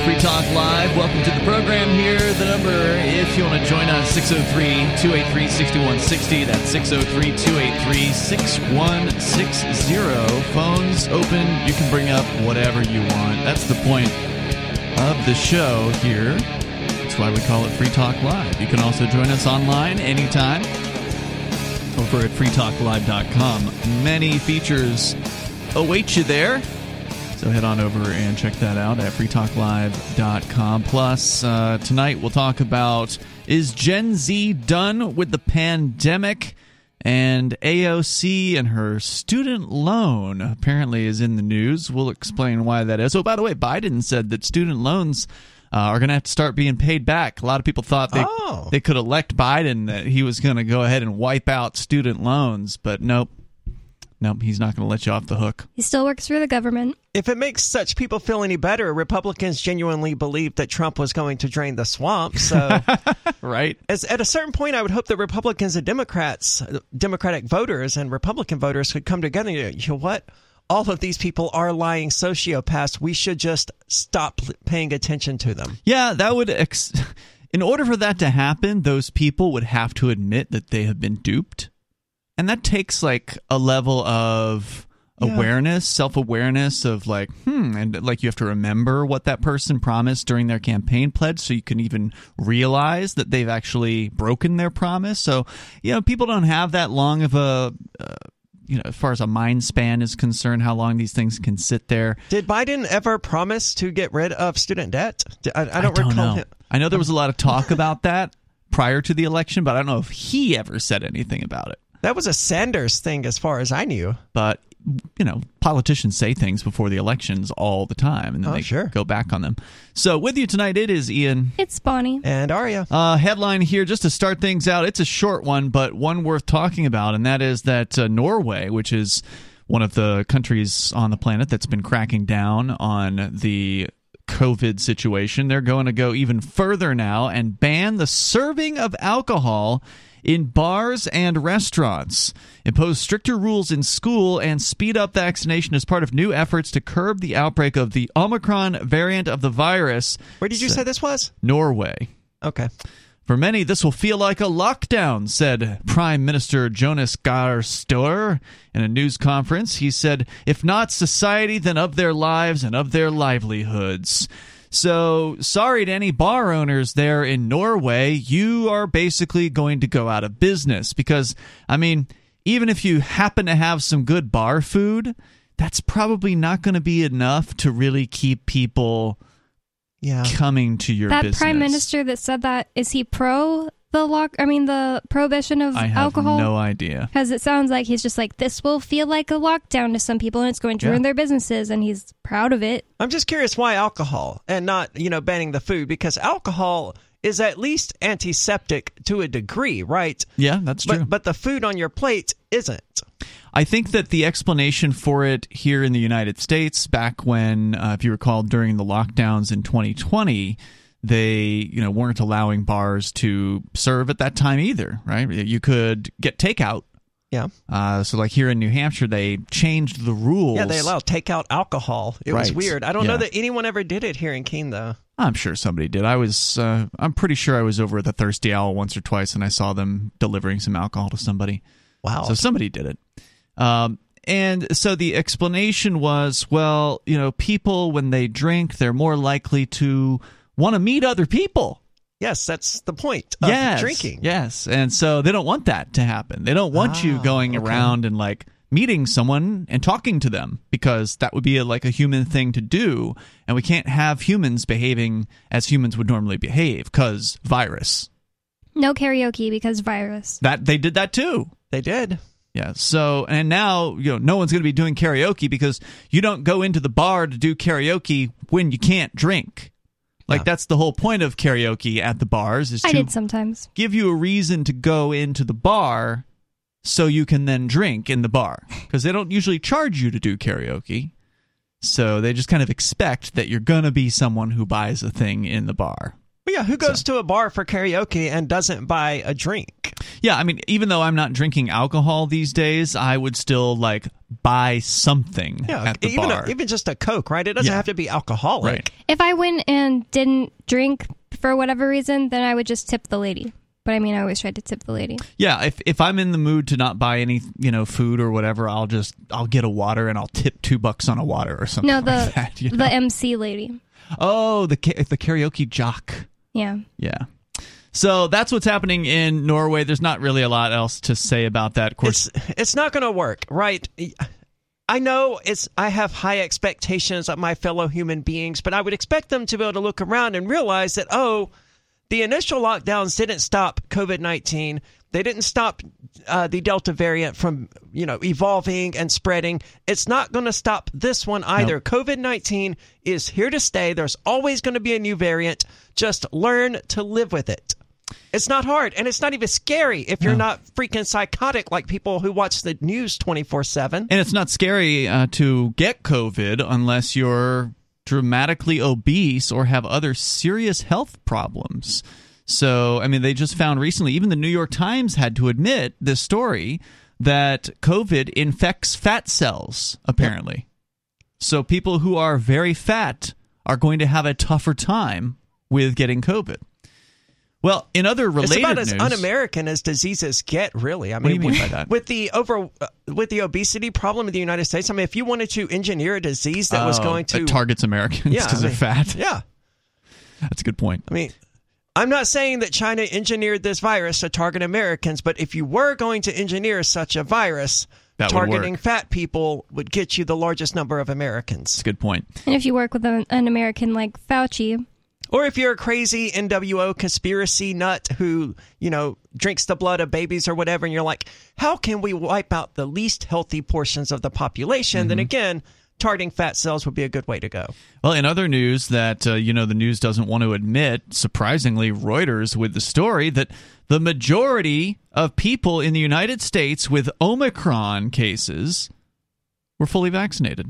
Free Talk Live. Welcome to the program here. The number, if you want to join us, 603-283-6160. That's 603-283-6160. Phones open. You can bring up whatever you want. That's the point of the show here. That's why we call it Free Talk Live. You can also join us online anytime over at freetalklive.com. Many features await you there. So head on over and check that out at freetalklive.com. Plus, tonight we'll talk about, is Gen Z done with the pandemic? And AOC and her student loan apparently is in the news. We'll explain why that is. Oh, by the way, Biden said that student loans are going to have to start being paid back. A lot of people thought they could elect Biden, that he was going to go ahead and wipe out student loans. But nope, he's not going to let you off the hook. He still works for the government. If it makes such people feel any better, Republicans genuinely believed that Trump was going to drain the swamp. So, right. At a certain point, I would hope that Republicans and Democrats, Democratic voters and Republican voters could come together and, you know what? All of these people are lying sociopaths. We should just stop paying attention to them. Yeah, that would... in order for that to happen, those people would have to admit that they have been duped. And that takes like a level of awareness, self-awareness of like, and like you have to remember what that person promised during their campaign pledge so you can even realize that they've actually broken their promise. So, people don't have that long of a, as far as a mind span is concerned, how long these things can sit there. Did Biden ever promise to get rid of student debt? I don't recall know. him. I know there was a lot of talk about that prior to the election, but I don't know if he ever said anything about it. That was a Sanders thing as far as I knew. But, politicians say things before the elections all the time, and then they go back on them. So with you tonight, it is Ian. It's Bonnie. And Aria. Headline here, just to start things out. It's a short one, but one worth talking about, and that is that Norway, which is one of the countries on the planet that's been cracking down on the COVID situation, they're going to go even further now and ban the serving of alcohol in bars and restaurants, impose stricter rules in school, and speed up vaccination as part of new efforts to curb the outbreak of the Omicron variant of the virus. Where did you say this was? Norway. Okay. For many, this will feel like a lockdown, said Prime Minister Jonas Gahr Støre in a news conference. He said, if not society, then of their lives and of their livelihoods. So, sorry to any bar owners there in Norway, you are basically going to go out of business because, even if you happen to have some good bar food, that's probably not going to be enough to really keep people coming to your business. That prime minister that said that, is he pro the prohibition of alcohol? I have no idea. Because it sounds like he's just like, this will feel like a lockdown to some people and it's going to ruin their businesses, and he's proud of it. I'm just curious why alcohol and not, banning the food, because alcohol is at least antiseptic to a degree, right? Yeah, that's true. But the food on your plate isn't. I think that the explanation for it here in the United States, back when, if you recall, during the lockdowns in 2020, they weren't allowing bars to serve at that time either, right? You could get takeout. Yeah. So like here in New Hampshire, they changed the rules. Yeah, they allow takeout alcohol. It was weird. I don't know that anyone ever did it here in Keene, though. I'm sure somebody did. I'm pretty sure I was over at the Thirsty Owl once or twice, and I saw them delivering some alcohol to somebody. Wow. So somebody did it. And so the explanation was, people, when they drink, they're more likely to want to meet other people. Yes, that's the point of drinking. Yes, and so they don't want that to happen. They don't want you going around and meeting someone and talking to them, because that would be a human thing to do, and we can't have humans behaving as humans would normally behave because virus. No karaoke because virus. That they did that too. They did. Yeah. So, and now, no one's going to be doing karaoke because you don't go into the bar to do karaoke when you can't drink. That's the whole point of karaoke at the bars, is I did sometimes. Give you a reason to go into the bar so you can then drink in the bar, because they don't usually charge you to do karaoke. So they just kind of expect that you're going to be someone who buys a thing in the bar. Well, yeah, who goes to a bar for karaoke and doesn't buy a drink? Yeah, I mean, even though I'm not drinking alcohol these days, I would still buy something at the bar. Even just a Coke, right? It doesn't have to be alcoholic. Right. If I went and didn't drink for whatever reason, then I would just tip the lady. But I mean, I always tried to tip the lady. Yeah, if I'm in the mood to not buy any, food or whatever, I'll get a water and I'll tip $2 on a water or something. No, like that, the MC lady. Oh, the karaoke jock. Yeah. Yeah. So that's what's happening in Norway. There's not really a lot else to say about that. Of course, it's not going to work, right? I know I have high expectations of my fellow human beings, but I would expect them to be able to look around and realize that, the initial lockdowns didn't stop COVID-19. They didn't stop the Delta variant from, evolving and spreading. It's not going to stop this one either. Nope. COVID-19 is here to stay. There's always going to be a new variant. Just learn to live with it. It's not hard, and it's not even scary if you're not freaking psychotic like people who watch the news 24/7. And it's not scary to get COVID unless you're dramatically obese or have other serious health problems. So, I mean, they just found recently, even the New York Times had to admit this story, that COVID infects fat cells, apparently. Yep. So people who are very fat are going to have a tougher time with getting COVID. Well, in other related news... It's about as un-American as diseases get, really. I mean, what do you mean by that? With the obesity problem in the United States, I mean, if you wanted to engineer a disease that was going to... That targets Americans because they're fat. Yeah. That's a good point. I mean, I'm not saying that China engineered this virus to target Americans, but if you were going to engineer such a virus, targeting fat people would get you the largest number of Americans. That's a good point. And if you work with an American like Fauci... Or if you're a crazy NWO conspiracy nut who, drinks the blood of babies or whatever, and you're like, how can we wipe out the least healthy portions of the population? Mm-hmm. Then again, targeting fat cells would be a good way to go. Well, in other news that, the news doesn't want to admit, surprisingly, Reuters with the story that the majority of people in the United States with Omicron cases were fully vaccinated.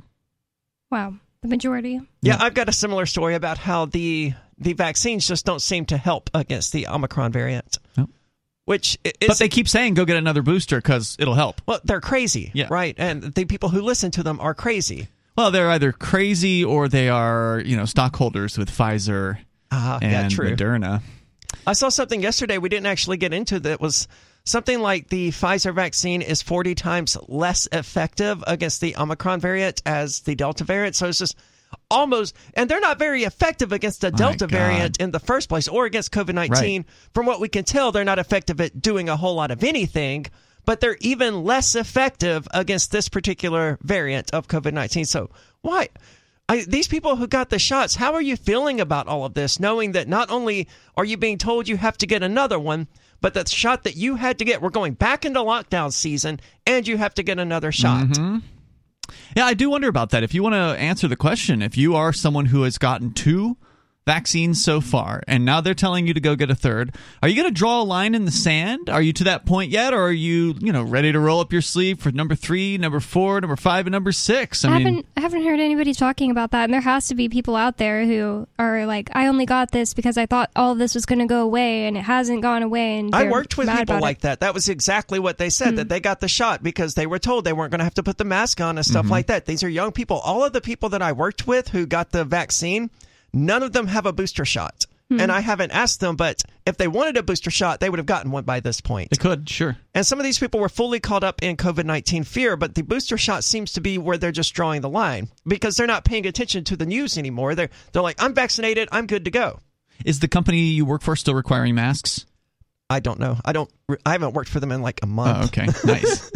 Wow. The majority. Yeah, I've got a similar story about how the vaccines just don't seem to help against the Omicron variant. Nope. But they keep saying go get another booster because it'll help. Well, they're crazy, right? And the people who listen to them are crazy. Well, they're either crazy or they are, stockholders with Pfizer and Moderna. I saw something yesterday we didn't actually get into that was something like the Pfizer vaccine is 40 times less effective against the Omicron variant as the Delta variant. So it's just almost, and they're not very effective against the Delta variant in the first place or against COVID-19. Right. From what we can tell, they're not effective at doing a whole lot of anything, but they're even less effective against this particular variant of COVID-19. So why? These people who got the shots, how are you feeling about all of this, knowing that not only are you being told you have to get another one, but the shot that you had to get, we're going back into lockdown season, and you have to get another shot. Mm-hmm. Yeah, I do wonder about that. If you want to answer the question, if you are someone who has gotten 2 vaccines so far, and now they're telling you to go get a third, are you going to draw a line in the sand? Are you to that point yet, or are you, ready to roll up your sleeve for number 3, number 4, number 5, and number 6? I haven't heard anybody talking about that, and there has to be people out there who are like, I only got this because I thought all of this was going to go away, and it hasn't gone away. And I worked with people like that. That was exactly what they said, that they got the shot because they were told they weren't going to have to put the mask on and stuff like that. These are young people. All of the people that I worked with who got the vaccine, none of them have a booster shot. And I haven't asked them, but if they wanted a booster shot, they would have gotten one by this point. They could, sure. And some of these people were fully caught up in COVID-19 fear, but the booster shot seems to be where they're just drawing the line because they're not paying attention to the news anymore. They're like, I'm vaccinated, I'm good to go. Is the company you work for still requiring masks? I don't know. I haven't worked for them in like a month. Oh, okay, nice.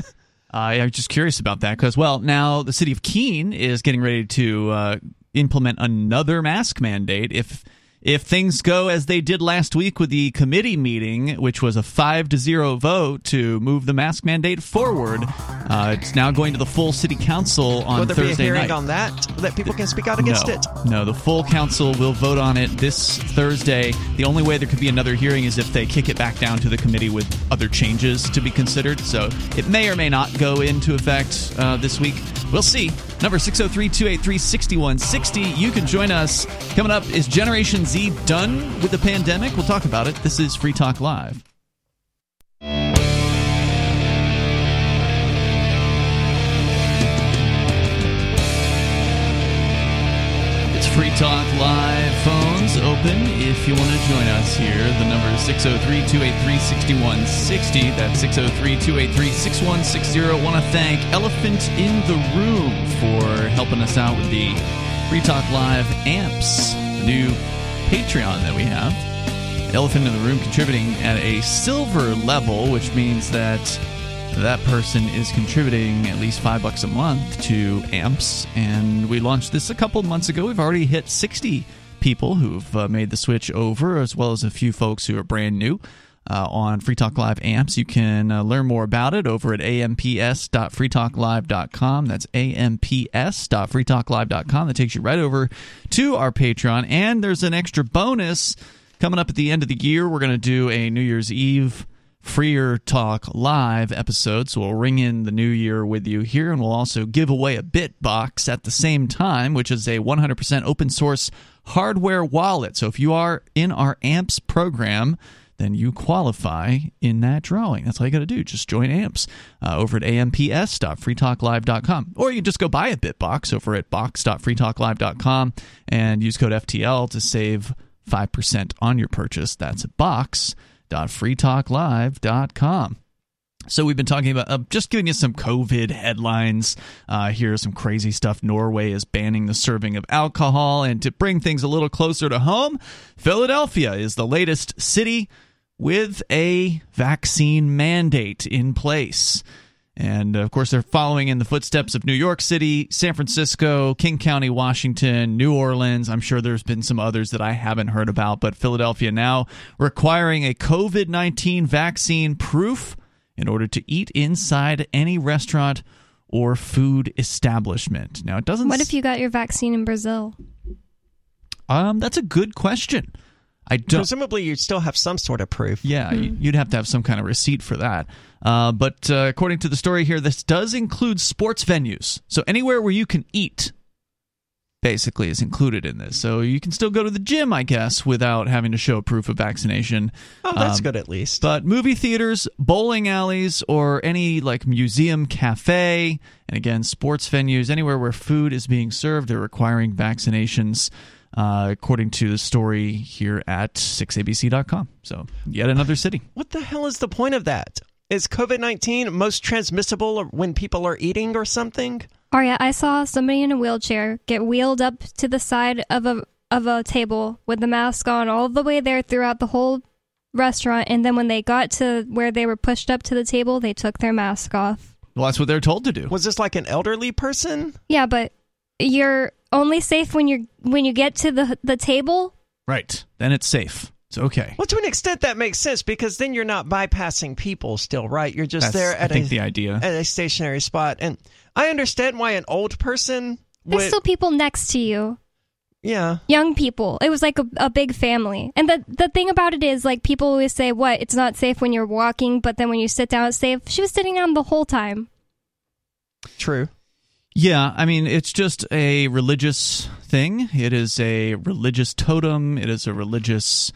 I was just curious about that because, now the city of Keene is getting ready to implement another mask mandate if things go as they did last week with the committee meeting, which was a 5-0 vote to move the mask mandate forward. It's now going to the full city council on Thursday night. Will there be a hearing on that people can speak out against it? No, the full council will vote on it this Thursday. The only way there could be another hearing is if they kick it back down to the committee with other changes to be considered. So it may or may not go into effect this week. We'll see. Number 603-283-6160. You can join us. Coming up, is Generation Z done with the pandemic? We'll talk about it. This is Free Talk Live. Live phones open if you want to join us here. The number is 603-283-6160. That's 603-283-6160. I want to thank Elephant in the Room for helping us out with the Free Talk Live Amps, the new Patreon that we have. Elephant in the Room contributing at a silver level, which means that that person is contributing at least $5 a month to Amps, and we launched this a couple months ago. We've already hit 60 people who've made the switch over, as well as a few folks who are brand new on Free Talk Live Amps. You can learn more about it over at amps.freetalklive.com. That's amps.freetalklive.com. That takes you right over to our Patreon, and there's an extra bonus coming up at the end of the year. We're going to do a New Year's Eve Freer Talk Live episode, so we'll ring in the new year with you here, and we'll also give away a BitBox at the same time, which is a 100% open source hardware wallet. So if you are in our Amps program, then you qualify in that drawing. That's all you got to do. Just join Amps over at amps.freetalklive.com. Or you can just go buy a BitBox over at box.freetalklive.com and use code FTL to save 5% on your purchase. That's box.freetalklive.com. So we've been talking about just giving you some COVID headlines. Here's some crazy stuff. Norway is banning the serving of alcohol. And to bring things a little closer to home, Philadelphia is the latest city with a vaccine mandate in place. And, of course, they're following in the footsteps of New York City, San Francisco, King County, Washington, New Orleans. I'm sure there's been some others that I haven't heard about, but Philadelphia now requiring a COVID-19 vaccine proof in order to eat inside any restaurant or food establishment. Now, it doesn't... What if you got your vaccine in Brazil? That's a good question. Presumably, you'd still have some sort of proof. Yeah, you'd have to have some kind of receipt for that. But according to the story here, this does include sports venues. So anywhere where you can eat, basically, is included in this. So you can still go to the gym, I guess, without having to show proof of vaccination. Oh, that's good at least. But movie theaters, bowling alleys, or any like museum cafe, and again, sports venues, anywhere where food is being served, they're requiring vaccinations. According to the story here at 6abc.com. So, yet another city. What the hell is the point of that? Is COVID-19 most transmissible when people are eating or something? Oh yeah, I saw somebody in a wheelchair get wheeled up to the side of a table with the mask on all the way there throughout the whole restaurant, and then when they got to where they were pushed up to the table, they took their mask off. Well, that's what they're told to do. Was this like an elderly person? Yeah, but you're only safe when you get to the table. Right. Then it's safe. It's okay. Well, to an extent that makes sense because then you're not bypassing people still, right? You're just there at the idea. At a stationary spot. And I understand why an old person There's still people next to you. Yeah. Young people. It was like a big family. And the thing about it is, like, people always say, what, it's not safe when you're walking, but then when you sit down, it's safe. She was sitting down the whole time. True. Yeah, I mean, it's just a religious thing. It is a religious totem. It is a religious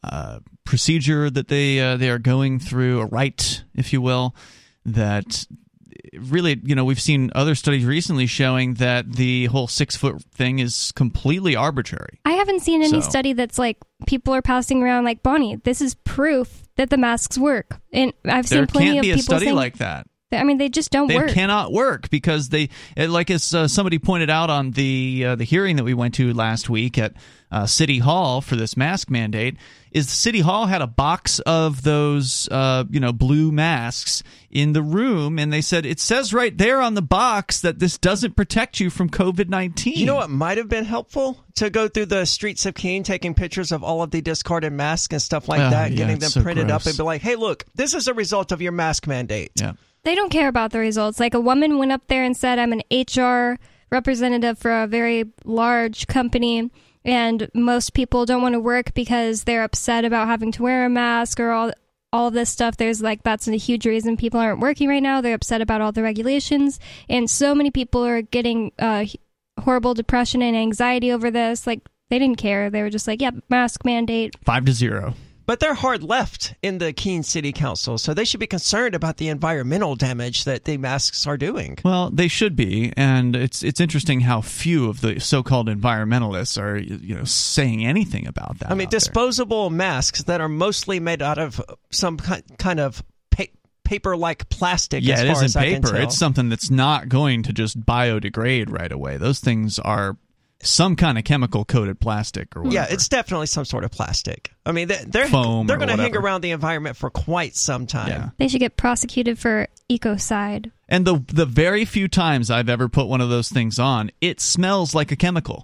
procedure that they are going through, a rite, if you will, that really, we've seen other studies recently showing that the whole 6-foot thing is completely arbitrary. I haven't seen any study that's like people are passing around like, Bonnie, this is proof that the masks work. And I've seen plenty of people saying... There can't be a study like that. I mean, they just don't work. They cannot work because as somebody pointed out on the hearing that we went to last week at City Hall for this mask mandate, is City Hall had a box of those blue masks in the room, and they said it says right there on the box that this doesn't protect you from COVID-19. You know what might have been helpful? To go through the streets of Keene, taking pictures of all of the discarded masks and stuff like that, getting them printed up, and be like, hey, look, this is a result of your mask mandate. Yeah. They don't care about the results. Like, a woman went up there and said, I'm an HR representative for a very large company, and most people don't want to work because they're upset about having to wear a mask or all this stuff. There's that's a huge reason people aren't working right now. They're upset about all the regulations, and so many people are getting horrible depression and anxiety over this. Like, they didn't care. They were just like, yeah, mask mandate. 5-0. But they're hard left in the Keene City Council, so they should be concerned about the environmental damage that the masks are doing. Well, they should be, and it's interesting how few of the so-called environmentalists are saying anything about that. I mean, disposable masks that are mostly made out of some kind of paper-like plastic. Yeah, as it far isn't as I can paper. tell. It's something that's not going to just biodegrade right away. Those things are some kind of chemical-coated plastic or whatever. Yeah, it's definitely some sort of plastic. I mean, they're Foam going or to hang whatever. around the environment for quite some time. Yeah. They should get prosecuted for ecocide. And the very few times I've ever put one of those things on, it smells like a chemical.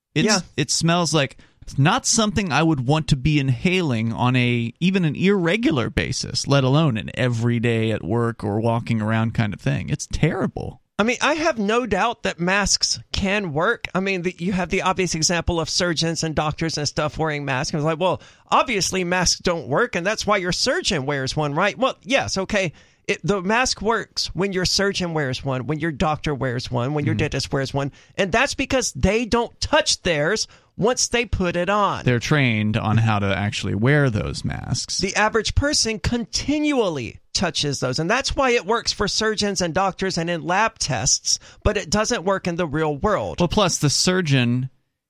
It smells like not something I would want to be inhaling on even an irregular basis, let alone an everyday at work or walking around kind of thing. It's terrible. I mean, I have no doubt that masks can work. I mean, you have the obvious example of surgeons and doctors and stuff wearing masks. I was like, well, obviously masks don't work, and that's why your surgeon wears one, right? Well, yes, okay. The mask works when your surgeon wears one, when your doctor wears one, when your dentist wears one, and that's because they don't touch theirs once they put it on. They're trained on how to actually wear those masks. The average person continually touches those, and that's why it works for surgeons and doctors and in lab tests, but it doesn't work in the real world. Well, plus the surgeon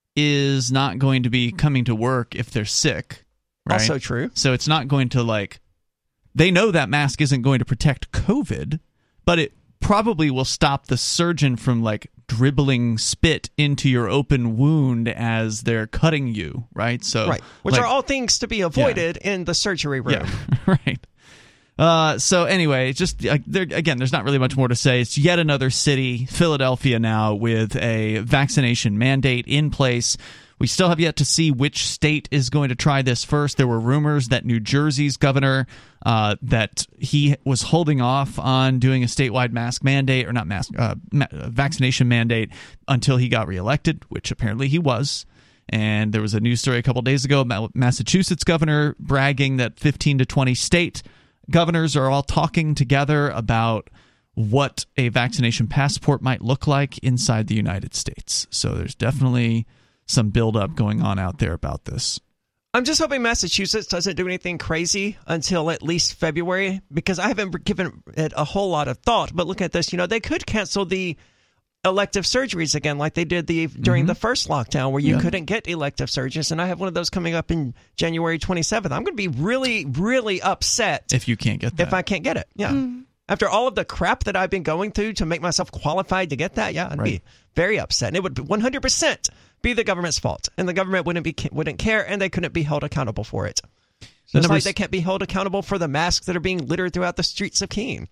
is not going to be coming to work if they're sick, right? Also true. So it's not going to they know that mask isn't going to protect COVID, but it probably will stop the surgeon from dribbling spit into your open wound as they're cutting you, right? So, right, which are all things to be avoided in the surgery room. Yeah, right. So anyway, just there's not really much more to say. It's yet another city, Philadelphia now, with a vaccination mandate in place. We still have yet to see which state is going to try this first. There were rumors that New Jersey's governor, that he was holding off on doing a statewide vaccination mandate until he got reelected, which apparently he was. And there was a news story a couple days ago about Massachusetts governor bragging that 15 to 20 state governors are all talking together about what a vaccination passport might look like inside the United States. So there's definitely some buildup going on out there about this. I'm just hoping Massachusetts doesn't do anything crazy until at least February, because I haven't given it a whole lot of thought. But look at this, they could cancel the elective surgeries again like they did during the first lockdown, where you couldn't get elective surgeries. And I have one of those coming up in January 27th. I'm going to be really, really upset if you can't get that. If I can't get it. Yeah. After all of the crap that I've been going through to make myself qualified to get that, I'd be very upset. And it would 100% be the government's fault, and the government wouldn't care, and they couldn't be held accountable for it. Just like they can't be held accountable for the masks that are being littered throughout the streets of Keene.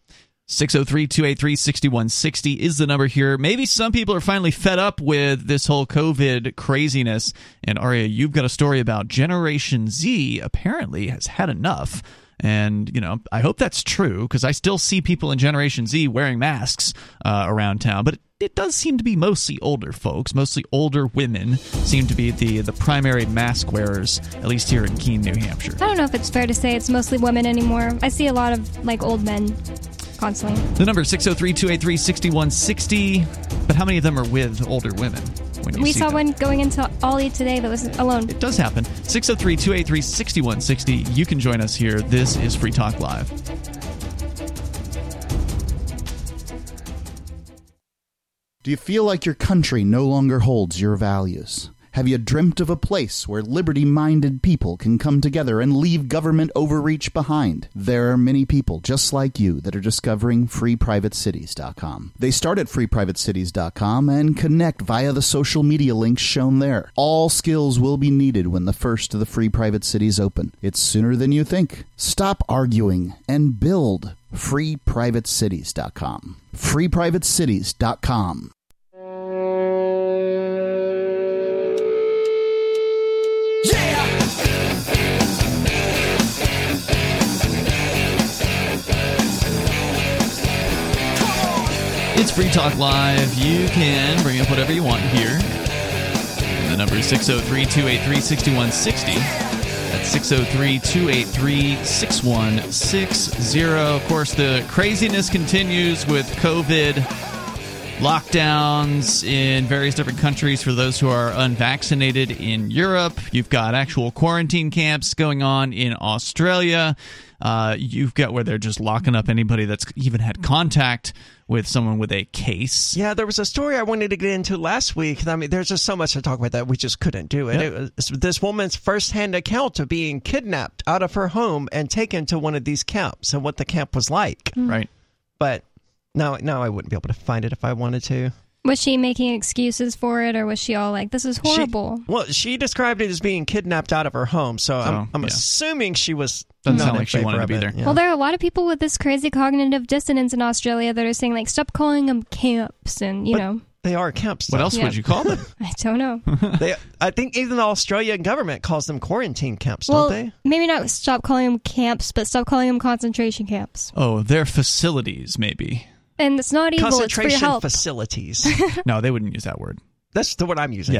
603-283-6160 is the number here. Maybe some people are finally fed up with this whole COVID craziness. And Aria, you've got a story about Generation Z apparently has had enough. And, I hope that's true, because I still see people in Generation Z wearing masks around town. But it does seem to be mostly older folks, mostly older women seem to be the primary mask wearers, at least here in Keene, New Hampshire. I don't know if it's fair to say it's mostly women anymore. I see a lot of old men constantly. The number is 603-283-6160. But how many of them are with older women? We saw one going into Ollie today that was alone. It does happen. 603-283-6160. You can join us here. This is Free Talk Live. Do you feel like your country no longer holds your values? Have you dreamt of a place where liberty-minded people can come together and leave government overreach behind? There are many people just like you that are discovering FreePrivateCities.com. They start at FreePrivateCities.com and connect via the social media links shown there. All skills will be needed when the first of the Free Private Cities open. It's sooner than you think. Stop arguing and build. FreePrivateCities.com. FreePrivateCities.com. It's Free Talk Live. You can bring up whatever you want here. The number is 603-283-6160. That's 603-283-6160. Of course, the craziness continues with COVID. lockdowns in various different countries for those who are unvaccinated in Europe. You've got actual quarantine camps going on in Australia. You've got where they're just locking up anybody that's even had contact with someone with a case. Yeah, there was a story I wanted to get into last week. I mean, there's just so much to talk about that we just couldn't do it. Yep. It was this woman's firsthand account of being kidnapped out of her home and taken to one of these camps and what the camp was like. Right. But now I wouldn't be able to find it if I wanted to. Was she making excuses for it, or was she all like, this is horrible? She described it as being kidnapped out of her home, so I'm assuming she was Doesn't not sound in like she favor wanted to of be it, there. yeah. Well, there are a lot of people with this crazy cognitive dissonance in Australia that are saying, like, stop calling them camps and, you know. They are camps. What though. else would you call them? I don't know. I think even the Australian government calls them quarantine camps, Well, don't they? maybe not stop calling them camps, but stop calling them concentration camps. Oh, they're facilities, maybe. And it's not evil, it's for your Concentration help. facilities. No, they wouldn't use that word. That's the word I'm using.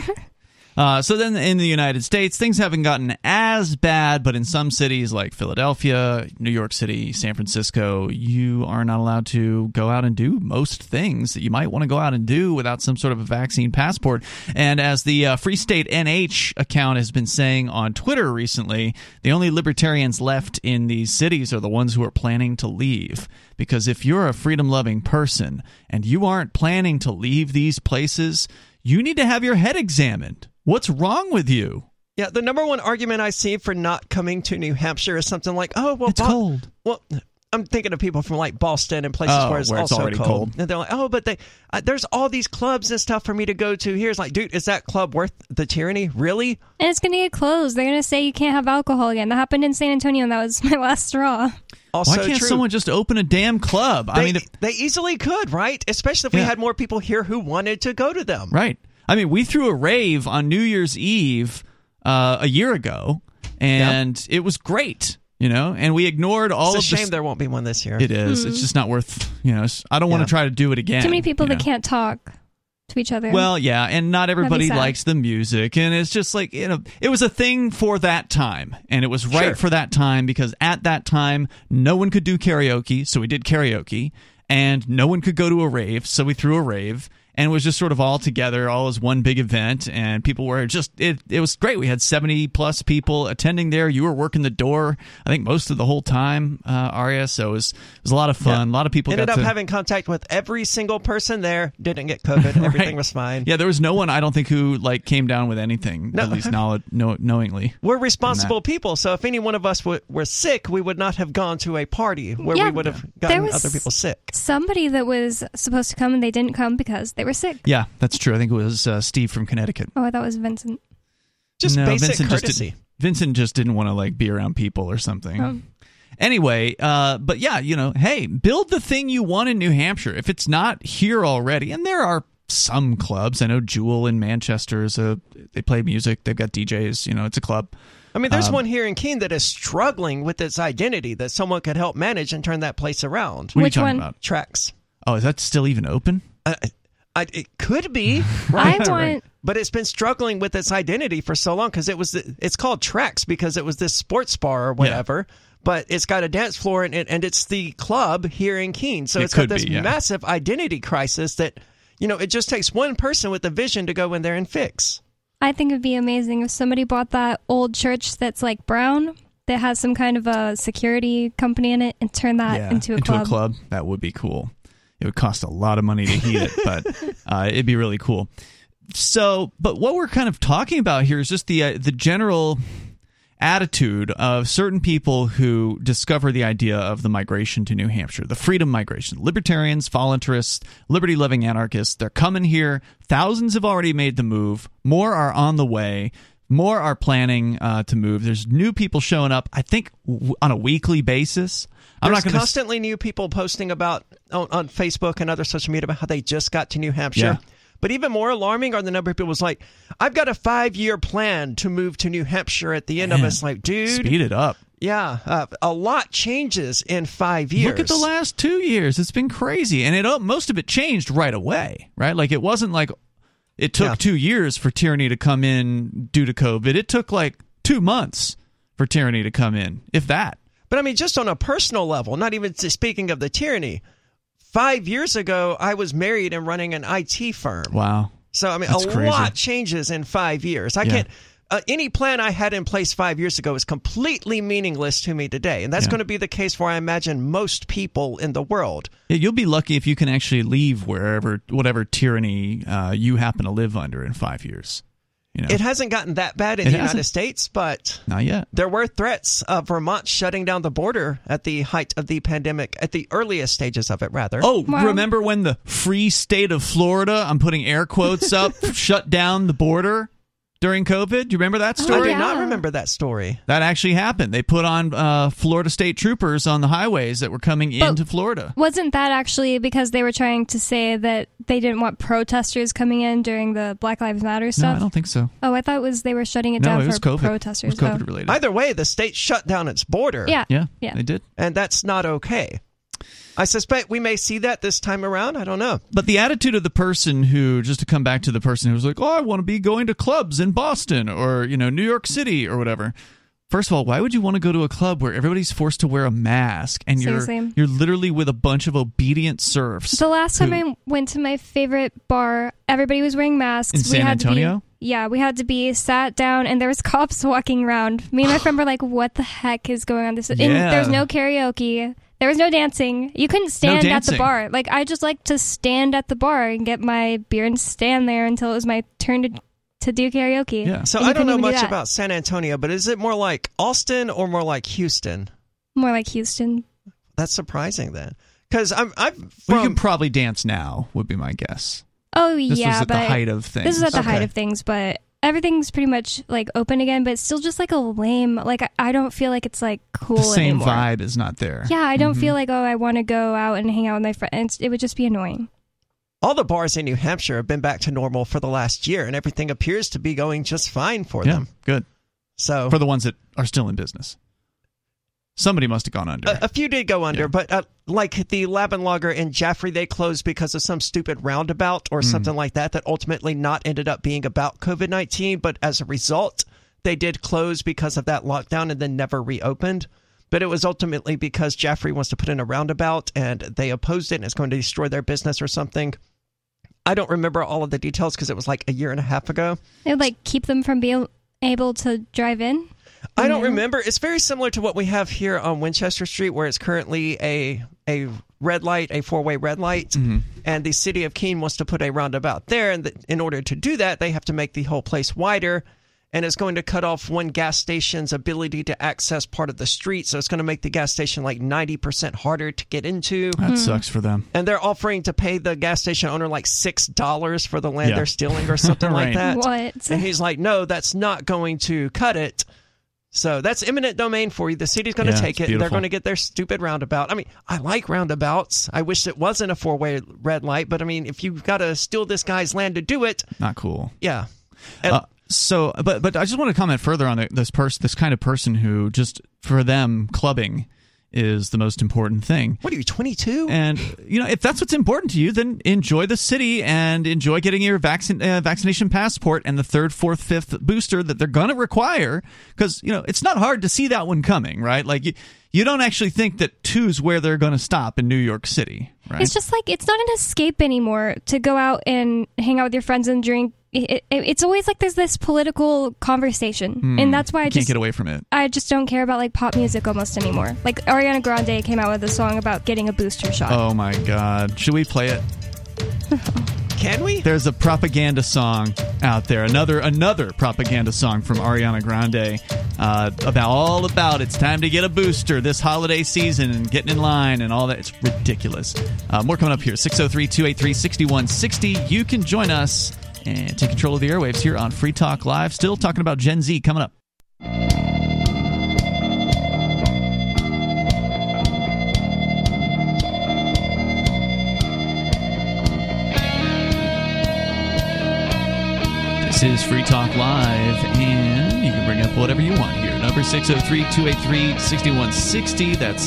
Yeah. So then in the United States, things haven't gotten as bad, but in some cities like Philadelphia, New York City, San Francisco, you are not allowed to go out and do most things that you might want to go out and do without some sort of a vaccine passport. And as the Free State NH account has been saying on Twitter recently, the only libertarians left in these cities are the ones who are planning to leave. Because if you're a freedom-loving person and you aren't planning to leave these places, you need to have your head examined. What's wrong with you? Yeah, the number one argument I see for not coming to New Hampshire is something like, oh, well, It's cold. Well, I'm thinking of people from like Boston and places where it's also already cold. And they're like, oh, but there's all these clubs and stuff for me to go to here. It's like, dude, is that club worth the tyranny? Really? And it's going to get closed. They're going to say you can't have alcohol again. That happened in San Antonio, and that was my last straw. Also Why can't true. someone just open a damn club? They easily could, right? Especially if we had more people here who wanted to go to them. Right. I mean, we threw a rave on New Year's Eve a year ago, and it was great, you know, and we ignored all It's of a shame there won't be one this year. It is. It's just not worth, you know, I don't want to try to do it again. Too many people you that know? can't talk to each other. Well, yeah, and not everybody sad. likes the music, and it's just like, you know, it was a thing for that time, and it was right Sure. for that time because at that time, no one could do karaoke, so we did karaoke, and no one could go to a rave, so we threw a rave. And it was just sort of all together, all as one big event, and people were just, it was great. We had 70-plus people attending there. You were working the door, I think, most of the whole time, Aria, so it was a lot of fun. A lot of people Ended got up to having contact with every single person there, didn't get COVID, everything was fine. Yeah, there was no one, I don't think, who like came down with anything, at least knowingly. We're responsible people, so if any one of us were sick, we would not have gone to a party where we would have gotten other people sick. Somebody that was supposed to come and they didn't come because they were sick. Yeah, that's true. I think it was Steve from Connecticut. Oh, I thought it was Vincent. Just basic Vincent courtesy. Vincent just didn't want to like be around people or something. Oh. Anyway, but yeah, you know, hey, build the thing you want in New Hampshire. If it's not here already, and there are some clubs. I know Jewel in Manchester they play music. They've got DJs. You know, it's a club. I mean, there's one here in Keene that is struggling with its identity that someone could help manage and turn that place around. What Which are you talking one? about? Tracks. Oh, is that still even open? It could be, I want. but it's been struggling with its identity for so long because it's called Tracks because it was this sports bar or whatever. Yeah. But it's got a dance floor and it's the club here in Keene. So it's got this massive identity crisis that, you know, it just takes one person with a vision to go in there and fix. I think it'd be amazing if somebody bought that old church that's like brown, that has some kind of a security company in it, and turn that into a club. That would be cool. It would cost a lot of money to heat it, but it'd be really cool. So, but what we're kind of talking about here is just the general attitude of certain people who discover the idea of the migration to New Hampshire, the freedom migration. Libertarians, voluntarists, liberty-loving anarchists, they're coming here. Thousands have already made the move. More are on the way. More are planning to move. There's new people showing up, I think, on a weekly basis. There's constantly new people posting about on Facebook and other social media about how they just got to New Hampshire. Yeah. But even more alarming are the number of people who's like, I've got a 5-year plan to move to New Hampshire at the end of it. It's like, dude. Speed it up. Yeah. A lot changes in 5 years. Look at the last 2 years. It's been crazy. And most of it changed right away, right? Like it wasn't like it took 2 years for tyranny to come in due to COVID. It took like 2 months for tyranny to come in, if that. But I mean, just on a personal level, not even speaking of the tyranny, 5 years ago, I was married and running an IT firm. Wow. So, I mean, That's a crazy. lot changes in 5 years. I Yeah. can't. Any plan I had in place 5 years ago is completely meaningless to me today. And that's going to be the case for, I imagine, most people in the world. Yeah, you'll be lucky if you can actually leave whatever tyranny you happen to live under in 5 years. You know? It hasn't gotten that bad in the United States, but not yet. There were threats of Vermont shutting down the border at the height of the pandemic, at the earliest stages of it, rather. Oh, remember when the free state of Florida, I'm putting air quotes up, shut down the border during COVID? Do you remember that story? I do not remember that story. That actually happened. They put on Florida state troopers on the highways that were coming into Florida. Wasn't that actually because they were trying to say that they didn't want protesters coming in during the Black Lives Matter stuff? No, I don't think so. Oh, I thought it was they were shutting it No, down it was for COVID. protesters. It was COVID related. Either way, the state shut down its border. Yeah. Yeah, Yeah. they did. And that's not okay. I suspect we may see that this time around. I don't know. But the attitude of the person who, just to come back to the person who was like, oh, I want to be going to clubs in Boston or, New York City or whatever. First of all, why would you want to go to a club where everybody's forced to wear a mask and you're literally with a bunch of obedient serfs? The last time I went to my favorite bar, everybody was wearing masks. In San Antonio? We had to be sat down, and there was cops walking around. Me and my friend were like, what the heck is going on? There's no karaoke. There was no dancing. You couldn't stand at the bar. Like, I just like to stand at the bar and get my beer and stand there until it was my turn to do karaoke. Yeah. So I don't know much about San Antonio, but is it more like Austin or more like Houston? More like Houston. That's surprising then. Because you can probably dance now, would be my guess. Oh, This yeah. was at the height of things. This is at the height of things, but everything's pretty much like open again, but it's still just like a lame, like I don't feel like it's like cool The same anymore. vibe is not there. Yeah, I don't feel like, oh, I want to go out and hang out with my friends. It would just be annoying. all the bars in New Hampshire have been back to normal for the last year, and everything appears to be going just fine for them. Good. So for the ones that are still in business. Somebody must have gone under. A few did go under, but like the Lab and Lager in Jaffrey, they closed because of some stupid roundabout or something like that ultimately not ended up being about COVID-19. But as a result, they did close because of that lockdown and then never reopened. But it was ultimately because Jaffrey wants to put in a roundabout and they opposed it and it's going to destroy their business or something. I don't remember all of the details because it was like a year and a half ago. It would like keep them from being able to drive in? I don't remember. It's very similar to what we have here on Winchester Street, where it's currently a red light, a four-way red light, and the city of Keene wants to put a roundabout there. And in order to do that, they have to make the whole place wider, and it's going to cut off one gas station's ability to access part of the street. So it's going to make the gas station like 90% harder to get into. That sucks for them. And they're offering to pay the gas station owner like $6 for the land they're stealing or something like that. What? And he's like, no, that's not going to cut it. So that's eminent domain for you. The city's going to take it. And they're going to get their stupid roundabout. I mean, I like roundabouts. I wish it wasn't a four-way red light. But I mean, if you've got to steal this guy's land to do it. Not cool. Yeah. So, but I just want to comment further on this kind of person who just, for them, clubbing is the most important thing. What are you, 22? And, if that's what's important to you, then enjoy the city and enjoy getting your vaccination passport and the third, fourth, fifth booster that they're going to require. Because, it's not hard to see that one coming, right? Like, you don't actually think that 2's where they're going to stop in New York City, right? It's just like, it's not an escape anymore to go out and hang out with your friends and drink. It's always like there's this political conversation, and that's why I can't get away from it. I just don't care about like pop music almost anymore. Like Ariana Grande came out with a song about getting a booster shot. Oh my God! Should we play it? Can we? There's a propaganda song out there, another propaganda song from Ariana Grande about it's time to get a booster this holiday season and getting in line and all that. It's ridiculous. More coming up here. 603-283-6160. You can join us and take control of the airwaves here on Free Talk Live. Still talking about Gen Z coming up. This is Free Talk Live, and you can bring up whatever you want here. Number 603-283-6160. That's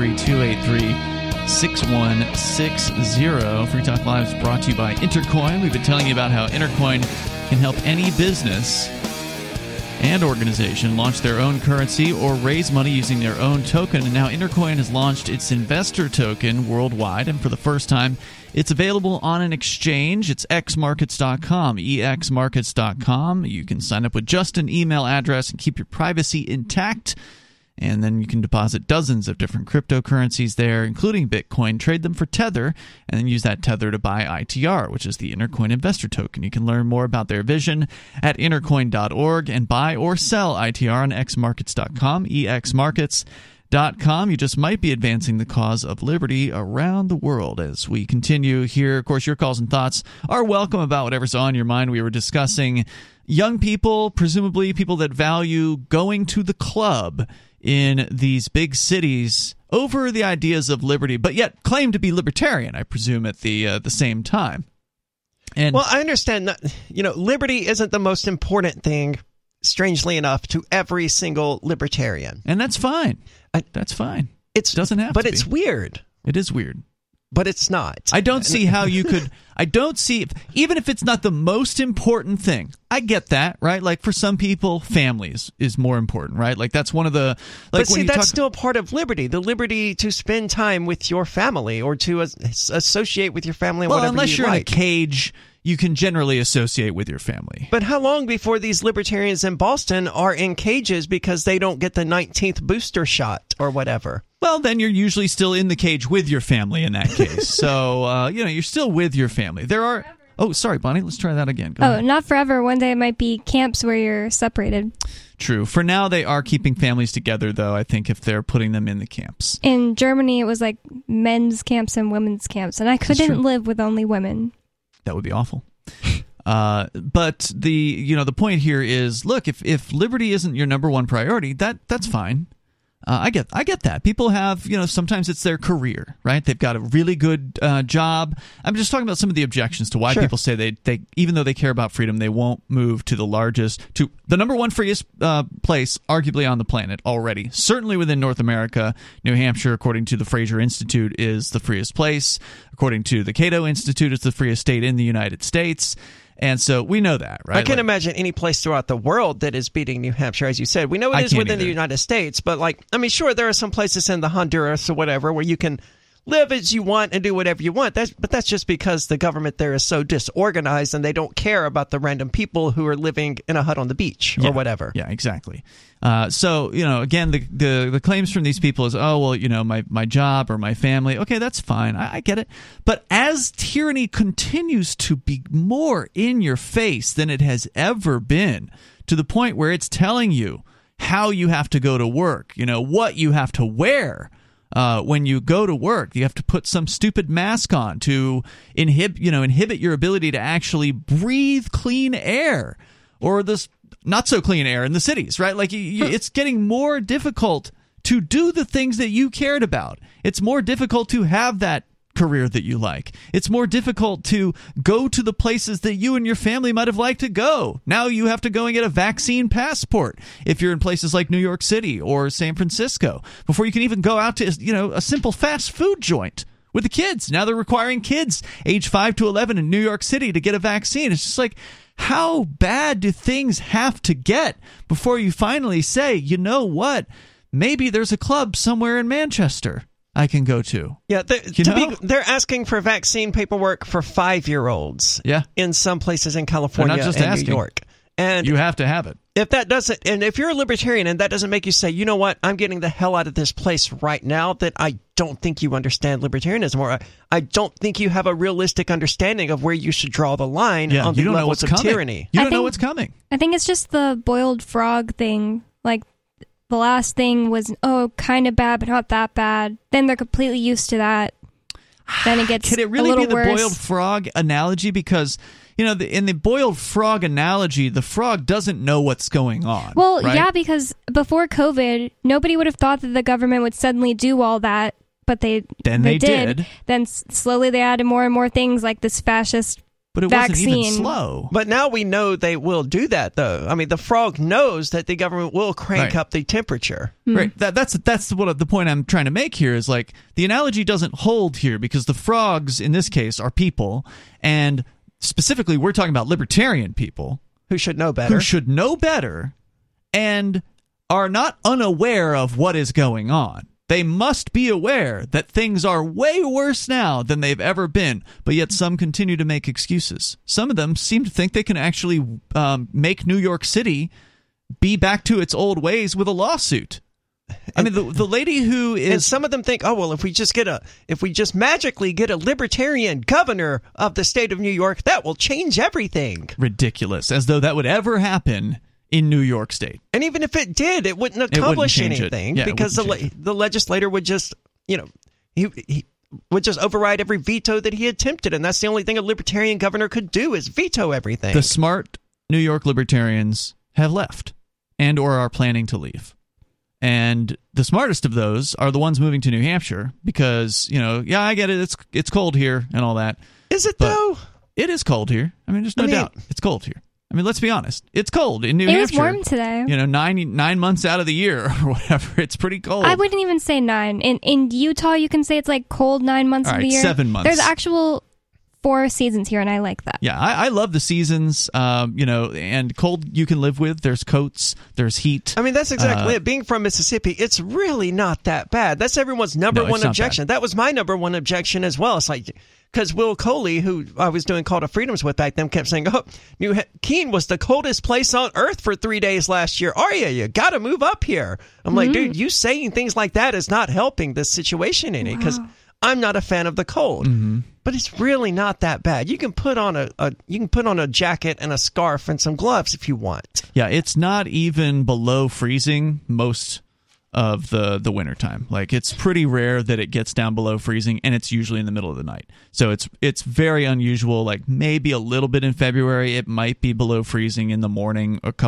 603-283-6160. Free Talk Live is brought to you by Intercoin. We've been telling you about how Intercoin can help any business and organization launch their own currency or raise money using their own token. And now Intercoin has launched its investor token worldwide, and for the first time, it's available on an exchange. It's xmarkets.com, exmarkets.com. You can sign up with just an email address and keep your privacy intact. And then you can deposit dozens of different cryptocurrencies there, including Bitcoin, trade them for Tether, and then use that Tether to buy ITR, which is the Intercoin Investor Token. You can learn more about their vision at intercoin.org and buy or sell ITR on xmarkets.com, exmarkets.com. You just might be advancing the cause of liberty around the world. As we continue here, of course, your calls and thoughts are welcome about whatever's on your mind. We were discussing young people, presumably people that value going to the club in these big cities over the ideas of liberty, but yet claim to be libertarian, I presume, at the same time. And well, I understand that, liberty isn't the most important thing, strangely enough, to every single libertarian. And that's fine. That's fine. It doesn't have to but be. It's weird. It is weird. But it's not. I don't see how you could. I don't see, even if it's not the most important thing. I get that, right? Like for some people, families is more important, right? Like that's one of the. Like but see, that's still part of liberty. The liberty to spend time with your family or to associate with your family. Well, whatever unless you you're like. in a cage, you can generally associate with your family. But how long before these libertarians in Boston are in cages because they don't get the 19th booster shot or whatever? Well, then you're usually still in the cage with your family in that case. So, you're still with your family. There are... Oh, sorry, Bonnie. Let's try that again. Go ahead. Not forever. One day it might be camps where you're separated. True. For now, they are keeping families together, though, I think, if they're putting them in the camps. In Germany, it was like men's camps and women's camps, and I couldn't live with only women. That would be awful. But the point here is, look, if liberty isn't your number one priority, that's fine. I get that. People have, sometimes it's their career, right? They've got a really good job. I'm just talking about some of the objections to why people say they even though they care about freedom, they won't move to the number one freest place, arguably on the planet already. Certainly within North America, New Hampshire, according to the Fraser Institute, is the freest place. According to the Cato Institute, it's the freest state in the United States. And so we know that, right? I can't imagine any place throughout the world that is beating New Hampshire, as you said. We know it is within the United States, but sure, there are some places in the Honduras or whatever where you can live as you want and do whatever you want. But that's just because the government there is so disorganized and they don't care about the random people who are living in a hut on the beach or whatever. Yeah, exactly. So, again, the claims from these people is, my job or my family. Okay, that's fine. I get it. But as tyranny continues to be more in your face than it has ever been, to the point where it's telling you how you have to go to work, what you have to wear, when you go to work, you have to put some stupid mask on to inhibit your ability to actually breathe clean air, or this not so clean air in the cities, right? Like it's getting more difficult to do the things that you cared about. It's more difficult to have that career that you like. It's more difficult to go to the places that you and your family might have liked to go. Now you have to go and get a vaccine passport if you're in places like New York City or San Francisco before you can even go out to a simple fast food joint with the kids. Now they're requiring kids age 5 to 11 in New York City to get a vaccine. It's just like, how bad do things have to get before you finally say, you know what, maybe there's a club somewhere in Manchester I can go to. Yeah, they're asking for vaccine paperwork for 5-year-olds. Yeah, in some places in California and New York, and you have to have it. If that doesn't, and if you're a libertarian and that doesn't make you say, you know what, I'm getting the hell out of this place right now, that I don't think you understand libertarianism, or I don't think you have a realistic understanding of where you should draw the line on the levels of tyranny. You don't know what's coming. I think it's just the boiled frog thing. Like, the last thing was, kind of bad, but not that bad. Then they're completely used to that. Then it gets Can it really a little be the worse. boiled frog analogy? Because, in the boiled frog analogy, the frog doesn't know what's going on. Well, right? yeah, because before COVID, nobody would have thought that the government would suddenly do all that, but they did. Then slowly they added more and more things like this fascist But it vaccine. wasn't even slow. But now we know they will do that, though. I mean, the frog knows that the government will crank up the temperature. Right. That's what the point I'm trying to make here is, like, the analogy doesn't hold here because the frogs in this case are people, and specifically we're talking about libertarian people who should know better. and are not unaware of what is going on. They must be aware that things are way worse now than they've ever been, but yet some continue to make excuses. Some of them seem to think they can actually make New York City be back to its old ways with a lawsuit. I mean, the lady who is... And some of them think, oh, well, if we just magically get a libertarian governor of the state of New York, that will change everything. Ridiculous. As though that would ever happen in New York State. And even if it did, it wouldn't accomplish anything, because the legislator would just, he would just override every veto that he attempted, and that's the only thing a libertarian governor could do is veto everything. The smart New York libertarians have left and or are planning to leave. And the smartest of those are the ones moving to New Hampshire because, I get it, it's cold here and all that. Is it, though? It is cold here. I mean, there's no doubt. It's cold here. I mean, let's be honest. It's cold in New Hampshire. It was warm today. 9 months out of the year or whatever. It's pretty cold. I wouldn't even say 9. In Utah, you can say it's like cold 9 months of the year. 7 months. There's actual 4 seasons here, and I like that. Yeah, I love the seasons, and cold you can live with. There's coats, there's heat. I mean, that's exactly it. Being from Mississippi, it's really not that bad. That's everyone's number one objection. That was my number one objection as well. It's like... Because Will Coley, who I was doing Call to Freedoms with back then, kept saying, Keene was the coldest place on earth for 3 days last year. You got to move up here. I'm like, dude, you saying things like that is not helping the situation any, because I'm not a fan of the cold. But it's really not that bad. You can put on a jacket and a scarf and some gloves if you want. Yeah, it's not even below freezing most of the wintertime. Like, it's pretty rare that it gets down below freezing, and it's usually in the middle of the night. So it's very unusual. Like, maybe a little bit in February, it might be below freezing in the morning a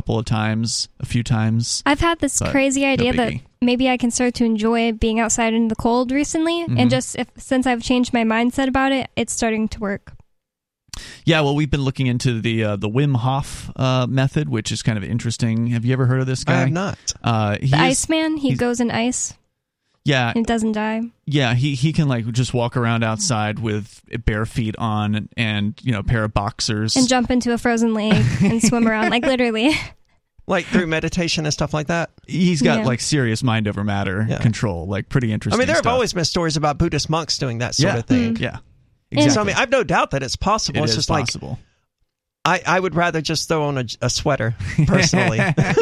few times. I've had this crazy idea that maybe I can start to enjoy being outside in the cold recently, and since I've changed my mindset about it, it's starting to work. Yeah, well, we've been looking into the Wim Hof method, which is kind of interesting. Have you ever heard of this guy? I have not. The Iceman, he goes in ice. Yeah, and doesn't die. Yeah, he can just walk around outside with bare feet on and a pair of boxers and jump into a frozen lake and swim around, like literally. Like through meditation and stuff like that? He's got serious mind over matter control, like pretty interesting. I mean, there have stuff. always been stories about Buddhist monks doing that sort of thing. Yeah. Exactly. So, I mean, I've no doubt that it's possible. It's just possible. I would rather just throw on a sweater, personally.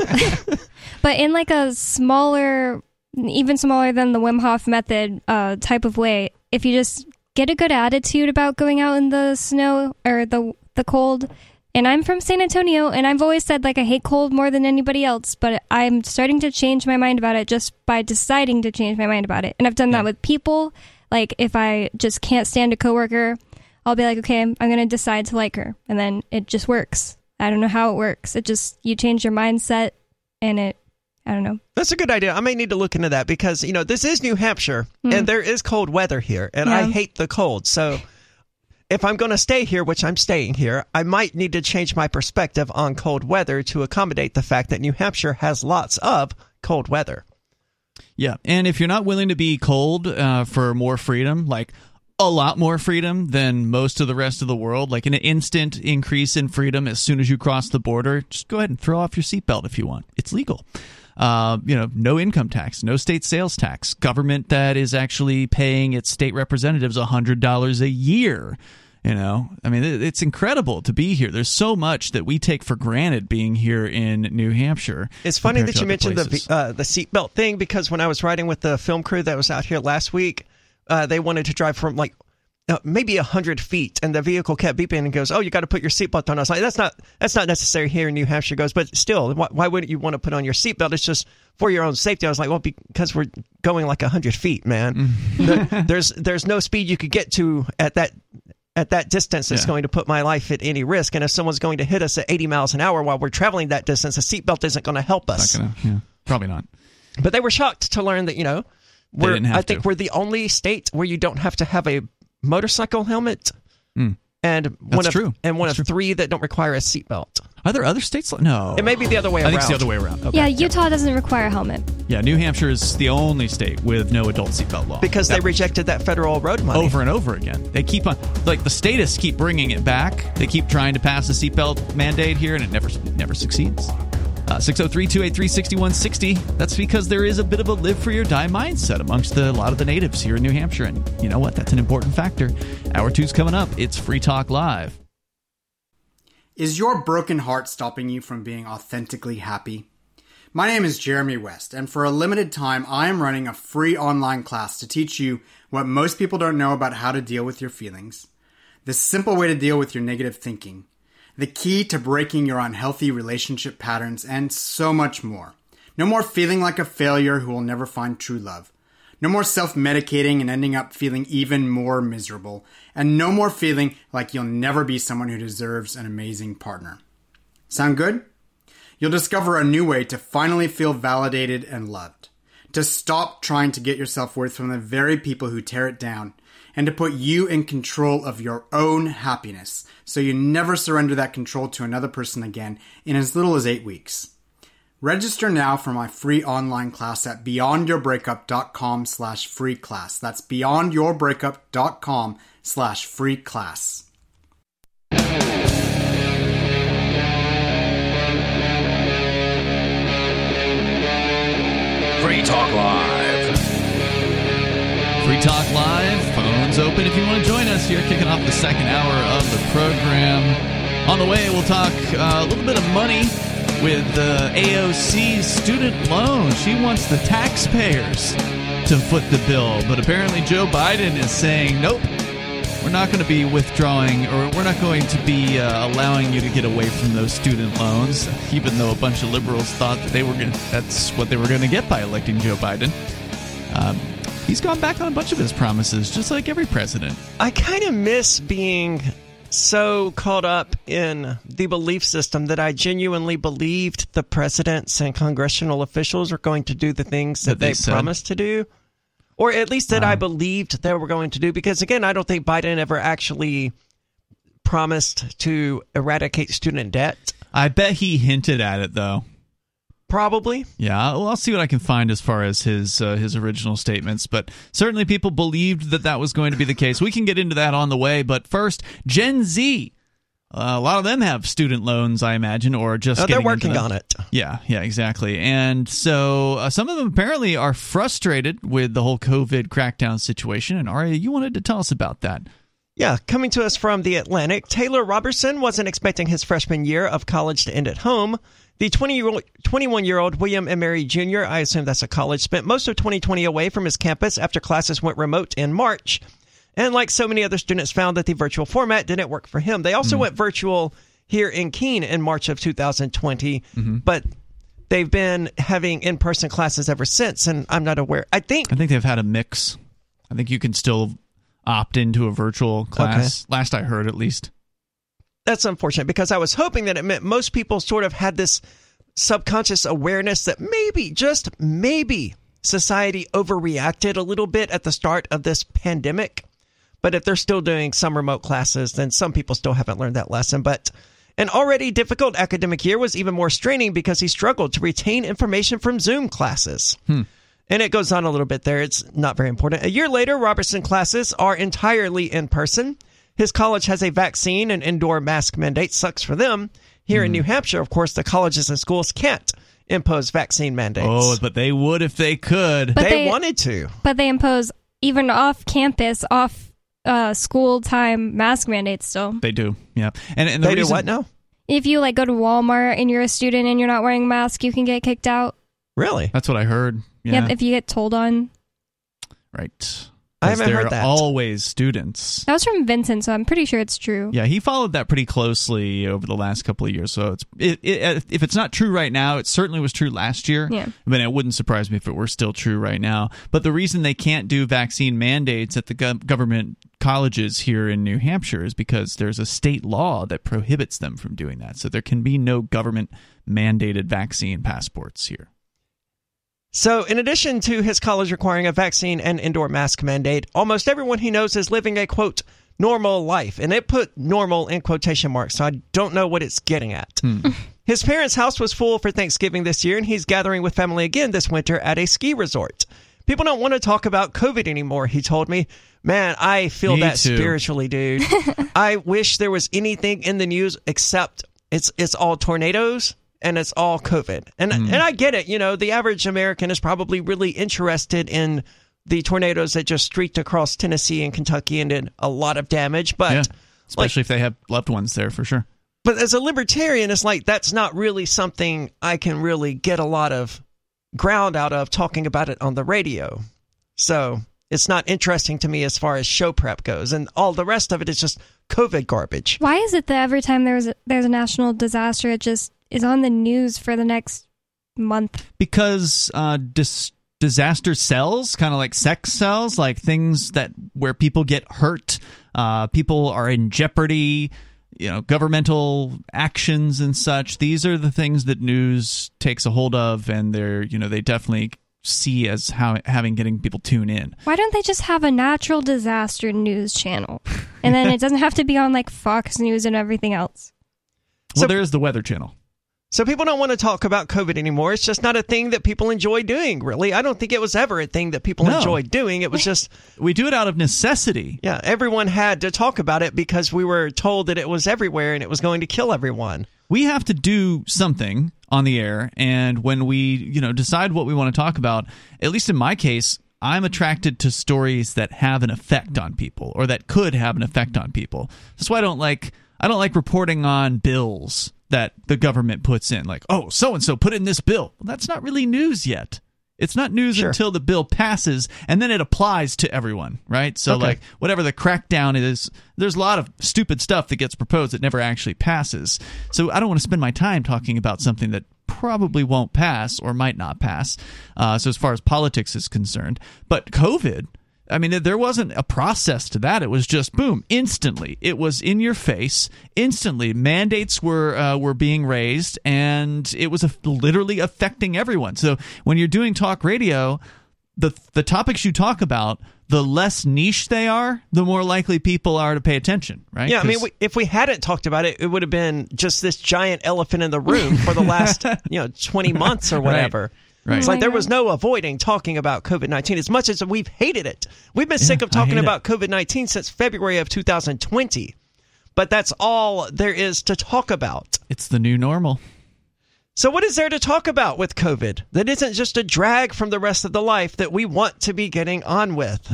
But in like a smaller, even smaller than the Wim Hof method type of way, if you just get a good attitude about going out in the snow or the cold. And I'm from San Antonio, and I've always said, like, I hate cold more than anybody else, but I'm starting to change my mind about it just by deciding to change my mind about it. And I've done that with people. Like, if I just can't stand a coworker, I'll be like, okay, I'm going to decide to like her. And then it just works. I don't know how it works. It just, you change your mindset, and I don't know. That's a good idea. I may need to look into that because, this is New Hampshire, and there is cold weather here, and I hate the cold. So if I'm going to stay here, which I'm staying here, I might need to change my perspective on cold weather to accommodate the fact that New Hampshire has lots of cold weather. Yeah, and if you're not willing to be cold for more freedom, like a lot more freedom than most of the rest of the world, like an instant increase in freedom as soon as you cross the border, just go ahead and throw off your seatbelt if you want. It's legal. No income tax, no state sales tax, government that is actually paying its state representatives $100 a year. I mean, it's incredible to be here. There's so much that we take for granted being here in New Hampshire. It's funny that you mentioned the seatbelt thing, because when I was riding with the film crew that was out here last week, they wanted to drive from maybe 100 feet, and the vehicle kept beeping and goes, "Oh, you got to put your seatbelt on." I was like, "That's not necessary here in New Hampshire." Goes, but still, why wouldn't you want to put on your seatbelt? It's just for your own safety. I was like, well, because we're going like 100 feet, man. There's no speed you could get to at that distance that's going to put my life at any risk. And if someone's going to hit us at 80 miles an hour while we're traveling that distance, a seatbelt isn't going to help us. Probably not. But they were shocked to learn that, I think we're the only state where you don't have to have a motorcycle helmet. And one of 3 that don't require a seatbelt. Are there other states? No. It may be the other way around. I think it's the other way around. Okay. Yeah, Utah doesn't require a helmet. Yeah, New Hampshire is the only state with no adult seatbelt law. Because they rejected that federal road money. Over and over again. They keep on, the statists keep bringing it back. They keep trying to pass a seatbelt mandate here, and it never succeeds. 603-283-6160. That's because there is a bit of a live free or die mindset amongst a lot of the natives here in New Hampshire. And you know what? That's an important factor. Hour 2's coming up. It's Free Talk Live. Is your broken heart stopping you from being authentically happy? My name is Jeremy West, and for a limited time, I am running a free online class to teach you what most people don't know about how to deal with your feelings, the simple way to deal with your negative thinking, the key to breaking your unhealthy relationship patterns, and so much more. No more feeling like a failure who will never find true love. No more self-medicating and ending up feeling even more miserable. And no more feeling like you'll never be someone who deserves an amazing partner. Sound good? You'll discover a new way to finally feel validated and loved. To stop trying to get your self-worth from the very people who tear it down. And to put you in control of your own happiness, so you never surrender that control to another person again in as little as 8 weeks. Register now for my free online class at beyondyourbreakup.com/free class. That's beyondyourbreakup.com/free class. Free Talk Live. Free Talk Live. Phones open if you want to join us here, kicking off the second hour of the program. On the way, we'll talk a little bit of money with AOC's student loan. She wants the taxpayers to foot the bill, but apparently Joe Biden is saying, nope, we're not going to be withdrawing, or we're not going to be allowing you to get away from those student loans, even though a bunch of liberals thought that that's what they were going to get by electing Joe Biden. He's gone back on a bunch of his promises, just like every president. I kind of miss being so caught up in the belief system that I genuinely believed the presidents and congressional officials were going to do the things that they promised to do. Or at least that I believed they were going to do. Because, again, I don't think Biden ever actually promised to eradicate student debt. I bet he hinted at it, though. Probably. Yeah, well, I'll see what I can find as far as his original statements. But certainly people believed that was going to be the case. We can get into that on the way. But first, Gen Z. A lot of them have student loans, I imagine, or just they're working on it. Yeah, exactly. And so some of them apparently are frustrated with the whole COVID crackdown situation. And Aria, you wanted to tell us about that. Yeah, coming to us from The Atlantic, Taylor Robertson wasn't expecting his freshman year of college to end at home. The 21-year-old William and Mary Jr., I assume that's a college, spent most of 2020 away from his campus after classes went remote in March. And like so many other students, found that the virtual format didn't work for him. They also went virtual here in Keene in March of 2020, but they've been having in-person classes ever since, and I'm not aware. I think they've had a mix. I think you can still opt into a virtual class, last I heard at least. That's unfortunate, because I was hoping that it meant most people sort of had this subconscious awareness that maybe, just maybe, society overreacted a little bit at the start of this pandemic. But if they're still doing some remote classes, then some people still haven't learned that lesson. But an already difficult academic year was even more straining because he struggled to retain information from Zoom classes. And it goes on a little bit there. It's not very important. A year later, Robertson classes are entirely in person. His college has a vaccine and indoor mask mandate. Sucks for them. Here in New Hampshire, of course, the colleges and schools can't impose vaccine mandates. Oh, but they would if they could. But they wanted to. But they impose even off campus, off school time mask mandates still. They do, yeah. And they do what now? If you go to Walmart and you're a student and you're not wearing a mask, you can get kicked out. Really? That's what I heard. Yeah. Yep, if you get told on. Right. I haven't heard that. They're always students. That was from Vincent, so I'm pretty sure it's true. Yeah, he followed that pretty closely over the last couple of years. So if it's not true right now, it certainly was true last year. Yeah. I mean, it wouldn't surprise me if it were still true right now. But the reason they can't do vaccine mandates at the government colleges here in New Hampshire is because there's a state law that prohibits them from doing that. So there can be no government mandated vaccine passports here. So in addition to his college requiring a vaccine and indoor mask mandate, almost everyone he knows is living a, quote, normal life. And it put normal in quotation marks, so I don't know what it's getting at. His parents' house was full for Thanksgiving this year, and he's gathering with family again this winter at a ski resort. People don't want to talk about COVID anymore, he told me. Man, I feel that spiritually, dude. I wish there was anything in the news except it's all tornadoes and it's all COVID. And I get it. You know, the average American is probably really interested in the tornadoes that just streaked across Tennessee and Kentucky and did a lot of damage. But especially if they have loved ones there, for sure. But as a libertarian, it's like that's not really something I can really get a lot of ground out of talking about it on the radio. So it's not interesting to me as far as show prep goes. And all the rest of it is just COVID garbage. Why is it that every time there's a national disaster, it just is on the news for the next month? Because disaster sells, kind of like sex sells, like things where people get hurt, people are in jeopardy, you know, governmental actions and such. These are the things that news takes a hold of, and they definitely see as getting people tune in. Why don't they just have a natural disaster news channel? And then it doesn't have to be on like Fox News and everything else. Well, there's the Weather Channel. So people don't want to talk about COVID anymore. It's just not a thing that people enjoy doing, really. I don't think it was ever a thing that people enjoyed doing. It was just... We do it out of necessity. Yeah, everyone had to talk about it because we were told that it was everywhere and it was going to kill everyone. We have to do something on the air, and when we, decide what we want to talk about, at least in my case, I'm attracted to stories that have an effect on people, or that could have an effect on people. That's why I don't like reporting on bills that the government puts in, like, oh, so-and-so put in this bill. Well, that's not really news yet. It's not news until the bill passes, and then it applies to everyone, right? So, like, whatever the crackdown is, there's a lot of stupid stuff that gets proposed that never actually passes. So I don't want to spend my time talking about something that probably won't pass or might not pass, so as far as politics is concerned. But COVID... I mean, there wasn't a process to that. It was just, boom, instantly. It was in your face. Instantly, mandates were being raised, and it was literally affecting everyone. So when you're doing talk radio, the topics you talk about, the less niche they are, the more likely people are to pay attention, right? Yeah, I mean, if we hadn't talked about it, it would have been just this giant elephant in the room for the last 20 months or whatever. Right. It's like there was no avoiding talking about COVID-19 as much as we've hated it. We've been sick of talking about COVID-19 since February of 2020. But that's all there is to talk about. It's the new normal. So what is there to talk about with COVID that isn't just a drag from the rest of the life that we want to be getting on with?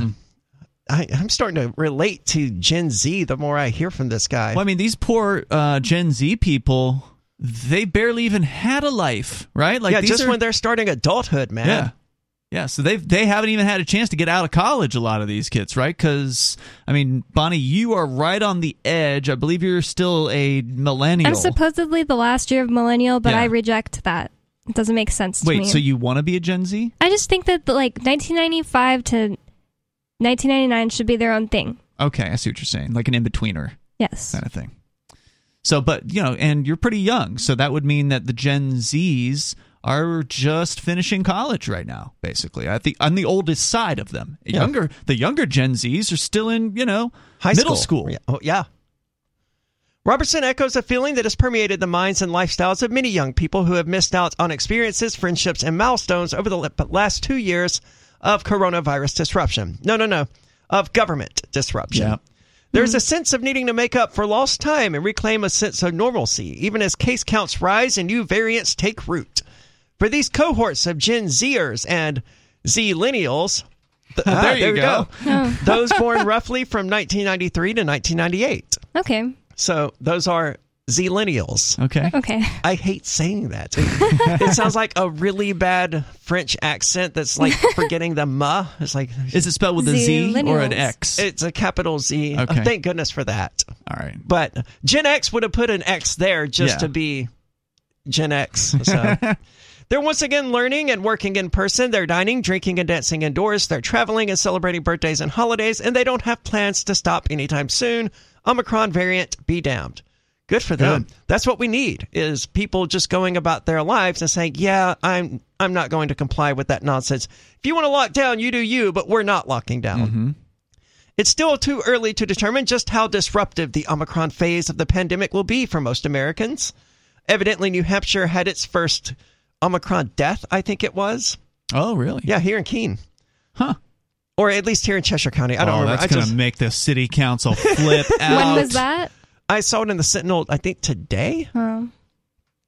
I'm starting to relate to Gen Z the more I hear from this guy. Well, I mean, these poor Gen Z people... They barely even had a life, right? Like when they're starting adulthood, man. Yeah. So they haven't even had a chance to get out of college. A lot of these kids, right? Because I mean, Bonnie, you are right on the edge. I believe you're still a millennial. I'm supposedly the last year of millennial, but I reject that. It doesn't make sense to me. Wait, so you want to be a Gen Z? I just think that 1995 to 1999 should be their own thing. Okay, I see what you're saying, like an in-betweener. Yes, kind of thing. So, but, and you're pretty young, so that would mean that the Gen Zs are just finishing college right now, basically. I think on the oldest side of them. The younger Gen Zs are still in, middle school. Yeah. Robertson echoes a feeling that has permeated the minds and lifestyles of many young people who have missed out on experiences, friendships, and milestones over the last 2 years of coronavirus disruption. No, of government disruption. Yeah. There's a sense of needing to make up for lost time and reclaim a sense of normalcy, even as case counts rise and new variants take root. For these cohorts of Gen Zers and Z-Lineals, there you go. Those born roughly from 1993 to 1998. Okay. So those are Z-Lineals. Okay. I hate saying that. It sounds like a really bad French accent that's like forgetting the "ma." It's like, is it spelled with a Z or an X? It's a capital Z. Okay. Thank goodness for that. All right. But Gen X would have put an X there just to be Gen X. So they're once again learning and working in person. They're dining, drinking, and dancing indoors. They're traveling and celebrating birthdays and holidays, and they don't have plans to stop anytime soon. Omicron variant, be damned. Good for them. Good. That's what we need, is people just going about their lives and saying, yeah, I'm not going to comply with that nonsense. If you want to lock down, you do you, but we're not locking down. Mm-hmm. It's still too early to determine just how disruptive the Omicron phase of the pandemic will be for most Americans. Evidently, New Hampshire had its first Omicron death, I think it was. Oh, really? Yeah, here in Keene. Huh. Or at least here in Cheshire County. I don't remember. That's going to make the city council flip out. When was that? I saw it in the Sentinel, I think today.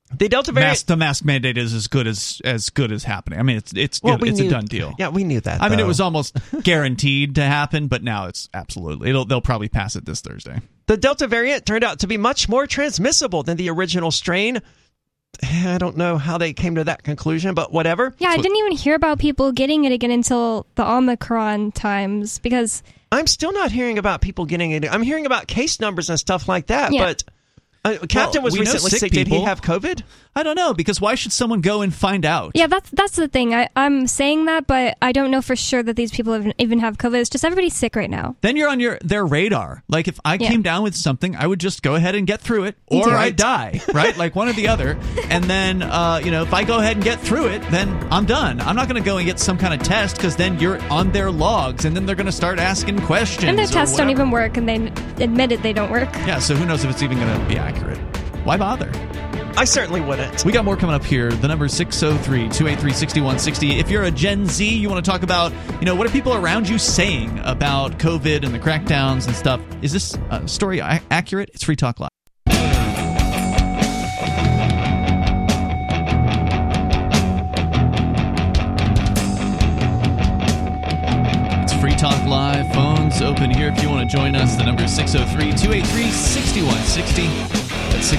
The Delta variant. The mask mandate is as good as happening. I mean, it's good. It's a done deal. Yeah, we knew that. I mean, it was almost guaranteed to happen, but now it's absolutely. They'll probably pass it this Thursday. The Delta variant turned out to be much more transmissible than the original strain. I don't know how they came to that conclusion, but whatever. Yeah, I didn't even hear about people getting it again until the Omicron times, because I'm still not hearing about people getting it. I'm hearing about case numbers and stuff like that, Yeah. but Captain was we know recently sick sick. Did he people. have COVID? I don't know, because why should someone go and find out? yeah, that's the thing. I'm saying that, but I don't know for sure that these people even have COVID. It's just everybody's sick right now. Then you're on their radar. Like, if I came down with something, I would just go ahead and get through it, or too. I'd die, right? Like one or the other. And then, if I go ahead and get through it, then I'm done. I'm not going to go and get some kind of test, because then you're on their logs, and then they're going to start asking questions. And their tests don't whatever. even work, and they admit it, they don't work. Yeah, so who knows if it's even going to be accurate. Why bother? I certainly wouldn't. We got more coming up here. The number is 603-283-6160. If you're a Gen Z, you want to talk about, what are people around you saying about COVID and the crackdowns and stuff? Is this story accurate? It's Free Talk Live. It's Free Talk Live. Phones open here if you want to join us. The number is 603-283-6160. That's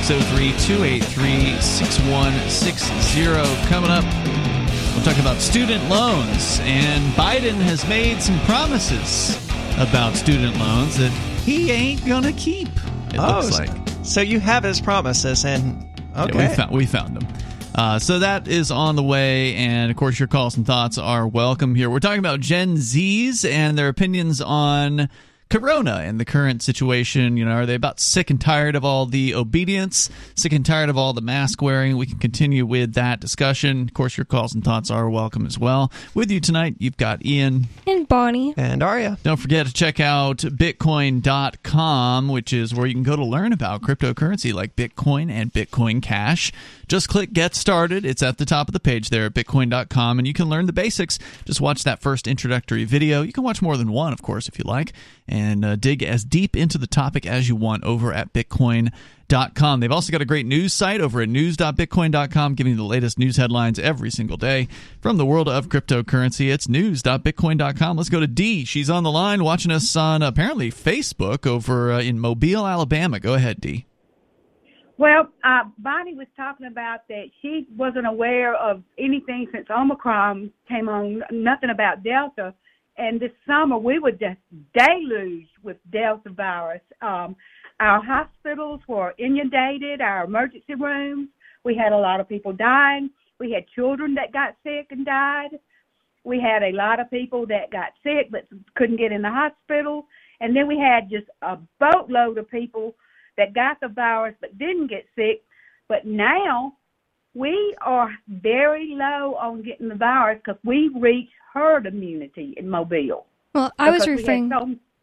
603-283-6160. Coming up, we'll talk about student loans. And Biden has made some promises about student loans that he ain't going to keep, it looks like. So you have his promises, and okay. Yeah, we found them. So that is on the way, and of course your calls and thoughts are welcome here. We're talking about Gen Zs and their opinions on Corona and the current situation. Are they about sick and tired of all the obedience, sick and tired of all the mask wearing? We can continue with that discussion. Of course, your calls and thoughts are welcome as well. With you tonight, you've got Ian. And Bonnie. And Aria. Don't forget to check out Bitcoin.com, which is where you can go to learn about cryptocurrency like Bitcoin and Bitcoin Cash. Just click Get Started. It's at the top of the page there at Bitcoin.com, and you can learn the basics. Just watch that first introductory video. You can watch more than one, of course, if you like, and dig as deep into the topic as you want over at Bitcoin.com. They've also got a great news site over at news.bitcoin.com, giving you the latest news headlines every single day from the world of cryptocurrency. It's news.bitcoin.com. Let's go to Dee. She's on the line watching us on apparently Facebook over in Mobile, Alabama. Go ahead, Dee. Well, Bonnie was talking about that she wasn't aware of anything since Omicron came on, nothing about Delta. And this summer, we were just deluged with Delta virus. Our hospitals were inundated, our emergency rooms. We had a lot of people dying. We had children that got sick and died. We had a lot of people that got sick but couldn't get in the hospital. And then we had just a boatload of people that got the virus but didn't get sick. But now we are very low on getting the virus because we reached herd immunity in Mobile. Well, I was referring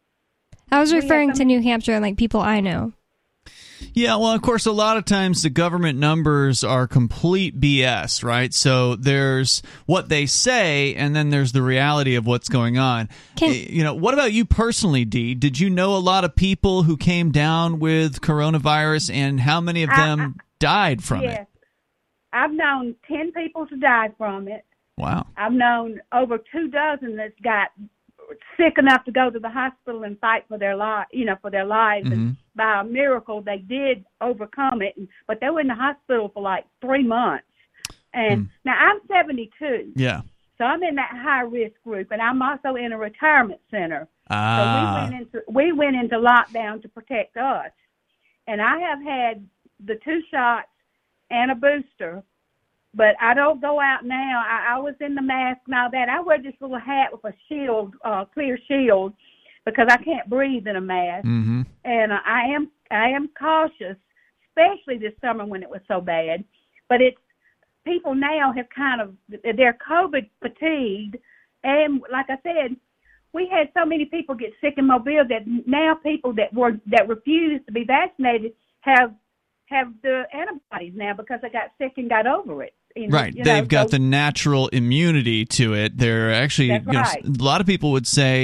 to New Hampshire and like people I know. Yeah, well, of course, a lot of times the government numbers are complete BS, right? So there's what they say, and then there's the reality of what's going on. What about you personally, Dee? Did you know a lot of people who came down with coronavirus, and how many of them died from it? Yes. I've known 10 people to die from it. Wow. I've known over 24 that's got sick enough to go to the hospital and fight for their lives, Mm-hmm. And by a miracle, they did overcome it. But they were in the hospital for like 3 months. And now I'm 72. Yeah. So I'm in that high risk group, and I'm also in a retirement center. Ah. So we went into lockdown to protect us. And I have had the 2 shots and a booster. But I don't go out now. I was in the mask and all that. I wear this little hat with a shield, clear shield, because I can't breathe in a mask. Mm-hmm. And I am cautious, especially this summer when it was so bad. But people now have they're COVID fatigued. And like I said, we had so many people get sick in Mobile that now people that refuse to be vaccinated have the antibodies now because they got sick and got over it. Right. They've got the natural immunity to it. They're actually, That's right. A lot of people would say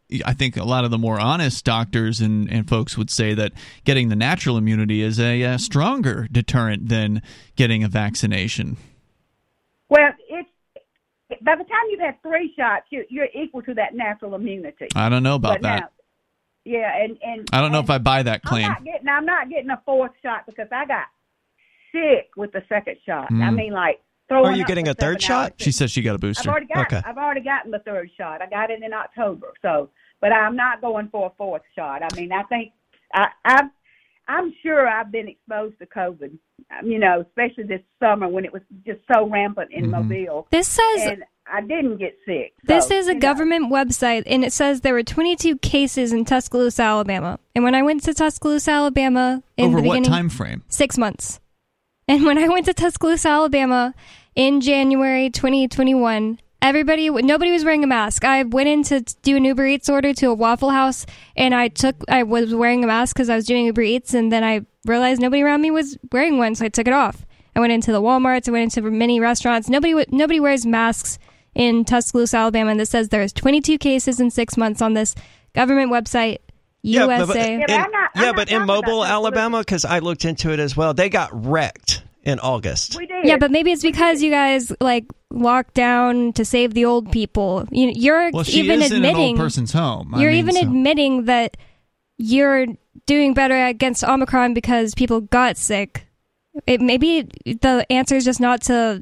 I think a lot of the more honest doctors and folks would say that getting the natural immunity is a stronger deterrent than getting a vaccination. Well, by the time you've had 3 shots, you're equal to that natural immunity. I don't know about that. Now, yeah, and I don't know if I buy that claim. I'm not getting a 4th shot because I got sick with the 2nd shot. I mean, like throwing Are you up getting for a 3rd 7 shot? hours. She says she got a booster. I've already gotten the 3rd shot. I got it in October. So, but I'm not going for a 4th shot. I mean, I think I'm sure I've been exposed to COVID. You know, especially this summer when it was just so rampant in Mobile. This says, and I didn't get sick. this is a government website, and it says there were 22 cases in Tuscaloosa, Alabama. And when I went to Tuscaloosa, Alabama, in Over the what beginning, time frame? 6 months. And when I went to Tuscaloosa, Alabama, in January 2021, nobody was wearing a mask. I went in to do an Uber Eats order to a Waffle House, and I was wearing a mask because I was doing Uber Eats, and then I realized nobody around me was wearing one, so I took it off. I went into the Walmarts, I went into many restaurants. Nobody wears masks in Tuscaloosa, Alabama, and this says there's 22 cases in 6 months on this government website, USA. But in Mobile, Alabama, because I looked into it as well, they got wrecked in August. We did. Yeah, but maybe it's because you guys locked down to save the old people. You're Well, she even is in an admitting old person's home. You're admitting that you're doing better against Omicron because people got sick. Maybe the answer is just not to,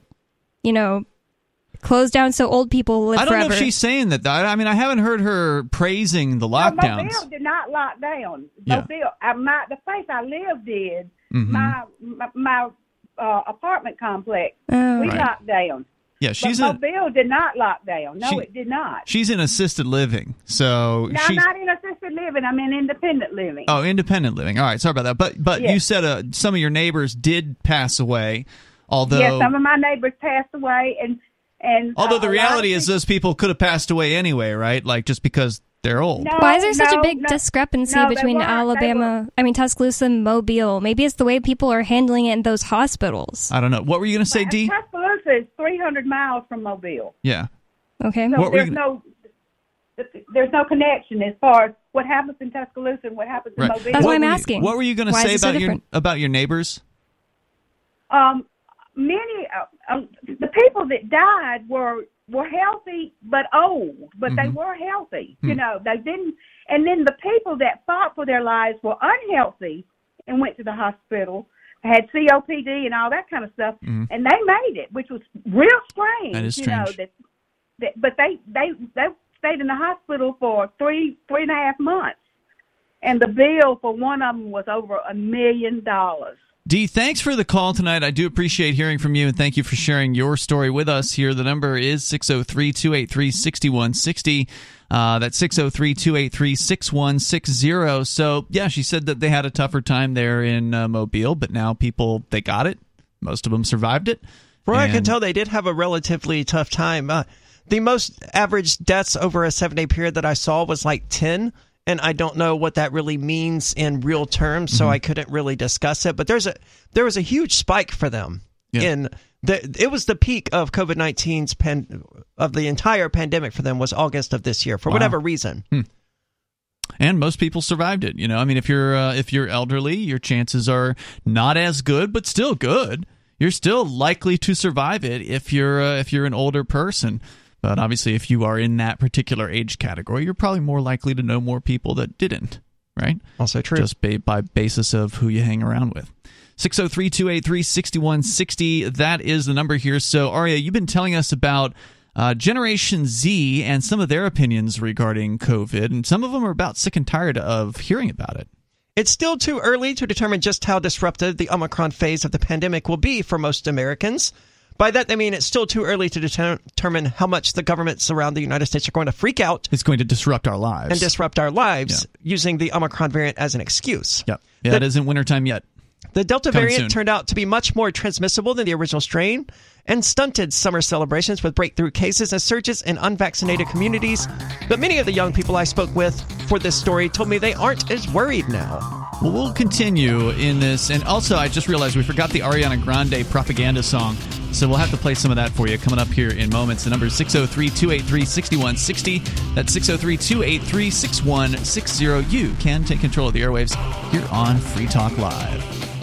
close down so old people live forever. I don't know if she's saying that. I mean, I haven't heard her praising the lockdowns. Mobile did not lock down. Yeah. Mobile, the place I live did. My apartment complex, we locked down. Yeah, Mobile did not lock down. No, it did not. She's in assisted living, so I'm not in assisted living. I'm in independent living. Oh, independent living. All right, sorry about that. But yes. You said some of your neighbors did pass away, although yes, some of my neighbors passed away, and although the reality is those people could have passed away anyway, right? Like just because they're old. No, Why is there such a big discrepancy between Tuscaloosa and Mobile? Maybe it's the way people are handling it in those hospitals. I don't know. What were you going to say, Dee? Tuscaloosa is 300 miles from Mobile. Yeah. Okay. So there's no connection as far as what happens in Tuscaloosa and what happens in Mobile. That's why I'm asking. What were you going to say about your neighbors? Many the people that died were healthy but old, but they were healthy. They didn't. And then the people that fought for their lives were unhealthy and went to the hospital, had COPD and all that kind of stuff, and they made it, which was real strange. That is strange. But they stayed in the hospital for three and a half months, and the bill for one of them was over $1 million. Dee, thanks for the call tonight. I do appreciate hearing from you, and thank you for sharing your story with us here. The number is 603-283-6160. That's 603-283-6160. So, yeah, she said that they had a tougher time there in Mobile, but now they got it. Most of them survived it. From what I can tell, they did have a relatively tough time. The most average deaths over a 7-day period that I saw was like 10. And I don't know what that really means in real terms, so I couldn't really discuss it. But there was a huge spike for them. Yeah. It was the peak of COVID-19's of the entire pandemic for them was August of this year for whatever reason. And most people survived it. I mean, if you're elderly, your chances are not as good, but still good. You're still likely to survive it if you're an older person. But obviously, if you are in that particular age category, you're probably more likely to know more people that didn't, right? Also true. Just by basis of who you hang around with. 603-283-6160, that is the number here. So, Aria, you've been telling us about Generation Z and some of their opinions regarding COVID, and some of them are about sick and tired of hearing about it. It's still too early to determine just how disruptive the Omicron phase of the pandemic will be for most Americans. By that, they mean it's still too early to determine how much the governments around the United States are going to freak out. It's going to disrupt our lives. And disrupt our lives using the Omicron variant as an excuse. Yeah, it isn't wintertime yet. The Delta variant turned out to be much more transmissible than the original strain and stunted summer celebrations with breakthrough cases and surges in unvaccinated communities. But many of the young people I spoke with for this story told me they aren't as worried now. Well, we'll continue in this. And also, I just realized we forgot the Ariana Grande propaganda song. So we'll have to play some of that for you coming up here in moments. The number is 603-283-6160. That's 603-283-6160. You can take control of the airwaves here on Free Talk Live.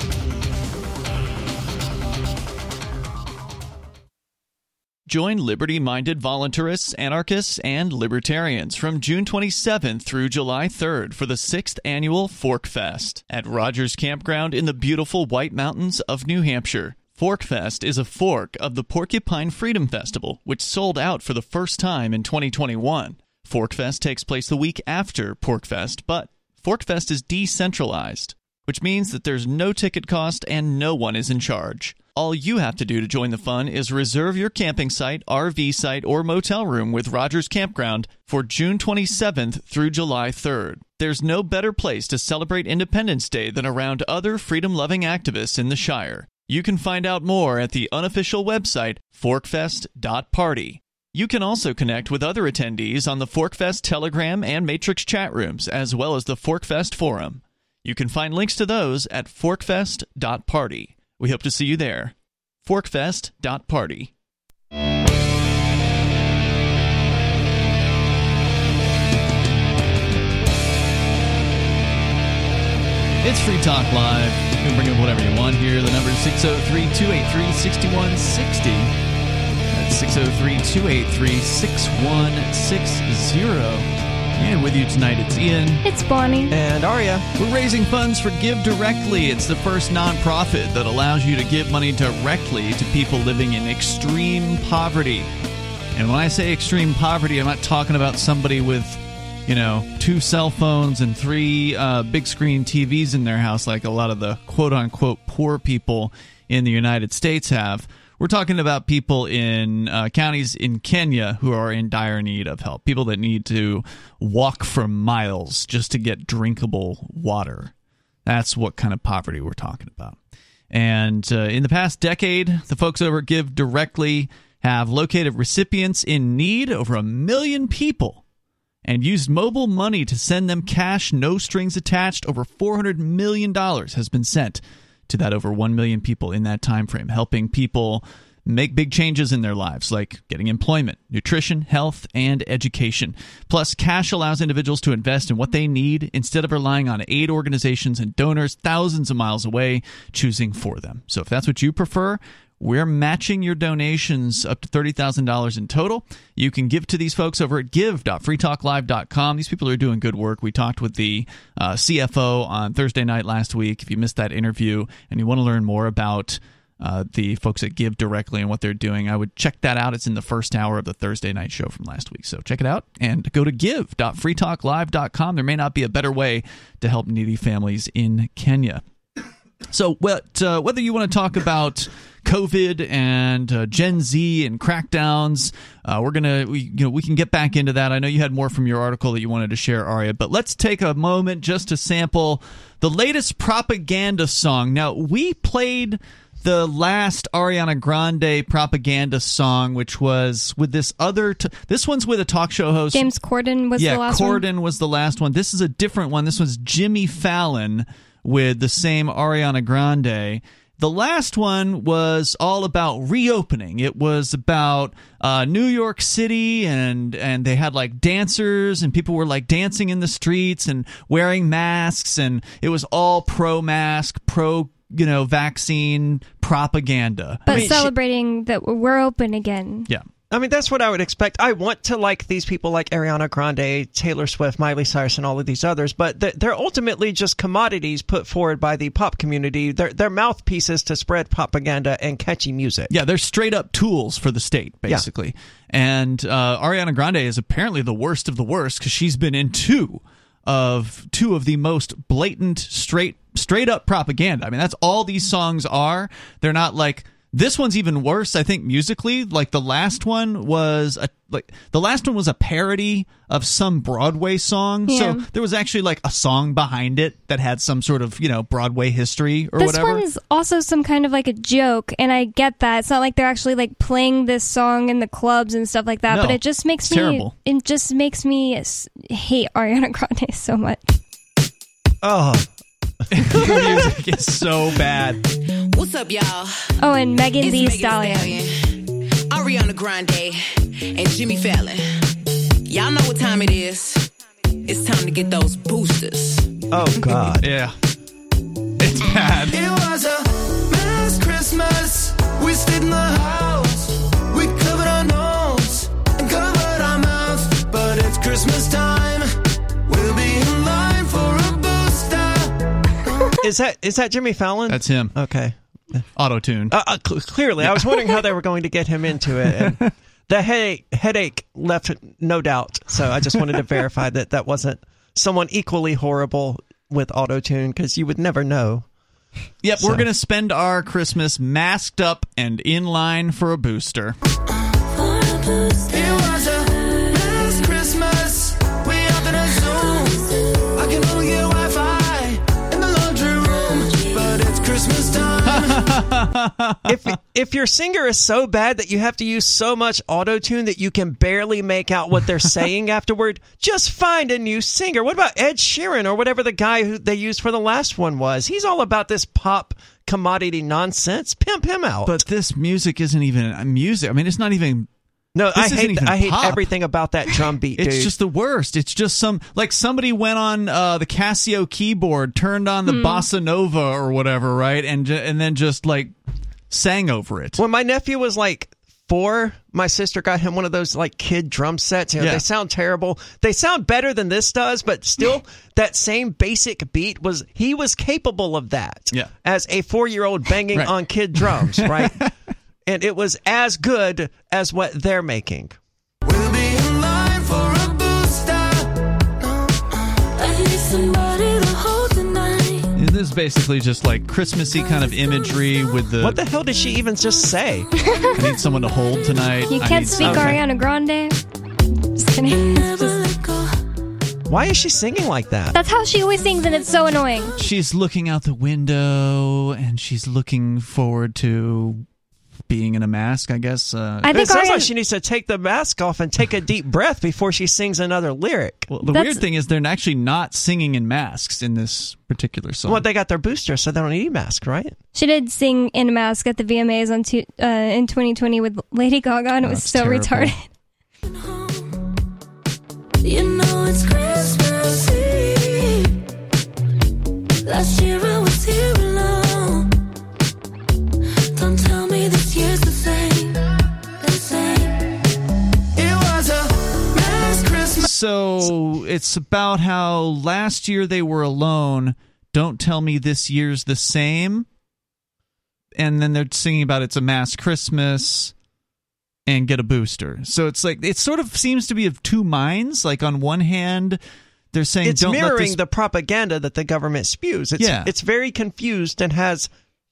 Join liberty-minded voluntarists, anarchists, and libertarians from June 27th through July 3rd for the 6th annual Fork Fest at Rogers Campground in the beautiful White Mountains of New Hampshire. Fork Fest is a fork of the Porcupine Freedom Festival, which sold out for the first time in 2021. Fork Fest takes place the week after Pork Fest, but Fork Fest is decentralized, which means that there's no ticket cost and no one is in charge. All you have to do to join the fun is reserve your camping site, RV site, or motel room with Rogers Campground for June 27th through July 3rd. There's no better place to celebrate Independence Day than around other freedom-loving activists in the Shire. You can find out more at the unofficial website, forkfest.party. You can also connect with other attendees on the Forkfest Telegram and Matrix chat rooms, as well as the Forkfest Forum. You can find links to those at forkfest.party. We hope to see you there. Forkfest.party. It's Free Talk Live. You can bring up whatever you want here. The number is 603-283-6160. That's 603-283-6160. And with you tonight, it's Ian. It's Bonnie. And Aria. We're raising funds for Give Directly. It's the first nonprofit that allows you to give money directly to people living in extreme poverty. And when I say extreme poverty, I'm not talking about somebody with, 2 cell phones and 3 big screen TVs in their house like a lot of the quote-unquote poor people in the United States have. We're talking about people in counties in Kenya who are in dire need of help. People that need to walk for miles just to get drinkable water. That's what kind of poverty we're talking about. And in the past decade, the folks over at Give Directly have located recipients in need, over 1 million people, and used mobile money to send them cash, no strings attached. Over $400 million has been sent to that over 1 million people in that time frame, helping people make big changes in their lives, like getting employment, nutrition, health, and education. Plus, cash allows individuals to invest in what they need instead of relying on aid organizations and donors thousands of miles away choosing for them. So if that's what you prefer, we're matching your donations up to $30,000 in total. You can give to these folks over at give.freetalklive.com. These people are doing good work. We talked with the CFO on Thursday night last week. If you missed that interview and you want to learn more about the folks at Give Directly and what they're doing, I would check that out. It's in the first hour of the Thursday night show from last week. So check it out and go to give.freetalklive.com. There may not be a better way to help needy families in Kenya. So whether you want to talk about COVID and Gen Z and crackdowns, we can get back into that. I know you had more from your article that you wanted to share, Aria, but let's take a moment just to sample the latest propaganda song. Now, we played the last Ariana Grande propaganda song, which was with this other this one's with a talk show host. James Corden was the last one. Yeah, Corden was the last one. This is a different one. This was Jimmy Fallon with the same Ariana Grande. The last one was all about reopening. It was about New York City, and they had like dancers, and people were like dancing in the streets and wearing masks, and it was all pro-mask, vaccine propaganda. But celebrating that we're open again. Yeah. I mean, that's what I would expect. I want to like these people like Ariana Grande, Taylor Swift, Miley Cyrus, and all of these others, but they're ultimately just commodities put forward by the pop community. They're mouthpieces to spread propaganda and catchy music. Yeah, they're straight up tools for the state, basically. Yeah. And Ariana Grande is apparently the worst of the worst because she's been in two of the most blatant, straight up propaganda. I mean, that's all these songs are. They're not like... This one's even worse, I think, musically. Like the last one was a parody of some Broadway song. Yeah. So there was actually like a song behind it that had some sort of, Broadway history or whatever. This one's also some kind of like a joke, and I get that. It's not like they're actually like playing this song in the clubs and stuff like that, but it just makes me terrible. It just makes me hate Ariana Grande so much. Oh. Your music is so bad. What's up, y'all? Oh, and Megan Thee Megan Stallion. Ariana Grande, and Jimmy Fallon. Y'all know what time it is. It's time to get those boosters. Oh, God. Yeah. It's bad. It was a last Christmas. We stayed in the house. We covered our nose and covered our mouth. But it's Christmas time. We'll be in line for a booster. Is that Jimmy Fallon? That's him. Okay. Auto-tune. Clearly. I was wondering how they were going to get him into it. And the headache left no doubt. So I just wanted to verify that wasn't someone equally horrible with auto-tune, because you would never know. Yep, we're going to spend our Christmas masked up and in line for a booster. It was a last Christmas. We up in a Zoom. I can only get Wi-Fi in the laundry room, but it's Christmas time. If your singer is so bad that you have to use so much auto-tune that you can barely make out what they're saying afterward, just find a new singer. What about Ed Sheeran or whatever the guy who they used for the last one was? He's all about this pop commodity nonsense. Pimp him out. But this music isn't even music. I mean, it's not even... No, I hate pop. everything about that drum beat, dude. It's just the worst. It's just somebody went on the Casio keyboard, turned on the bossa nova or whatever, right, and then just like sang over it. When my nephew was like 4, my sister got him one of those like kid drum sets. You know, They sound terrible. They sound better than this does, but still, that same basic beat he was capable of that. Yeah. As a 4-year-old banging on kid drums, right? And it was as good as what they're making. We'll be in line for a booster. I need somebody to hold tonight. This is basically just like Christmassy kind of imagery with the... What the hell did she even just say? I need someone to hold tonight. You can't speak Ariana Grande. Just kidding. Why is she singing like that? That's how she always sings, and it's so annoying. She's looking out the window, and she's looking forward to... being in a mask, I guess. I think it sounds like she needs to take the mask off and take a deep breath before she sings another lyric. Well, the weird thing is they're actually not singing in masks in this particular song. Well, they got their booster, so they don't need a mask, right? She did sing in a mask at the VMAs in 2020 with Lady Gaga, and it was so terrible. retarded. You know it's Christmas Eve. Last year I was here alone. Don't tell me this year's the same. It was a last Christmas. So it's about how last year they were alone. Don't tell me this year's the same. And then they're singing about it's a masked Christmas and get a booster. So it's like, it sort of seems to be of two minds. Like on one hand, they're saying it's don't mirroring let this... the propaganda that the government spews. It's very confused and has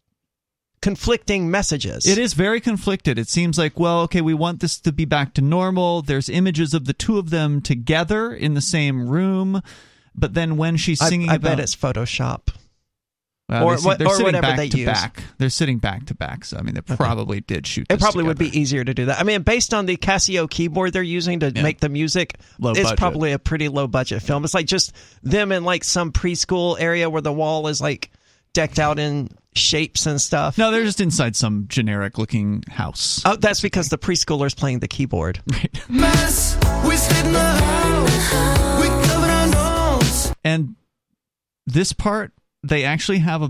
conflicting messages. It is very conflicted. It seems like, well, okay, we want this to be back to normal. There's images of the two of them together in the same room. But then when she's singing I about... bet it's Photoshop. Well, or they're sitting whatever back they to use. back. They're sitting back to back. So, I mean, they probably did shoot It this probably would together. be easier to do that. I mean, based on the Casio keyboard they're using to make the music, it's budget. probably a pretty low-budget film. It's like just them in like some preschool area where the wall is like decked out in shapes and stuff. No, they're just inside some generic-looking house. Oh, that's because the preschoolers playing the keyboard. Right. Mess. We stayed in the house. We covered our nose. And this part, they actually have a...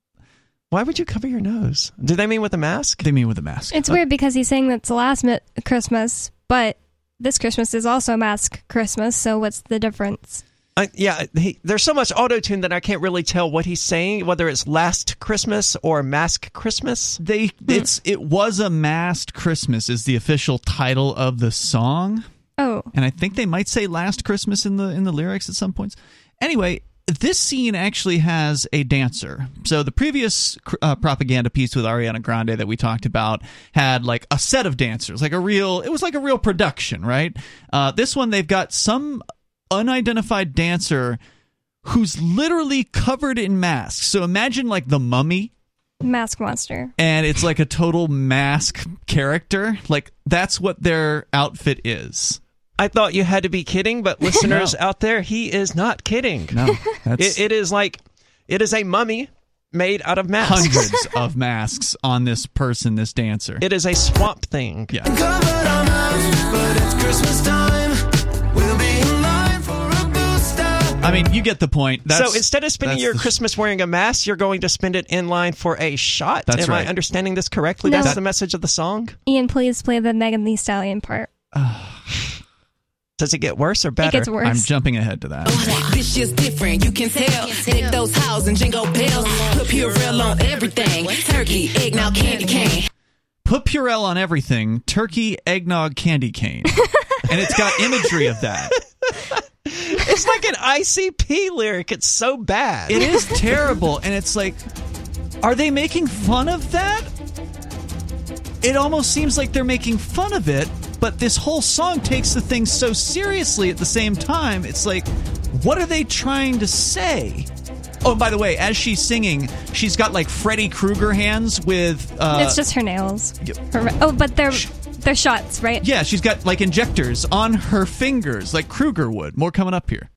Why would you cover your nose? Do they mean with a mask? They mean with a mask. It's weird because he's saying that's the last Christmas, but this Christmas is also mask Christmas, so what's the difference? There's so much auto-tune that I can't really tell what he's saying, whether it's last Christmas or mask Christmas. It was a masked Christmas is the official title of the song. Oh. And I think they might say last Christmas in the lyrics at some points. Anyway, this scene actually has a dancer. So the previous propaganda piece with Ariana Grande that we talked about had like a set of dancers, it was like a real production, right? This one, they've got some unidentified dancer who's literally covered in masks. So imagine like the Mummy. Mask monster. And it's like a total mask character. Like that's what their outfit is. I thought you had to be kidding, but listeners out there, he is not kidding. No. It is a mummy made out of masks. Hundreds of masks on this person, this dancer. It is a swamp thing. Yeah. Covered our mouths, but it's Christmas time. We'll be in line for a booster. I mean, you get the point. So instead of spending your Christmas wearing a mask, you're going to spend it in line for a shot? That's Am right. I understanding this correctly? No. That's the message of the song? Ian, please play the Megan Thee Stallion part. Does it get worse or better? It gets worse. I'm jumping ahead to that. This year's different, you can tell. Take those hoes and jingle bells. Put Purell on everything. Turkey, eggnog, candy cane. Put Purell on everything, turkey, eggnog, candy cane. And it's got imagery of that. It's like an ICP lyric. It's so bad. It is terrible. And it's like, are they making fun of that? It almost seems like they're making fun of it, but this whole song takes the thing so seriously at the same time. It's like, what are they trying to say? Oh, by the way, as she's singing, she's got like Freddy Krueger hands with... it's just her nails. But they're shots, right? Yeah, she's got like injectors on her fingers, like Krueger would. More coming up here.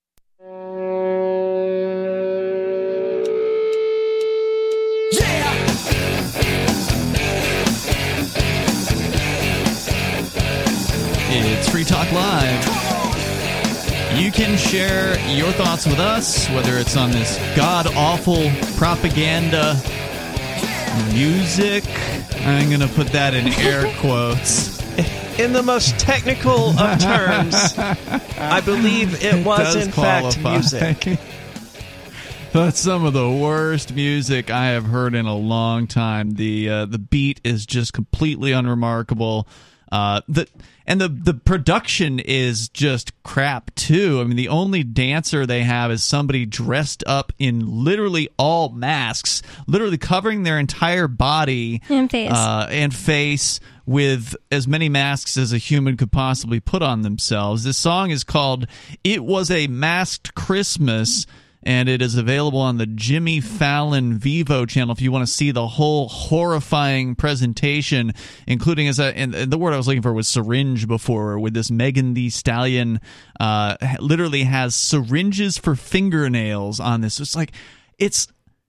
It's Free Talk Live. You can share your thoughts with us, whether it's on this god-awful propaganda music. I'm going to put that in air quotes. In the most technical of terms, I believe it was in fact music. That's some of the worst music I have heard in a long time. The beat is just completely unremarkable. The production is just crap too. I mean, the only dancer they have is somebody dressed up in literally all masks, literally covering their entire body and face with as many masks as a human could possibly put on themselves. This song is called "It Was a Masked Christmas," and it is available on the Jimmy Fallon Vivo channel if you want to see the whole horrifying presentation, including, and the word I was looking for was syringe before, with this Megan Thee Stallion literally has syringes for fingernails on this. It's like, it's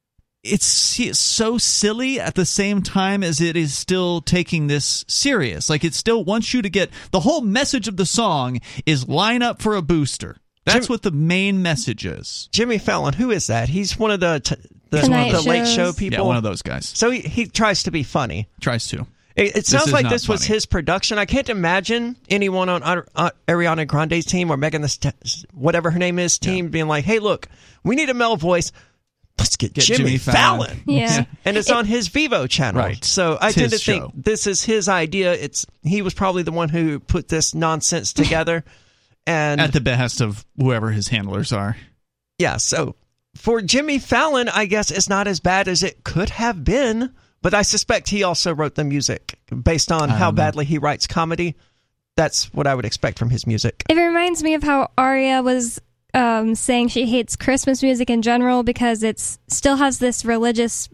so silly at the same time as it is still taking this serious. Like, it still wants you to get, the whole message of the song is line up for a booster. That's what the main message is. Jimmy Fallon, who is that? He's one of the late show people. Yeah, one of those guys. So he tries to be funny. Tries to. It sounds like this was funny. his production. I can't imagine anyone on Ariana Grande's team or Megan whatever her name is team being like, "Hey, look, we need a male voice. Let's get Jimmy Fallon." Yeah. And it's on his Vivo channel. Right. So I It's tend to his think show. this is his idea. He was probably the one who put this nonsense together. And at the behest of whoever his handlers are. Yeah, so for Jimmy Fallon, I guess it's not as bad as it could have been, but I suspect he also wrote the music based on how badly he writes comedy. That's what I would expect from his music. It reminds me of how Aria was saying she hates Christmas music in general because it still has this religious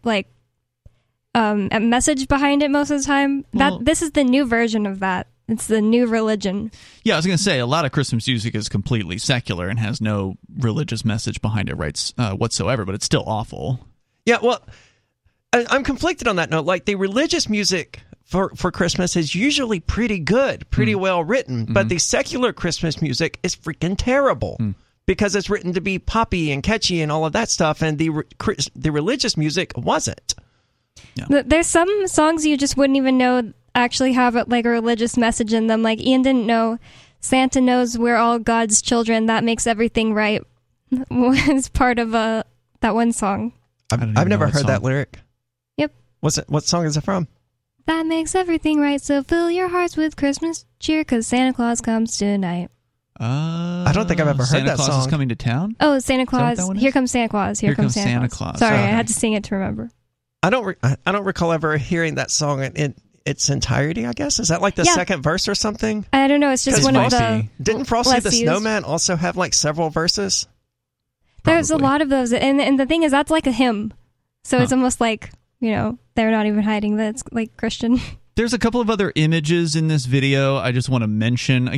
a message behind it most of the time. This is the new version of that. It's the new religion. Yeah, I was going to say, a lot of Christmas music is completely secular and has no religious message behind it whatsoever, but it's still awful. Yeah, well, I'm conflicted on that note. Like, the religious music for Christmas is usually pretty good, pretty well written, but the secular Christmas music is freaking terrible because it's written to be poppy and catchy and all of that stuff, and the religious music wasn't. Yeah. There's some songs you just wouldn't even know actually have like a religious message in them. Like, Ian didn't know Santa knows we're all God's children. That makes everything right. Was part of that one song. I've never heard that lyric. Yep. What song is it from? That makes everything right. So fill your hearts with Christmas cheer, because Santa Claus comes tonight. I don't think I've ever heard that Santa Claus song. Is coming to town? Oh, Santa Claus. Here comes Santa Claus. Here comes Santa Claus. Sorry, I had to sing it to remember. I don't recall ever hearing that song in its entirety, I guess. Is that like the second verse or something? I don't know. It's just one of the... Didn't Frosty the Snowman also have like several verses? There's a lot of those. And the thing is, that's like a hymn. So it's almost like, they're not even hiding that it's like Christian. There's a couple of other images in this video I just want to mention. Again,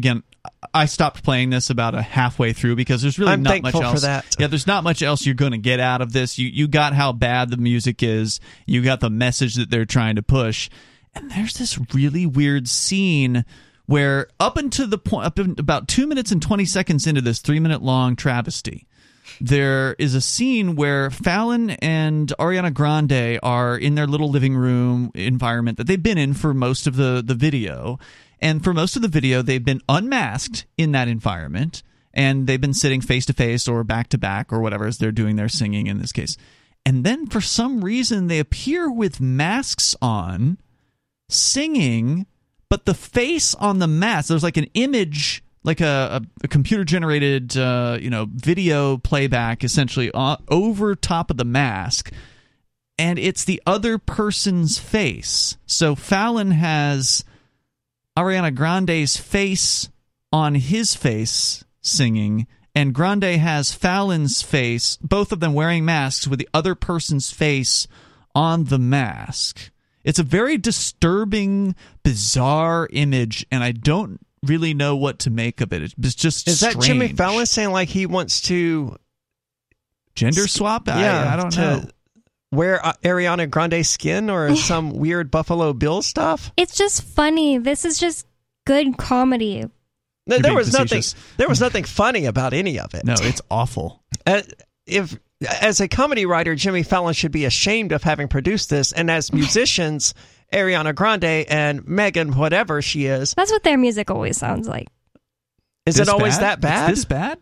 I stopped playing this about a halfway through because there's really not much else. For that. Yeah, there's not much else you're going to get out of this. You got how bad the music is. You got the message that they're trying to push. And there's this really weird scene where up until the point, about 2 minutes and 20 seconds into this 3-minute long travesty, there is a scene where Fallon and Ariana Grande are in their little living room environment that they've been in for most of the video. And for most of the video, they've been unmasked in that environment, and they've been sitting face-to-face or back-to-back or whatever as they're doing their singing in this case. And then for some reason, they appear with masks on, singing, but the face on the mask, there's like an image, like a computer-generated video playback essentially over top of the mask, and it's the other person's face. So Fallon has Ariana Grande's face on his face singing, and Grande has Fallon's face, both of them wearing masks with the other person's face on the mask. It's a very disturbing, bizarre image, and I don't really know what to make of it. It's just Is strange. that Jimmy Fallon saying like he wants to gender swap? Yeah, I don't know. Wear Ariana Grande's skin or some weird Buffalo Bill stuff? It's just funny. This is just good comedy. No, there was facetious. nothing funny about any of it. No, it's awful. If as a comedy writer, Jimmy Fallon should be ashamed of having produced this, and as musicians, Ariana Grande and Megan, whatever she is, That's what their music always sounds like. is it always that bad? It's this bad?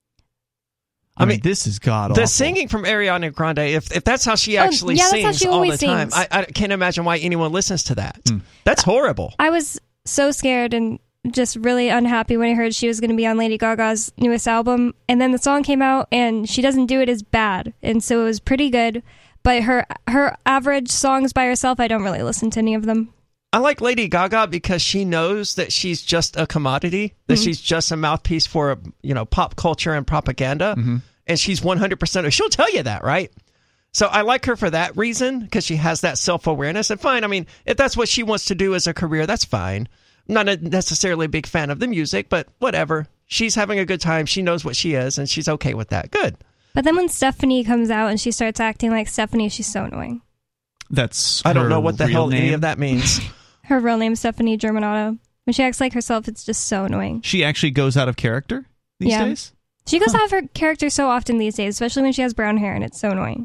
I mean, this is god-awful. The singing from Ariana Grande, if that's how she actually that's sings how she all always the time, sings. I can't imagine why anyone listens to that. That's horrible. I was so scared and just really unhappy when I heard she was going to be on Lady Gaga's newest album, and then the song came out and she doesn't do it as bad, and so it was pretty good. But her average songs by herself, I don't really listen to any of them. I like Lady Gaga because she knows that she's just a commodity, that she's just a mouthpiece for pop culture and propaganda, and she's 100%. She'll tell you that, right? So I like her for that reason, because she has that self-awareness. And fine, I mean, if that's what she wants to do as a career, that's fine. I'm not necessarily a big fan of the music, but whatever. She's having a good time. She knows what she is, and she's okay with that. Good. But then when Stephanie comes out and she starts acting like Stephanie, she's so annoying. I don't know what the hell any of that means. Her real name's Stephanie Germanotta. When she acts like herself, it's just so annoying. She actually goes out of character these days? She goes out of her character so often these days, especially when she has brown hair, and it's so annoying.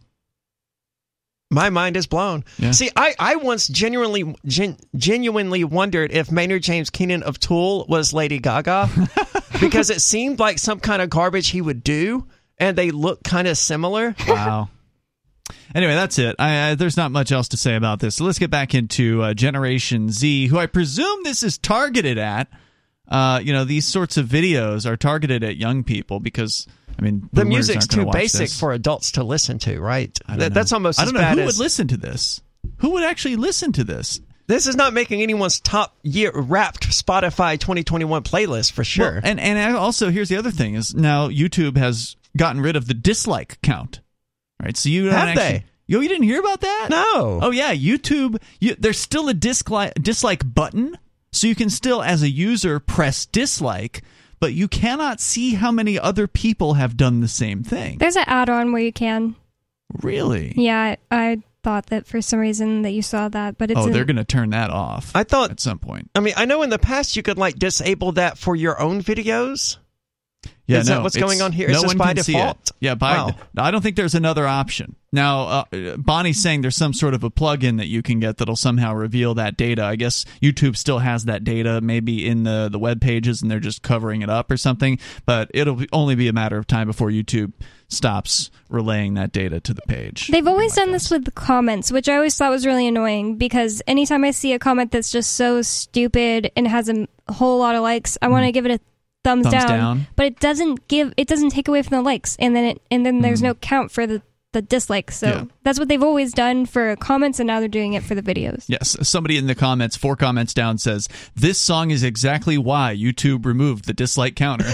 My mind is blown. Yeah. See, I once genuinely wondered if Maynard James Keenan of Tool was Lady Gaga, because it seemed like some kind of garbage he would do, and they look kind of similar. Wow. Anyway, that's it. There's not much else to say about this. So let's get back into Generation Z, who I presume this is targeted at. These sorts of videos are targeted at young people because, I mean, the music's too basic for adults to listen to, right? That's almost as bad as... I don't know who would listen to this. Who would actually listen to this? This is not making anyone's top year wrapped Spotify 2021 playlist for sure. Well, and also, here's the other thing, is now YouTube has gotten rid of the dislike count. Right, so you don't actually... You didn't hear about that? No. Oh, yeah, YouTube, there's still a dislike button, so you can still, as a user, press dislike, but you cannot see how many other people have done the same thing. There's an add-on where you can. Really? Yeah, I thought that for some reason that you saw that, but it's... they're going to turn that off at some point. I mean, I know in the past you could, disable that for your own videos. Yeah, is that what's going on here? Is this by default? Yeah, I don't think there's another option. Now, Bonnie's saying there's some sort of a plugin that you can get that'll somehow reveal that data. I guess YouTube still has that data maybe in the web pages, and they're just covering it up or something. But it'll only be a matter of time before YouTube stops relaying that data to the page. They've always done this with the comments, which I always thought was really annoying, because anytime I see a comment that's just so stupid and has a whole lot of likes, I want to give it a thumbs down, but it doesn't take away from the likes, and then there's no count for the dislikes. So that's what they've always done for comments, and now they're doing it for the videos. Yes, somebody in the comments, 4 comments down, says this song is exactly why YouTube removed the dislike counter.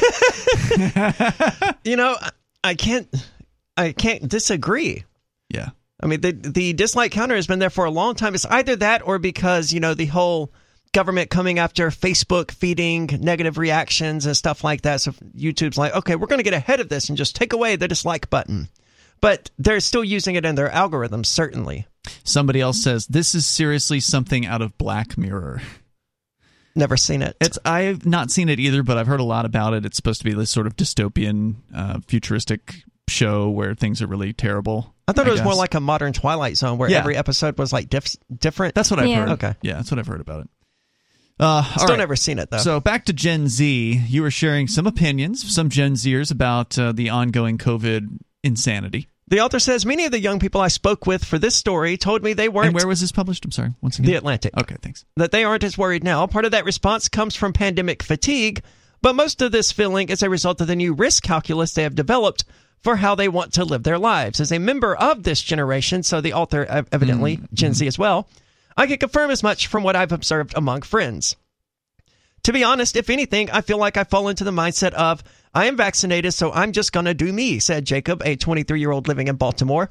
I can't disagree. Yeah, I mean the dislike counter has been there for a long time. It's either that or because the whole government coming after Facebook feeding negative reactions and stuff like that. So YouTube's like, okay, we're going to get ahead of this and just take away the dislike button. But they're still using it in their algorithms, certainly. Somebody else says, this is seriously something out of Black Mirror. Never seen it. I've not seen it either, but I've heard a lot about it. It's supposed to be this sort of dystopian, futuristic show where things are really terrible. I thought it was more like a modern Twilight Zone where every episode was like different. That's what I've heard. Okay. Yeah, that's what I've heard about it. Still never seen it, though. So back to Gen Z. You were sharing some opinions, some Gen Zers about the ongoing COVID insanity. The author says, many of the young people I spoke with for this story told me they weren't... And where was this published? I'm sorry, once again. The Atlantic. Okay, thanks. That they aren't as worried now. Part of that response comes from pandemic fatigue, but most of this feeling is a result of the new risk calculus they have developed for how they want to live their lives. As a member of this generation, so the author evidently, Gen Z as well, I can confirm as much from what I've observed among friends. To be honest, if anything, I feel like I fall into the mindset of, I am vaccinated, so I'm just going to do me, said Jacob, a 23-year-old living in Baltimore.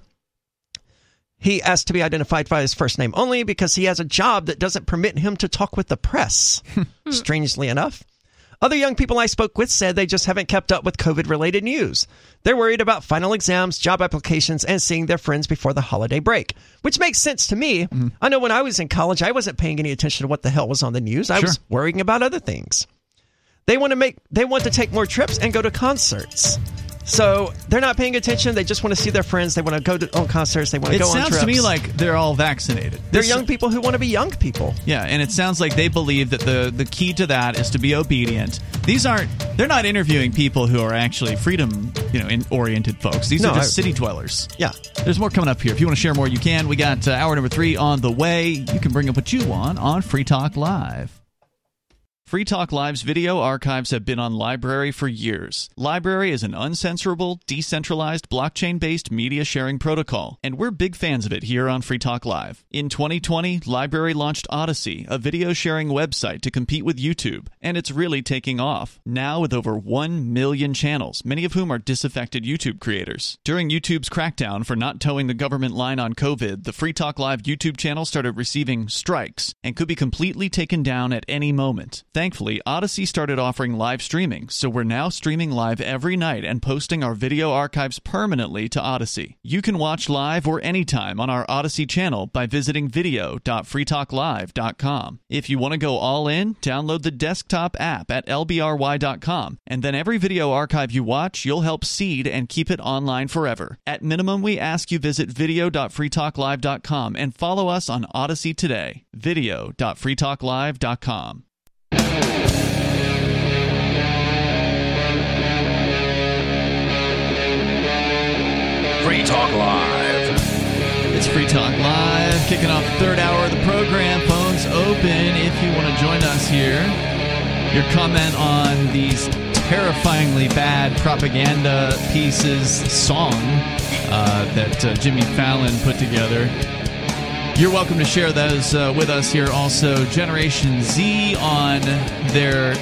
He asked to be identified by his first name only because he has a job that doesn't permit him to talk with the press. Strangely enough. Other young people I spoke with said they just haven't kept up with COVID-related news. They're worried about final exams, job applications, and seeing their friends before the holiday break, which makes sense to me. I know when I was in college, I wasn't paying any attention to what the hell was on the news. I was worrying about other things. They want to take more trips and go to concerts. So they're not paying attention. They just want to see their friends. They want to go to concerts. They want to go on trips. It sounds to me like they're all vaccinated. They're young people who want to be young people. Yeah, and it sounds like they believe that the key to that is to be obedient. They're not interviewing people who are actually freedom-oriented folks. These are just city dwellers. Yeah. There's more coming up here. If you want to share more, you can. We got hour number 3 on the way. You can bring up what you want on Free Talk Live. Free Talk Live's video archives have been on LBRY for years. LBRY is an uncensorable, decentralized, blockchain-based media sharing protocol, and we're big fans of it here on Free Talk Live. In 2020, LBRY launched Odysee, a video sharing website to compete with YouTube, and it's really taking off. Now with over 1 million channels, many of whom are disaffected YouTube creators. During YouTube's crackdown for not towing the government line on COVID, the Free Talk Live YouTube channel started receiving strikes and could be completely taken down at any moment. Thankfully, Odysee started offering live streaming, so we're now streaming live every night and posting our video archives permanently to Odysee. You can watch live or anytime on our Odysee channel by visiting video.freetalklive.com. If you want to go all in, download the desktop app at lbry.com, and then every video archive you watch, you'll help seed and keep it online forever. At minimum, we ask you visit video.freetalklive.com and follow us on Odysee today. video.freetalklive.com. Free Talk Live. It's Free Talk Live, kicking off the third hour of the program. Phones open if you want to join us here. Your comment on these terrifyingly bad propaganda song that Jimmy Fallon put together. You're welcome to share those with us here. Also, Generation Z on their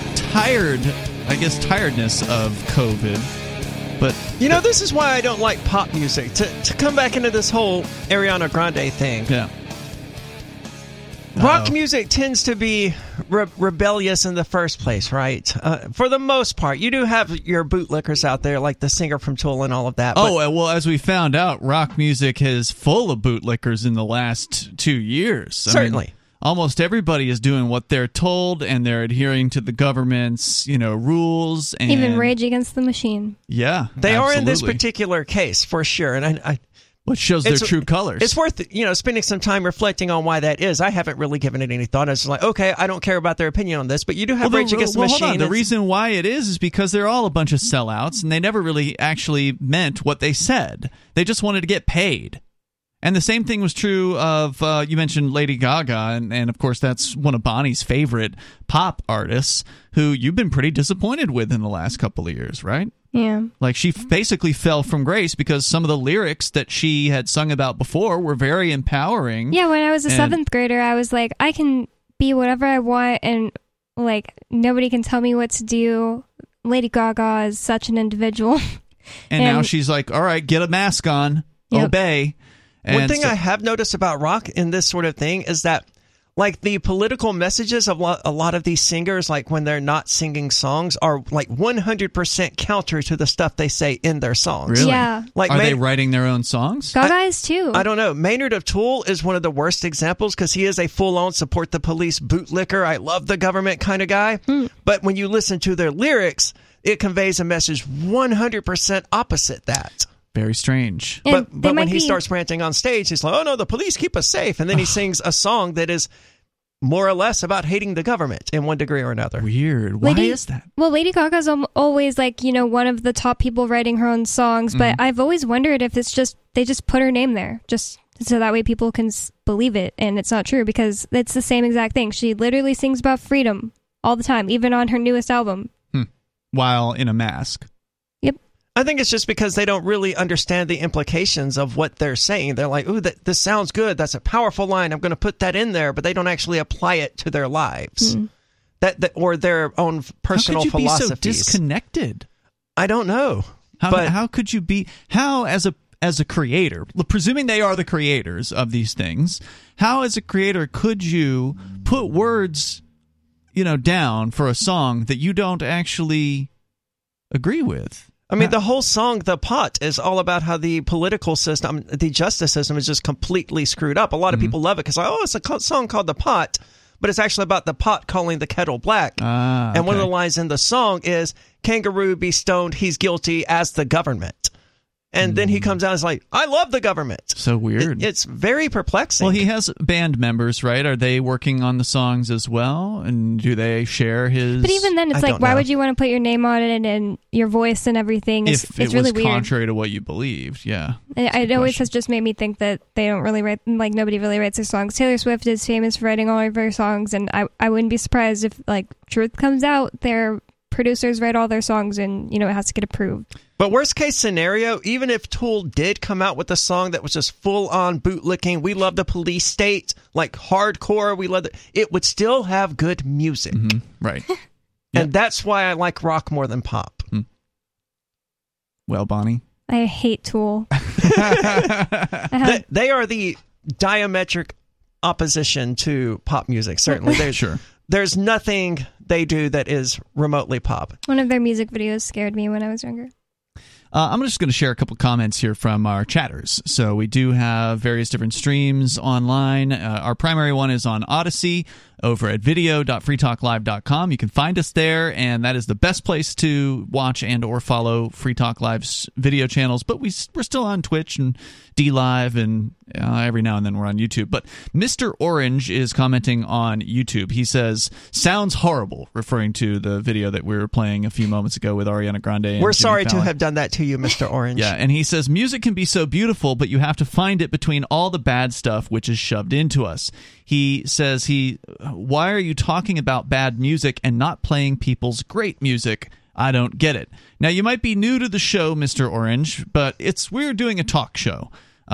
tiredness of COVID. But this is why I don't like pop music. To come back into this whole Ariana Grande thing. Yeah. Rock music tends to be rebellious in the first place, right? For the most part. You do have your bootlickers out there, like the singer from Tool and all of that. Well, as we found out, rock music is full of bootlickers in the last 2 years. Certainly. Almost everybody is doing what they're told, and they're adhering to the government's, rules. And even Rage Against the Machine. Yeah, they are in this particular case, for sure. And which shows their true colors. It's worth, spending some time reflecting on why that is. I haven't really given it any thought. I was just like, okay, I don't care about their opinion on this, but you do have Rage Against the Machine. Hold on. The reason why it is because they're all a bunch of sellouts, and they never really actually meant what they said. They just wanted to get paid. And the same thing was true of, you mentioned Lady Gaga, and of course that's one of Bonnie's favorite pop artists, who you've been pretty disappointed with in the last couple of years, right? Yeah. Like, she basically fell from grace because some of the lyrics that she had sung about before were very empowering. Yeah, when I was a 7th grader, I was like, I can be whatever I want, and, nobody can tell me what to do. Lady Gaga is such an individual. And now she's like, all right, get a mask on, obey. One thing I have noticed about rock in this sort of thing is that like the political messages of a lot of these singers, like when they're not singing songs, are like 100% counter to the stuff they say in their songs. Really? Yeah. Like Are they writing their own songs? Gaga is too. I don't know. Maynard of Tool is one of the worst examples because he is a full-on support the police bootlicker, I love the government kind of guy. But when you listen to their lyrics, it conveys a message 100% opposite that. Very strange. And But when he starts ranting on stage, he's like, oh no, the police keep us safe. And then he sings a song that is more or less about hating the government in one degree or another. Weird. Why is that? Well, Lady Gaga's always like, one of the top people writing her own songs, but I've always wondered if it's just, they just put her name there, just so that way people can believe it. And it's not true because it's the same exact thing. She literally sings about freedom all the time, even on her newest album. While in a mask. I think it's just because they don't really understand the implications of what they're saying. They're like, ooh, this sounds good. That's a powerful line. I'm going to put that in there. But they don't actually apply it to their lives or their own personal philosophies. How could you be so disconnected? I don't know. How could you be... How, as a creator, presuming they are the creators of these things, how as a creator could you put words, down for a song that you don't actually agree with? I mean, the whole song, The Pot, is all about how the political system, the justice system is just completely screwed up. A lot of people love it because, it's a song called The Pot, but it's actually about the pot calling the kettle black. And one of the lines in the song is, kangaroo be stoned, he's guilty as the government. And then he comes out and is like, I love the government. So weird. It's very perplexing. Well, he has band members, right? Are they working on the songs as well? And do they share his... But even then, it's like, why would you want to put your name on it and your voice and everything? It's really weird. Contrary to what you believed, yeah. It always has just made me think that they don't really write, like nobody really writes their songs. Taylor Swift is famous for writing all of her songs, and I wouldn't be surprised if, like, Truth comes out, their producers write all their songs and, it has to get approved. But worst case scenario, even if Tool did come out with a song that was just full on bootlicking, we love the police state, like hardcore, we love it would still have good music. Right. And that's why I like rock more than pop. Well, Bonnie? I hate Tool. They are the diametric opposition to pop music, certainly. There's nothing they do that is remotely pop. One of their music videos scared me when I was younger. I'm just going to share a couple comments here from our chatters. So we do have various different streams online. Our primary one is on Odyssey over at video.freetalklive.com. You can find us there, and that is the best place to watch and or follow Free Talk Live's video channels. But we're still on Twitch and DLive, and every now and then we're on YouTube. But Mr. Orange is commenting on YouTube. He says, sounds horrible, referring to the video that we were playing a few moments ago with Ariana Grande and We're Jimmy sorry Fallon. to have done that to you, Mr. Orange. Yeah, and he says, music can be so beautiful, but you have to find it between all the bad stuff which is shoved into us. He says, why are you talking about bad music and not playing people's great music? I don't get it. Now, you might be new to the show, Mr. Orange, but we're doing a talk show.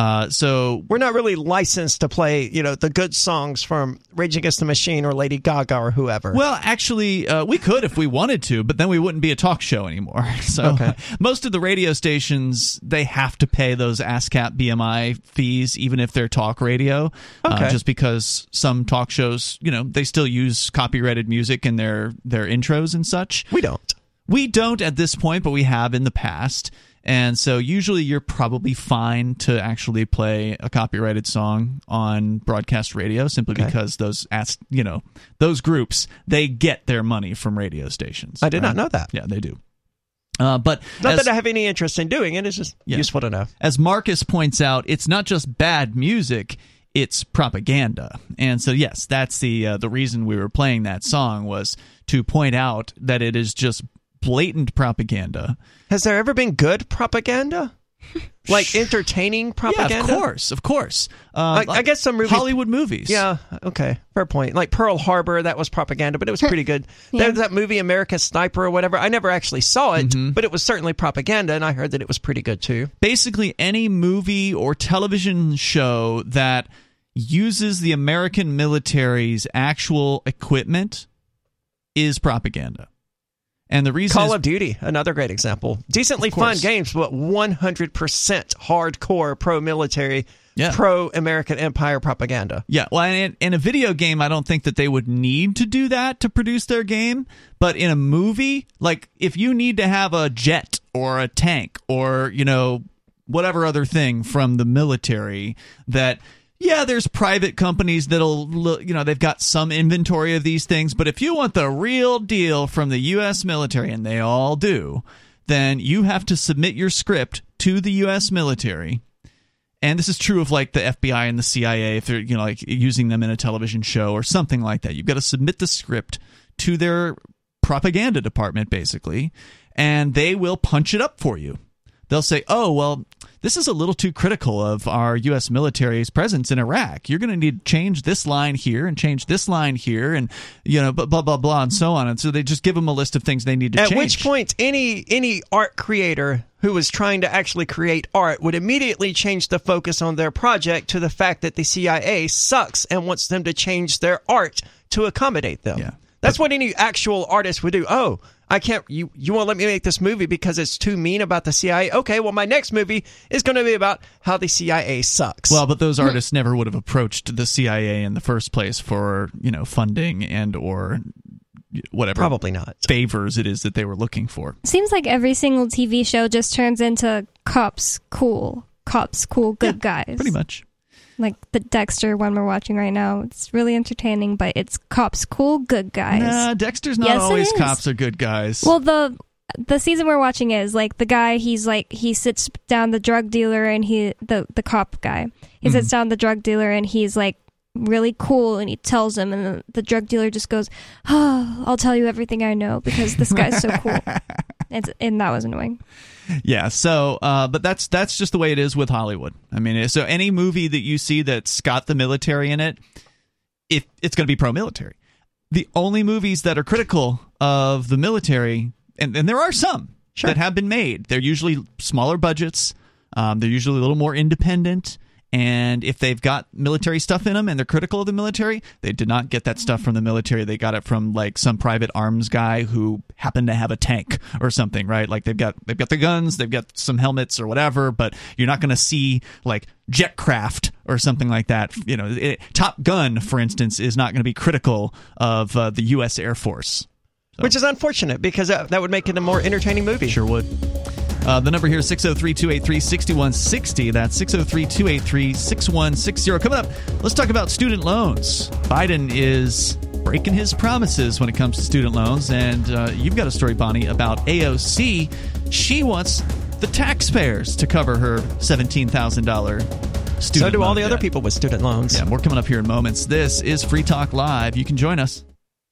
So we're not really licensed to play, the good songs from Rage Against the Machine or Lady Gaga or whoever. Well, actually, we could if we wanted to, but then we wouldn't be a talk show anymore. So most of the radio stations, they have to pay those ASCAP BMI fees, even if they're talk radio, just because some talk shows, they still use copyrighted music in their intros and such. We don't. We don't at this point, but we have in the past. And so usually you're probably fine to actually play a copyrighted song on broadcast radio simply because those groups, they get their money from radio stations. I did not know that. Yeah, they do. But not that I have any interest in doing it. It's just useful to know. As Marcus points out, it's not just bad music, it's propaganda. And so, yes, that's the reason we were playing that song was to point out that it is just blatant propaganda. Has there ever been good propaganda? Like entertaining propaganda? Yeah, of course. I guess some movies, Hollywood movies. Yeah, okay, fair point. Like Pearl Harbor, that was propaganda, but it was pretty good. There's that movie American Sniper or whatever. I never actually saw it, but it was certainly propaganda, and I heard that it was pretty good too. Basically, any movie or television show that uses the American military's actual equipment is propaganda. And the reason Call of Duty, another great example. Decently fun games, but 100% hardcore pro-military, pro-American empire propaganda. Yeah, well, in a video game, I don't think that they would need to do that to produce their game. But in a movie, like if you need to have a jet or a tank or, whatever other thing from the military that... Yeah, there's private companies that'll, they've got some inventory of these things. But if you want the real deal from the U.S. military, and they all do, then you have to submit your script to the U.S. military. And this is true of like the FBI and the CIA if they're, like using them in a television show or something like that. You've got to submit the script to their propaganda department, basically, and they will punch it up for you. They'll say, oh, well, this is a little too critical of our U.S. military's presence in Iraq. You're going to need to change this line here and change this line here and, blah, blah, blah, and so on. And so they just give them a list of things they need to change. At which point, any art creator who was trying to actually create art would immediately change the focus on their project to the fact that the CIA sucks and wants them to change their art to accommodate them. Yeah. That's what any actual artist would do. Oh, I can't. You won't let me make this movie because it's too mean about the CIA. Okay, well, my next movie is going to be about how the CIA sucks. Well, but those artists never would have approached the CIA in the first place for funding and or whatever. Probably not. Favors it is that they were looking for. Seems like every single TV show just turns into cops cool, good guys. Pretty much. Like the Dexter one we're watching right now. It's really entertaining, but it's cops cool, good guys. Nah, Dexter's not always cops are good guys. Well, the season we're watching is like the guy, he sits down the drug dealer and the cop guy. He sits down the drug dealer and he's like really cool and he tells him and the drug dealer just goes, oh, I'll tell you everything I know because this guy's so cool. And that was annoying. Yeah, so, but that's just the way it is with Hollywood. I mean, so any movie that you see that's got the military in it, it's going to be pro-military. The only movies that are critical of the military, and there are some that have been made, they're usually smaller budgets, they're usually a little more independent, and if they've got military stuff in them and they're critical of the military, they did not get that stuff from the military. They got it from like some private arms guy who happened to have a tank or something, right? Like they've got the guns, they've got some helmets or whatever, but you're not going to see like Jetcraft or something like that. Top Gun, for instance, is not going to be critical of the U.S. Air Force. So. Which is unfortunate because that would make it a more entertaining movie. Sure would. The number here is 603-283-6160. That's 603-283-6160. Coming up, let's talk about student loans. Biden is breaking his promises when it comes to student loans, and you've got a story, Bonnie, about AOC. She wants the taxpayers to cover her $17,000 student loan. So do all the other people with student loans. Yeah, more coming up here in moments. This is Free Talk Live. You can join us.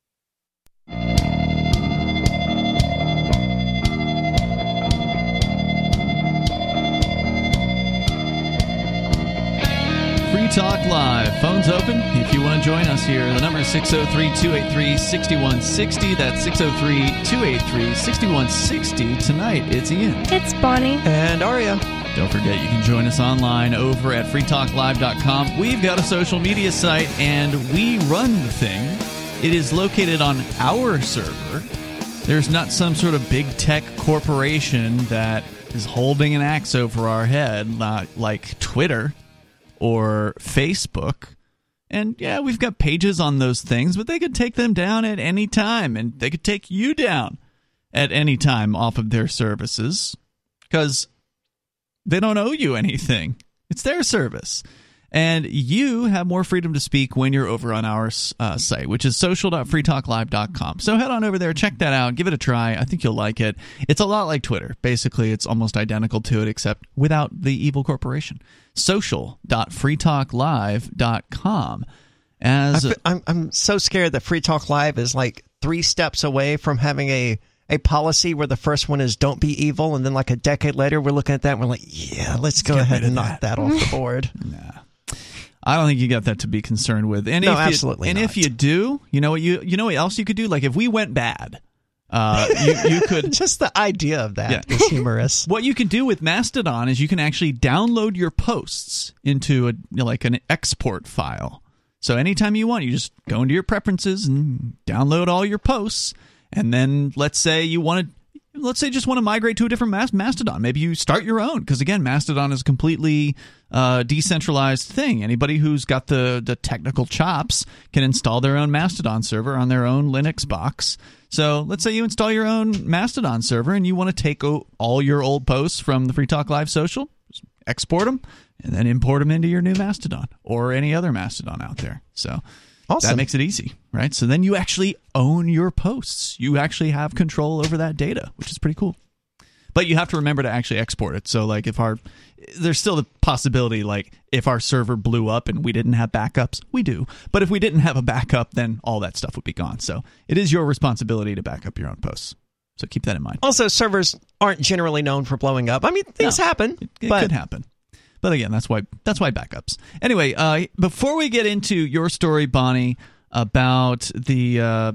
Talk Live. Phones open if you want to join us here. The number is 603-283-6160. That's 603-283-6160. Tonight, it's Ian. It's Bonnie. And Aria. Don't forget, you can join us online over at freetalklive.com. We've got a social media site, and we run the thing. It is located on our server. There's not some sort of big tech corporation that is holding an axe over our head, not like Twitter or Facebook. And yeah, we've got pages on those things, but they could take them down at any time, and they could take you down at any time off of their services because they don't owe you anything. It's their service. And you have more freedom to speak when you're over on our site, which is social.freetalklive.com. So head on over there, check that out, give it a try. I think you'll like it. It's a lot like Twitter. Basically, it's almost identical to it, except without the evil corporation. Social.freetalklive.com. I'm so scared that Free Talk Live is like 3 steps away from having a policy where the first one is don't be evil, and then like a decade later we're looking at that and we're like, yeah, let's go ahead and knock that off the board. Nah. I don't think you got that to be concerned with. And no, absolutely not. If you do, you know what else you could do? Like if we went bad, you could just the idea of that is humorous. What you can do with Mastodon is you can actually download your posts into an export file. So anytime you want, you just go into your preferences and download all your posts. And then let's say just want to migrate to a different Mastodon. Maybe you start your own, because again, Mastodon is a completely decentralized thing. Anybody who's got the technical chops can install their own Mastodon server on their own Linux box. So let's say you install your own Mastodon server and you want to take all your old posts from the Free Talk Live social, just export them, and then import them into your new Mastodon or any other Mastodon out there. So awesome. That makes it easy, right? So then you actually own your posts. You actually have control over that data, which is pretty cool. But you have to remember to actually export it. So like there's still the possibility, like if our server blew up and we didn't have backups, we do. But if we didn't have a backup, then all that stuff would be gone. So it is your responsibility to back up your own posts. So keep that in mind. Also, servers aren't generally known for blowing up. I mean, things happen. It could happen. But again, that's why backups. Anyway, before we get into your story, Bonnie, about the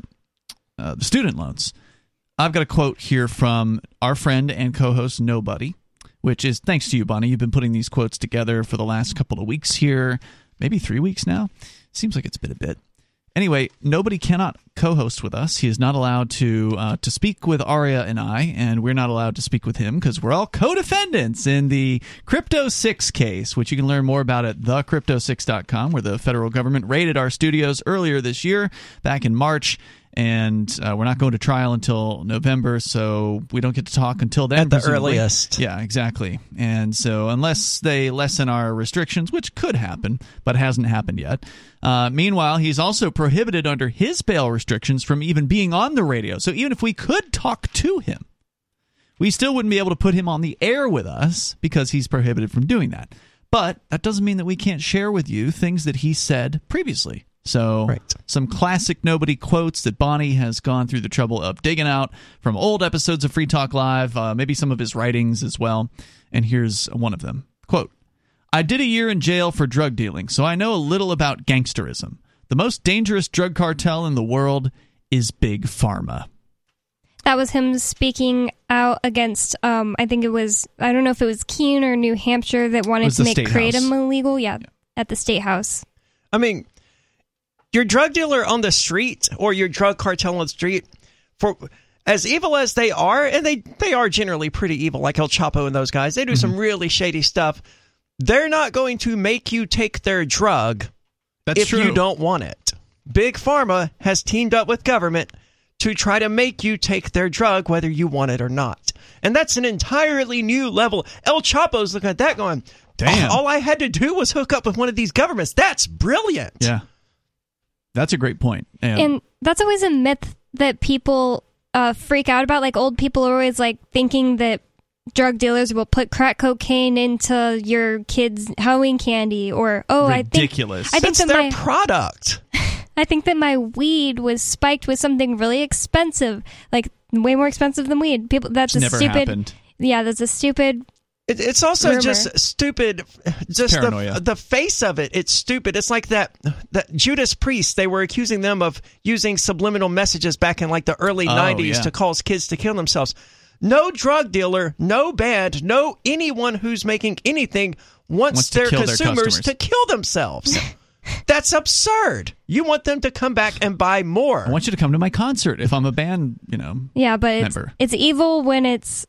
student loans, I've got a quote here from our friend and co-host Nobody, which is thanks to you, Bonnie. You've been putting these quotes together for the last couple of weeks here, maybe 3 weeks now. Seems like it's been a bit. Anyway, Nobody cannot co-host with us. He is not allowed to speak with Aria and I, and we're not allowed to speak with him because we're all co-defendants in the Crypto 6 case, which you can learn more about at thecrypto6.com, where the federal government raided our studios earlier this year, back in March. And we're not going to trial until November, so we don't get to talk until then. At the earliest. Yeah, exactly. And so unless they lessen our restrictions, which could happen, but hasn't happened yet. Meanwhile, he's also prohibited under his bail restrictions from even being on the radio. So even if we could talk to him, we still wouldn't be able to put him on the air with us because he's prohibited from doing that. But that doesn't mean that we can't share with you things that he said previously. So some classic Nobody quotes that Bonnie has gone through the trouble of digging out from old episodes of Free Talk Live, maybe some of his writings as well. And here's one of them. Quote, "I did a year in jail for drug dealing, so I know a little about gangsterism. The most dangerous drug cartel in the world is Big Pharma." That was him speaking out against, I don't know if it was Keene or New Hampshire that wanted to make kratom illegal. Yeah, at the State House. I mean, your drug dealer on the street or your drug cartel on the street, for as evil as they are, and they are generally pretty evil, like El Chapo and those guys, they do some really shady stuff. They're not going to make you take their drug if you don't want it. Big Pharma has teamed up with government to try to make you take their drug whether you want it or not. And that's an entirely new level. El Chapo's looking at that going, damn, all I had to do was hook up with one of these governments. That's brilliant. Yeah. That's a great point. And that's always a myth that people freak out about. Like, old people are always like thinking that drug dealers will put crack cocaine into your kids' Halloween candy, or ridiculous. I think that's their product. I think that my weed was spiked with something really expensive, like way more expensive than weed. That's never happened. Yeah, that's a stupid. It's also rumor. Just stupid. Just the face of it. It's stupid. It's like that Judas Priest. They were accusing them of using subliminal messages back in like the early 90s to cause kids to kill themselves. No drug dealer, no band, no anyone who's making anything wants their consumers to kill themselves. That's absurd. You want them to come back and buy more. I want you to come to my concert if I'm a band, Yeah, but member. It's evil when it's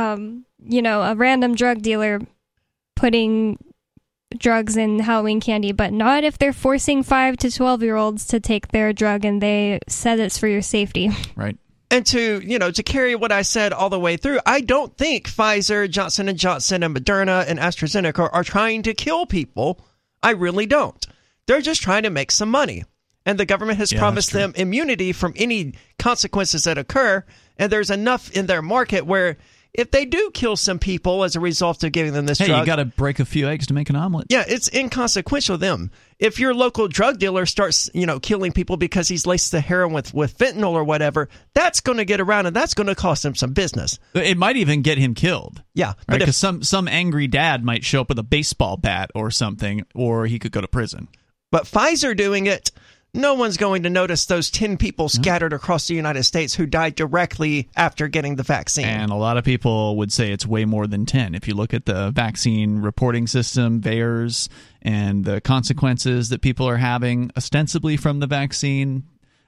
a random drug dealer putting drugs in Halloween candy, but not if they're forcing 5 to 12-year-olds to take their drug and they said it's for your safety. Right. And to carry what I said all the way through, I don't think Pfizer, Johnson & Johnson, and Moderna and AstraZeneca are trying to kill people. I really don't. They're just trying to make some money. And the government has promised them immunity from any consequences that occur. And there's enough in their market where if they do kill some people as a result of giving them this drug... Hey, you got to break a few eggs to make an omelet. Yeah, it's inconsequential to them. If your local drug dealer starts, killing people because he's laced the heroin with fentanyl or whatever, that's going to get around and that's going to cost him some business. It might even get him killed. Yeah. Right? Because some angry dad might show up with a baseball bat or something, or he could go to prison. But Pfizer doing it... No one's going to notice those 10 people scattered across the United States who died directly after getting the vaccine. And a lot of people would say it's way more than 10. If you look at the vaccine reporting system, VAERS, and the consequences that people are having ostensibly from the vaccine,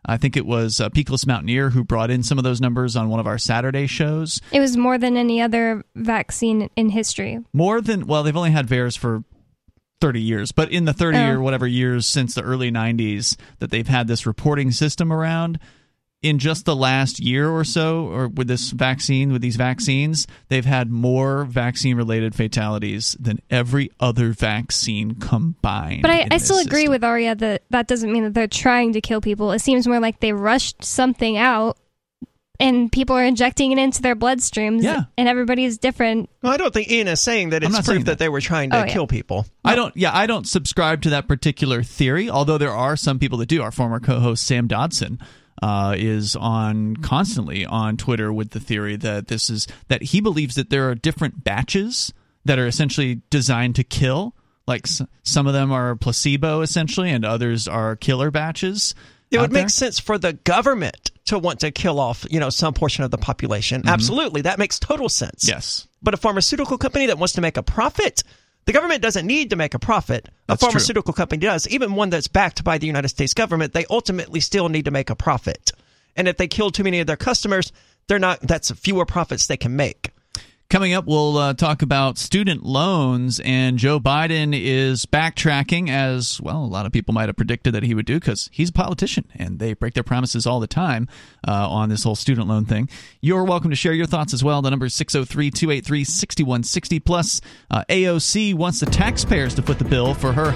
I think it was Peakless Mountaineer who brought in some of those numbers on one of our Saturday shows. It was more than any other vaccine in history. More than, well, they've only had VAERS for 30 years, but in the 30 or whatever years since the early 90s that they've had this reporting system around, in just the last year or so, or with these vaccines, they've had more vaccine-related fatalities than every other vaccine combined. But I still agree with Aria that doesn't mean that they're trying to kill people. It seems more like they rushed something out, and people are injecting it into their bloodstreams, and everybody's different. Well, I don't think Ian is saying that it's proof that they were trying to kill people. I don't subscribe to that particular theory, although there are some people that do. Our former co-host Sam Dodson is constantly on Twitter with the theory that he believes that there are different batches that are essentially designed to kill. Like some of them are placebo essentially, and others are killer batches. It would make sense for the government to want to kill off, some portion of the population. Mm-hmm. Absolutely, that makes total sense. Yes, but a pharmaceutical company that wants to make a profit. The government doesn't need to make a profit. That's a pharmaceutical company does. Even one that's backed by the United States government, they ultimately still need to make a profit. And if they kill too many of their customers, that's fewer profits they can make. Coming up, we'll talk about student loans, and Joe Biden is backtracking, as, well, a lot of people might have predicted that he would do because he's a politician, and they break their promises all the time on this whole student loan thing. You're welcome to share your thoughts as well. The number is 603-283-6160. Plus, AOC wants the taxpayers to foot the bill for her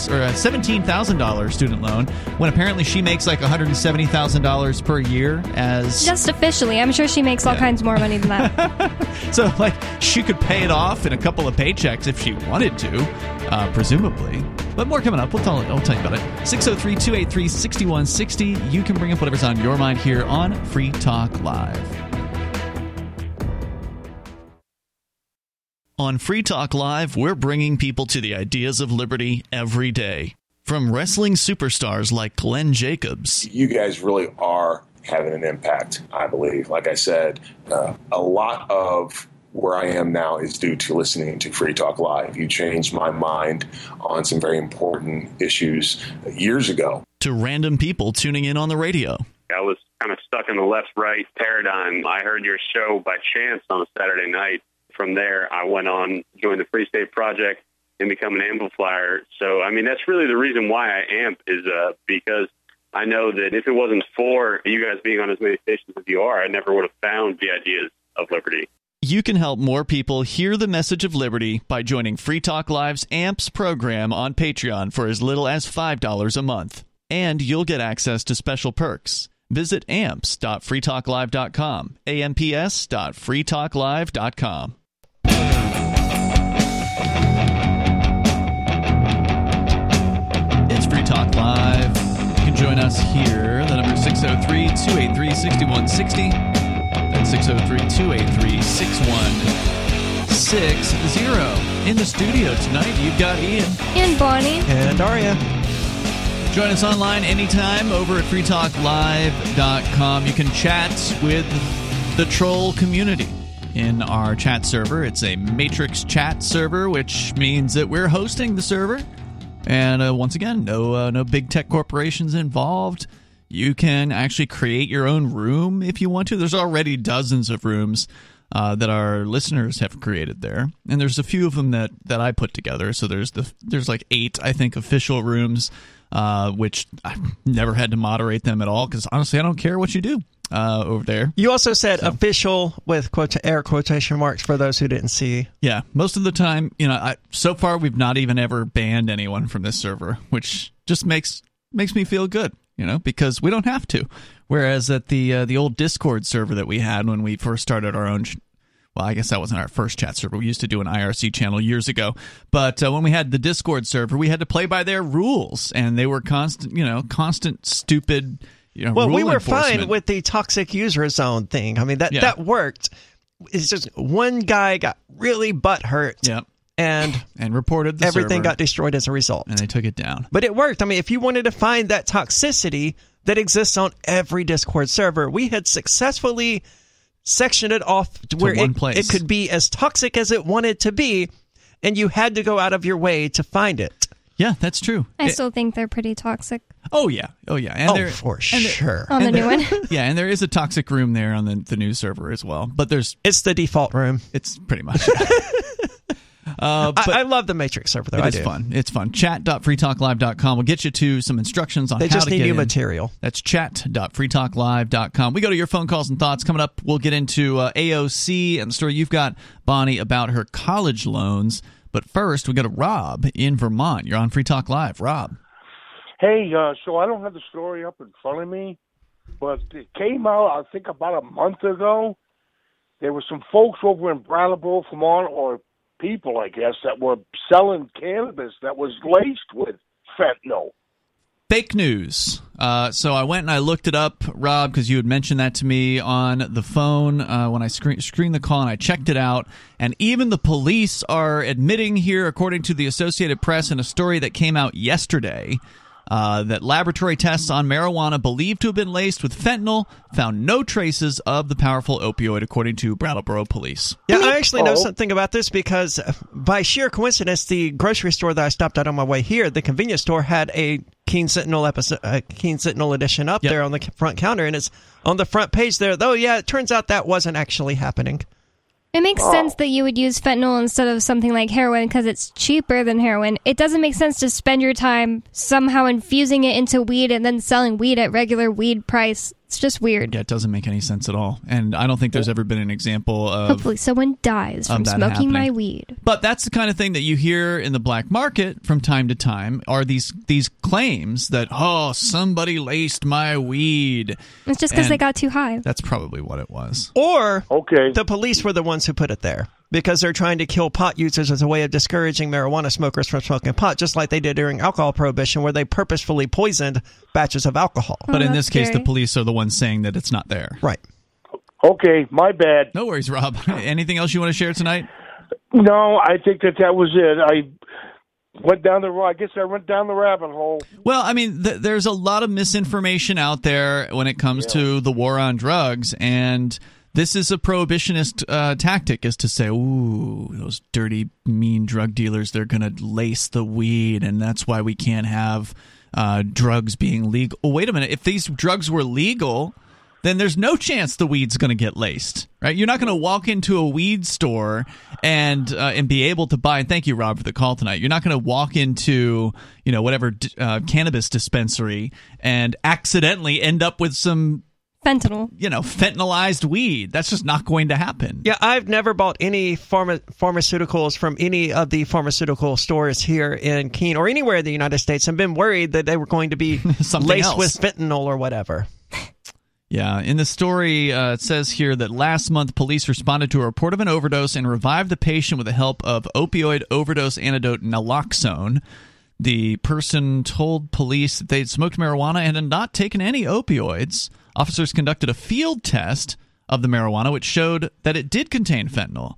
$17,000 student loan, when apparently she makes like $170,000 per year. Just officially. I'm sure she makes all kinds more money than that. So, she could pay it off in a couple of paychecks if she wanted to, presumably. But more coming up. I'll tell you about it. 603-283-6160. You can bring up whatever's on your mind here on Free Talk Live. On Free Talk Live, we're bringing people to the ideas of liberty every day. From wrestling superstars like Glenn Jacobs. You guys really are having an impact, I believe. Like I said, a lot of where I am now is due to listening to Free Talk Live. You changed my mind on some very important issues years ago. To random people tuning in on the radio. I was kind of stuck in the left-right paradigm. I heard your show by chance on a Saturday night. From there, I went on, joined the Free State Project, and become an amplifier. So, that's really the reason why I amp is because I know that if it wasn't for you guys being on as many stations as you are, I never would have found the ideas of liberty. You can help more people hear the message of liberty by joining Free Talk Live's AMPS program on Patreon for as little as $5 a month. And you'll get access to special perks. Visit amps.freetalklive.com, amps.freetalklive.com. It's Free Talk Live. You can join us here. The number is 603-283-6160. That's 603-283-6160. In the studio tonight, you've got Ian. And Bonnie. And Aria. Join us online anytime over at freetalklive.com. You can chat with the troll community in our chat server. It's a matrix chat server, which means that we're hosting the server. And once again, no big tech corporations involved. You can actually create your own room if you want to. There's already dozens of rooms that our listeners have created there, and there's a few of them that I put together. So there's like 8, I think, official rooms, which I've never had to moderate them at all because honestly, I don't care what you do over there. You also said official with air quotation marks for those who didn't see. Yeah, most of the time, so far we've not even ever banned anyone from this server, which just makes me feel good. Because we don't have to. Whereas at the old Discord server that we had when we first started our own, well, I guess that wasn't our first chat server. We used to do an IRC channel years ago. But when we had the Discord server, we had to play by their rules, and they were constant stupid. Well, we were fine with the toxic user zone thing. That worked. It's just one guy got really butthurt. Yeah. And reported the everything server. Got destroyed as a result. And they took it down. But it worked. If you wanted to find that toxicity that exists on every Discord server, we had successfully sectioned it off to where it could be as toxic as it wanted to be, and you had to go out of your way to find it. Yeah, that's true. I still think they're pretty toxic. Oh, yeah. And for sure. On the new one. Yeah, and there is a toxic room there on the news server as well. But it's the default room. It's pretty much. I love the Matrix server, though. It's fun. It's fun. Chat.freetalklive.com will get you to some instructions on how to get in. They just need new material. That's chat.freetalklive.com. We go to your phone calls and thoughts. Coming up, we'll get into AOC and the story you've got, Bonnie, about her college loans. But first, we go to Rob in Vermont. You're on Free Talk Live. Rob. Hey, so I don't have the story up in front of me, but it came out, I think, about a month ago. There were some folks over in Brattleboro, Vermont, or people, I guess, that were selling cannabis that was laced with fentanyl. Fake news. So I went and I looked it up, Rob, because you had mentioned that to me on the phone when I screened the call, and I checked it out. And even the police are admitting here, according to the Associated Press, in a story that came out yesterday, that laboratory tests on marijuana believed to have been laced with fentanyl found no traces of the powerful opioid, according to Brattleboro police. Yeah, I actually know something about this because by sheer coincidence, the grocery store that I stopped at on my way here, the convenience store, had a Keen Sentinel edition up there on the front counter, and it's on the front page there. Though, yeah, it turns out that wasn't actually happening. It makes sense that you would use fentanyl instead of something like heroin because it's cheaper than heroin. It doesn't make sense to spend your time somehow infusing it into weed and then selling weed at regular weed price. It's just weird. Yeah, it doesn't make any sense at all. And I don't think there's ever been an example of... Hopefully someone dies from smoking my weed. But that's the kind of thing that you hear in the black market from time to time, are these claims that, somebody laced my weed. It's just because they got too high. That's probably what it was. Or the police were the ones who put it there because they're trying to kill pot users as a way of discouraging marijuana smokers from smoking pot, just like they did during alcohol prohibition, where they purposefully poisoned batches of alcohol. But in this case, the police are the ones saying that it's not there. Right. Okay, my bad. No worries, Rob. Anything else you want to share tonight? No, I think that was it. I went down the rabbit hole. Well, I mean, there's a lot of misinformation out there when it comes to the war on drugs, and this is a prohibitionist tactic, is to say, ooh, those dirty, mean drug dealers, they're going to lace the weed, and that's why we can't have drugs being legal. Oh, wait a minute. If these drugs were legal, then there's no chance the weed's going to get laced, right? You're not going to walk into a weed store and be able to buy. And thank you, Rob, for the call tonight. You're not going to walk into whatever cannabis dispensary and accidentally end up with some fentanyl. Fentanylized weed. That's just not going to happen. Yeah, I've never bought any pharmaceuticals from any of the pharmaceutical stores here in Keene or anywhere in the United States and been worried that they were going to be laced with fentanyl or whatever. Yeah, in the story, it says here that last month police responded to a report of an overdose and revived the patient with the help of opioid overdose antidote naloxone. The person told police that they'd smoked marijuana and had not taken any opioids. Officers conducted a field test of the marijuana, which showed that it did contain fentanyl.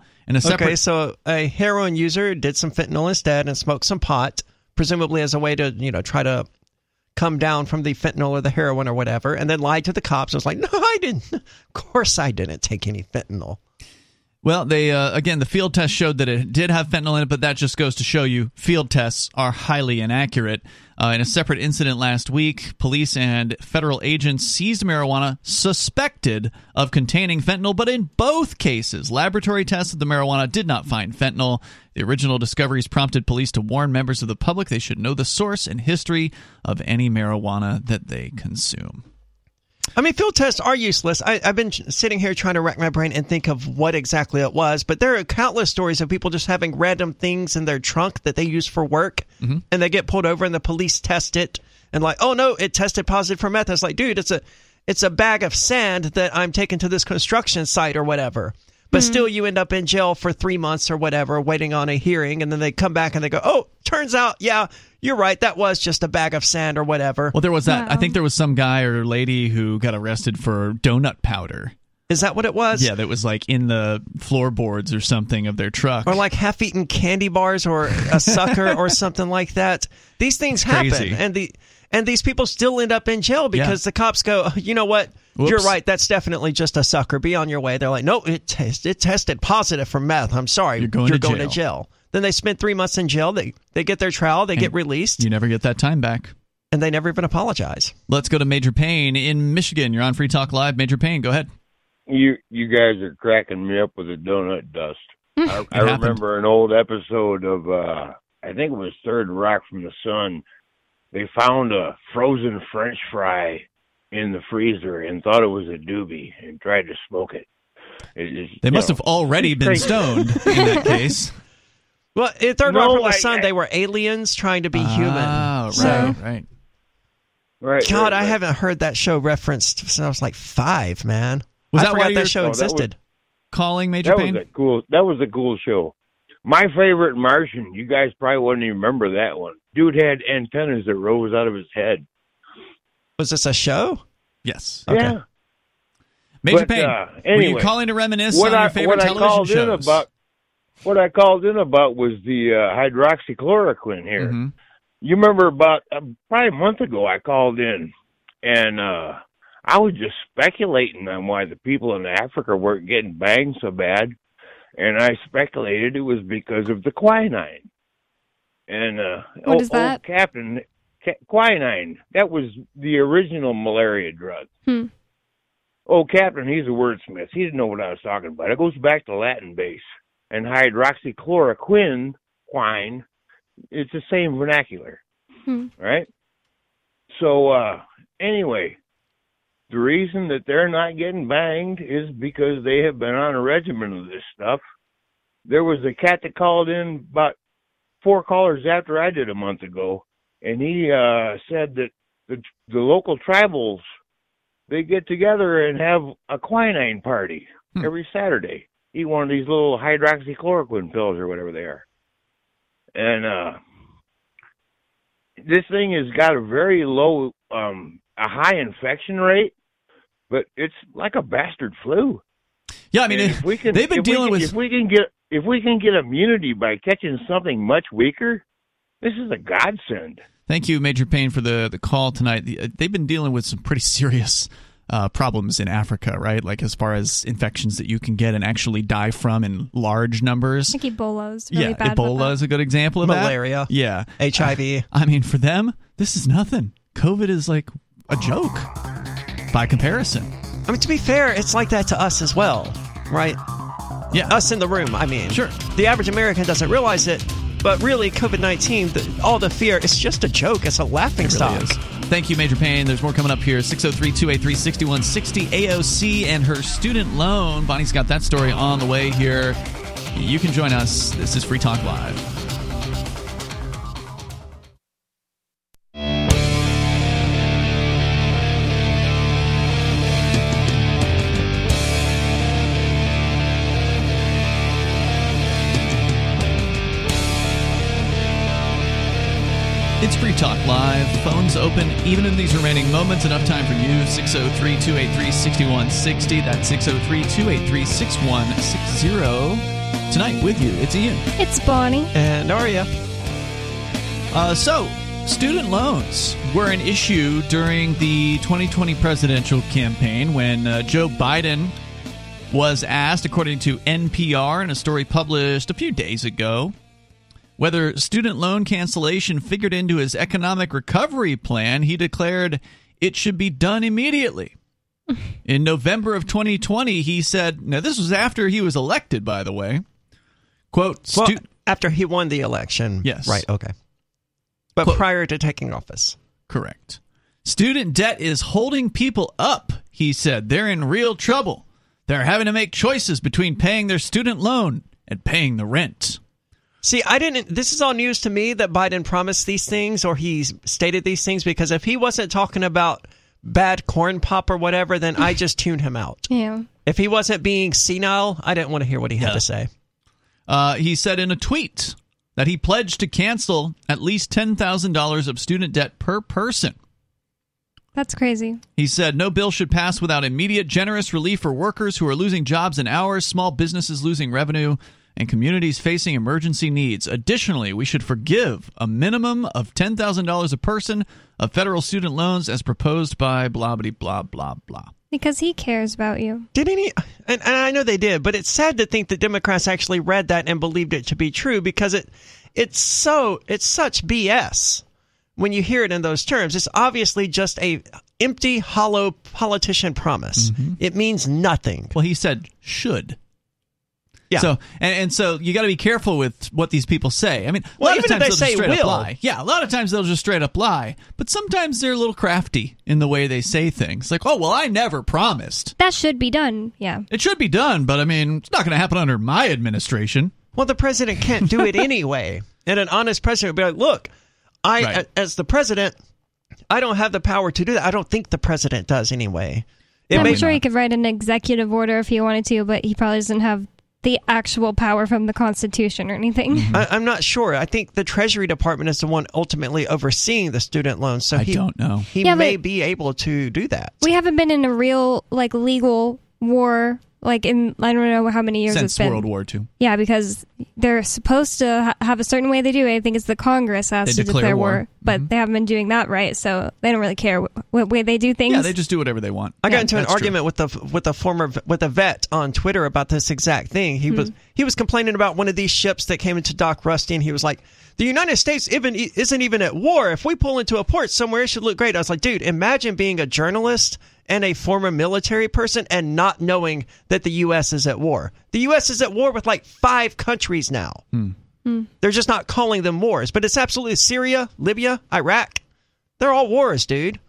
So a heroin user did some fentanyl instead and smoked some pot, presumably as a way to, try to come down from the fentanyl or the heroin or whatever, and then lied to the cops. I was like, no, I didn't. Of course I didn't take any fentanyl. Well, they again, the field test showed that it did have fentanyl in it, but that just goes to show you field tests are highly inaccurate. In a separate incident last week, police and federal agents seized marijuana suspected of containing fentanyl, but in both cases, laboratory tests of the marijuana did not find fentanyl. The original discoveries prompted police to warn members of the public they should know the source and history of any marijuana that they consume. I mean, field tests are useless. I've been sitting here trying to rack my brain and think of what exactly it was, but there are countless stories of people just having random things in their trunk that they use for work, and they get pulled over and the police test it, and like, oh no, it tested positive for meth. It's like, dude, it's a bag of sand that I'm taking to this construction site or whatever. But still, you end up in jail for 3 months or whatever, waiting on a hearing, and then they come back and they go, oh, turns out, yeah, you're right, that was just a bag of sand or whatever. Well, there was that. Wow. I think there was some guy or lady who got arrested for donut powder. Is that what it was? Yeah, that was like in the floorboards or something of their truck. Or like half-eaten candy bars or a sucker or something like that. These things happen, and these people still end up in jail because the cops go, oh, you know what? Whoops. You're right. That's definitely just a sucker. Be on your way. They're like, no, it tested positive for meth. I'm sorry. You're going to jail. Then they spend 3 months in jail. They get their trial. They get released. You never get that time back. And they never even apologize. Let's go to Major Payne in Michigan. You're on Free Talk Live. Major Payne, go ahead. You guys are cracking me up with the donut dust. I remember an old episode of, I think it was Third Rock from the Sun. They found a frozen French fry in the freezer and thought it was a doobie and tried to smoke it. They must have already been stoned in that case. Well, in Third Rock from the Sun, they were aliens trying to be human. Oh, right. God, I haven't heard that show referenced since I was like 5, man. Was I forgot that show existed. Calling Major Payne? That was a cool show. My favorite Martian, you guys probably wouldn't even remember that one. Dude had antennas that rose out of his head. Was this a show? Yes. Okay. Yeah. Major Payne, anyway, were you calling to reminisce on your favorite television shows? What I called in about was the hydroxychloroquine here. Mm-hmm. You remember about probably a month ago I called in, and I was just speculating on why the people in Africa weren't getting banged so bad, and I speculated it was because of the quinine. And what is that? Captain quinine, that was the original malaria drug. Old Captain, he's a wordsmith. He didn't know what I was talking about. It goes back to Latin base. And hydroxychloroquine, quine, it's the same vernacular, right? So anyway, the reason that they're not getting banged is because they have been on a regimen of this stuff. There was a cat that called in about 4 callers after I did a month ago, and he said that the local tribals, they get together and have a quinine party every Saturday. Eat one of these little hydroxychloroquine pills or whatever they are. And this thing has got a very low, a high infection rate, but it's like a bastard flu. Yeah, I mean, if we can get immunity by catching something much weaker, this is a godsend. Thank you, Major Payne, for the call tonight. They've been dealing with some pretty serious problems in Africa, right? Like as far as infections that you can get and actually die from in large numbers. I think Ebola's really bad. Ebola is a good example of Malaria. that. Yeah. HIV. I mean, for them, this is nothing. COVID is like a joke by comparison. I mean, to be fair, it's like that to us as well, right? Yeah. Us in the room, I mean. Sure. The average American doesn't realize it, but really, COVID-19, all the fear, it's just a joke. It's a laughing stock. Thank you, Major Payne. There's more coming up here. 603-283-6160. AOC and her student loan. Bonnie's got that story on the way here. You can join us. This is Free Talk Live. It's Free Talk Live. Phones open even in these remaining moments. Enough time for you. 603-283-6160. That's 603-283-6160. Tonight with you, it's Ian. It's Bonnie. And Aria. So, student loans were an issue during the 2020 presidential campaign when Joe Biden was asked, according to NPR in a story published a few days ago, whether student loan cancellation figured into his economic recovery plan. He declared it should be done immediately. In November of 2020, he said, now this was after he was elected, by the way, quote, after he won the election. Yes. Right, okay. But quote, prior to taking office. Correct. Student debt is holding people up, he said. They're in real trouble. They're having to make choices between paying their student loan and paying the rent. See, this is all news to me that Biden promised these things or he stated these things, because if he wasn't talking about bad corn pop or whatever, then I just tuned him out. Yeah. If he wasn't being senile, I didn't want to hear what he had to say. He said in a tweet that he pledged to cancel at least $10,000 of student debt per person. That's crazy. He said no bill should pass without immediate generous relief for workers who are losing jobs and hours, small businesses losing revenue, and communities facing emergency needs. Additionally, we should forgive a minimum of $10,000 a person of federal student loans as proposed by blah, blah, blah, blah, blah. Because he cares about you. Didn't he? And I know they did, but it's sad to think that Democrats actually read that and believed it to be true, because it's such BS when you hear it in those terms. It's obviously just a empty, hollow politician promise. Mm-hmm. It means nothing. Well, he said should. Yeah. So and so you got to be careful with what these people say. I mean, a lot even of times if they they'll say just straight will. up lie. Yeah, a lot of times they'll just straight up lie. But sometimes they're a little crafty in the way they say things. Like, oh, well, I never promised. That should be done. Yeah. It should be done, but I mean, it's not going to happen under my administration. Well, the president can't do it anyway. And an honest president would be like, look, as the president, I don't have the power to do that. I don't think the president does anyway. I'm sure he could write an executive order if he wanted to, but he probably doesn't have the actual power from the Constitution or anything. I'm not sure. I think the Treasury Department is the one ultimately overseeing the student loans. So I don't know. He may be able to do that. We haven't been in a real, legal war, in, I don't know how many years Since it's been. World War II. Yeah, because they're supposed to have a certain way they do it. I think it's the Congress has to declare war. But they haven't been doing that right, so they don't really care what way they do things. Yeah, they just do whatever they want. I got into an argument with a vet on Twitter about this exact thing. He was complaining about one of these ships that came into dock rusty, and he was like, the United States isn't even at war. If we pull into a port somewhere, it should look great. I was like, dude, imagine being a journalist and a former military person and not knowing that the U.S. is at war. The U.S. is at war with 5 countries now. They're just not calling them wars. But it's absolutely Syria, Libya, Iraq. They're all wars, dude.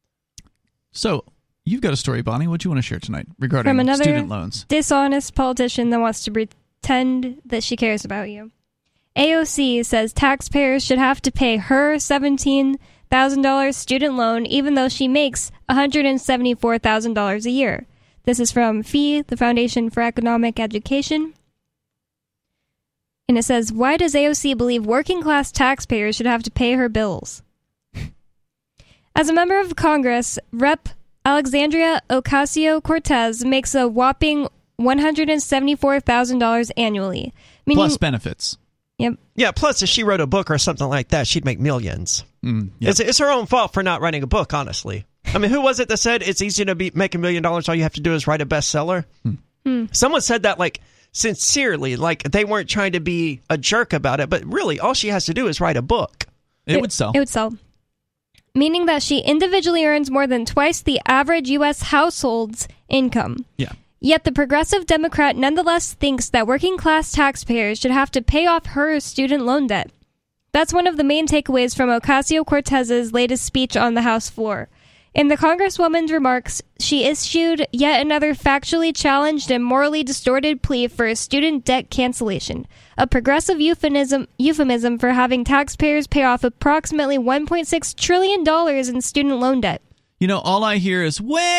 So you've got a story, Bonnie. What do you want to share tonight regarding From another student loans? Dishonest politician that wants to pretend that she cares about you. AOC says taxpayers should have to pay her $17,000 student loan even though she makes $174,000 a year. This is from FEE, the Foundation for Economic Education. And it says, why does AOC believe working-class taxpayers should have to pay her bills? As a member of Congress, Rep. Alexandria Ocasio-Cortez makes a whopping $174,000 annually. Meaning, plus benefits. Yep. Yeah, plus if she wrote a book or something like that, she'd make millions. Yep. It's her own fault for not writing a book, honestly. I mean, who was it that said it's easy to make $1 million, all you have to do is write a bestseller? Someone said that, sincerely, they weren't trying to be a jerk about it, but really, all she has to do is write a book. It would sell. It would sell. Meaning that she individually earns more than twice the average U.S. household's income. Yeah. Yet the progressive Democrat nonetheless thinks that working-class taxpayers should have to pay off her student loan debt. That's one of the main takeaways from Ocasio-Cortez's latest speech on the House floor. In the Congresswoman's remarks, she issued yet another factually challenged and morally distorted plea for a student debt cancellation, a progressive euphemism for having taxpayers pay off approximately $1.6 trillion in student loan debt. You know, all I hear is, when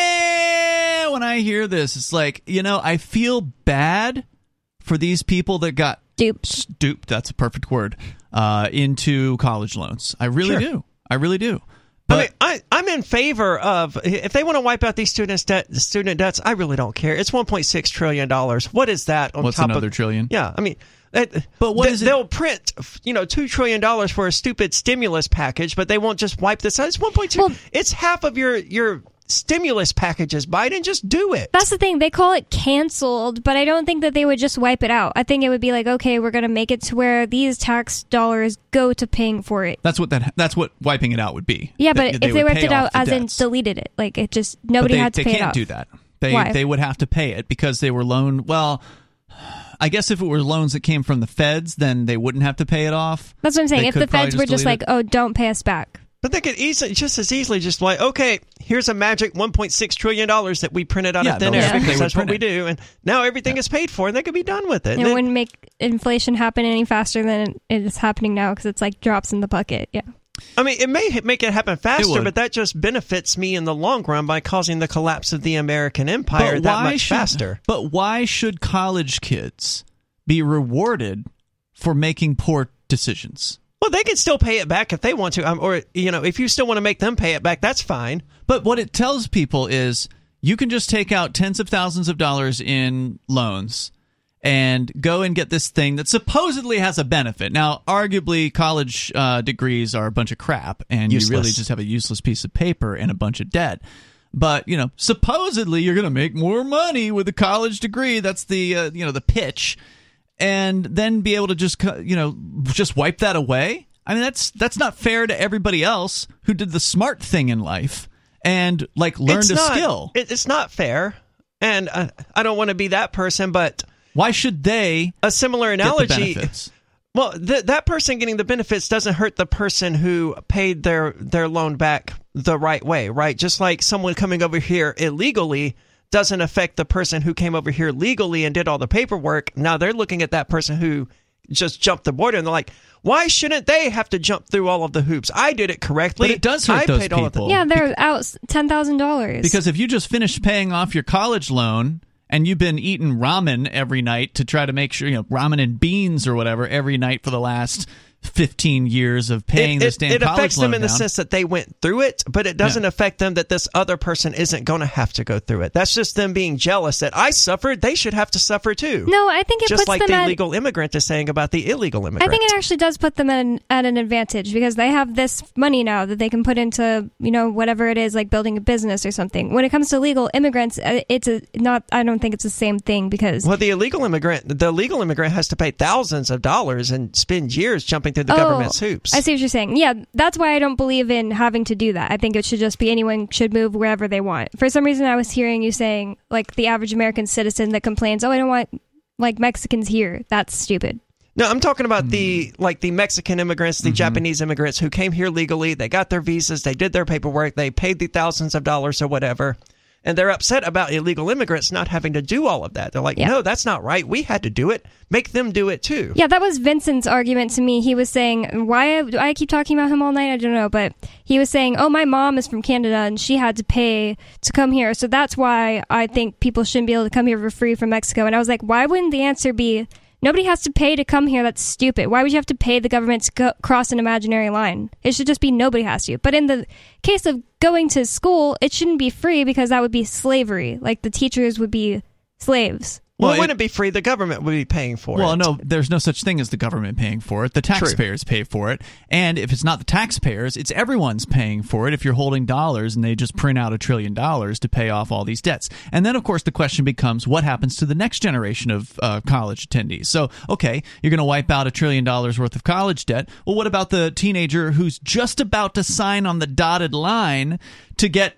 I hear this, it's I feel bad for these people that got duped, that's a perfect word, into college loans. I really do. I really do. But I'm in favor of, if they want to wipe out these student debts, I really don't care. It's $1.6 trillion. What is that on what's top another of, trillion? Yeah, I mean, but what is it? They'll print, $2 trillion for a stupid stimulus package, but they won't just wipe this out. It's 1.2. Well, it's half of your stimulus packages, Biden. Just do it. That's the thing. They call it canceled, but I don't think that they would just wipe it out. I think it would be okay, we're going to make it to where these tax dollars go to paying for it. That's what wiping it out would be. Yeah, but if they wiped it out as in deleted it, it just nobody had to pay it off. They can't do that. Why? They would have to pay it because they were loaned. Well, I guess if it were loans that came from the feds, then they wouldn't have to pay it off. That's what I'm saying. If the feds were just don't pay us back. But they could just as easily okay, here's a magic $1.6 trillion that we printed out of thin air because that's what we do, and now everything is paid for, and they could be done with it. It wouldn't make inflation happen any faster than it is happening now because it's drops in the bucket. Yeah. I mean, it may make it happen faster, but that just benefits me in the long run by causing the collapse of the American empire that much faster. But why should college kids be rewarded for making poor decisions? Well, they can still pay it back if they want to, or if you still want to make them pay it back, that's fine. But what it tells people is you can just take out tens of thousands of dollars in loans and go and get this thing that supposedly has a benefit. Now, arguably, college degrees are a bunch of crap, and you really just have a useless piece of paper and a bunch of debt. But, supposedly you're going to make more money with a college degree. That's the, the pitch. And then be able to just wipe that away. I mean, that's not fair to everybody else who did the smart thing in life and learned a skill. It's not fair. And I don't want to be that person, but why should they a similar analogy? Get the benefits? Well, that person getting the benefits doesn't hurt the person who paid their loan back the right way, right? Just like someone coming over here illegally doesn't affect the person who came over here legally and did all the paperwork. Now they're looking at that person who just jumped the border and they're like, why shouldn't they have to jump through all of the hoops? I did it correctly. But it does hurt those people. Yeah, they're out $10,000. Because if you just finished paying off your college loan and you've been eating ramen every night to try to make sure, ramen and beans or whatever every night for the last 15 years of paying this damn college loan. It affects them in the sense that they went through it, but it doesn't affect them that this other person isn't going to have to go through it. That's just them being jealous that I suffered, they should have to suffer too. No, I think it just puts like them the illegal immigrant is saying about the illegal immigrant. I think it actually does put them at an advantage because they have this money now that they can put into, whatever it is, like building a business or something. When it comes to legal immigrants, I don't think it's the same thing because... Well, the legal immigrant has to pay thousands of dollars and spend years jumping through the government's hoops. I see what you're saying. Yeah, that's why I don't believe in having to do that. I think it should just be anyone should move wherever they want. For some reason, I was hearing you saying, the average American citizen that complains, I don't want, Mexicans here. That's stupid. No, I'm talking about the Mexican immigrants, the Japanese immigrants who came here legally. They got their visas. They did their paperwork. They paid the thousands of dollars or whatever. And they're upset about illegal immigrants not having to do all of that. They're like, no, that's not right. We had to do it. Make them do it too. Yeah, that was Vincent's argument to me. He was saying, why do I keep talking about him all night? I don't know. But he was saying, my mom is from Canada and she had to pay to come here. So that's why I think people shouldn't be able to come here for free from Mexico. And I was like, why wouldn't the answer be, nobody has to pay to come here? That's stupid. Why would you have to pay the government to cross an imaginary line? It should just be nobody has to. But in the case of going to school, it shouldn't be free because that would be slavery. The teachers would be slaves. Well, it wouldn't be free. The government would be paying for it. Well, no, there's no such thing as the government paying for it. The taxpayers pay for it. And if it's not the taxpayers, it's everyone's paying for it if you're holding dollars and they just print out $1 trillion to pay off all these debts. And then, of course, the question becomes what happens to the next generation of college attendees? So, okay, you're going to wipe out $1 trillion worth of college debt. Well, what about the teenager who's just about to sign on the dotted line to get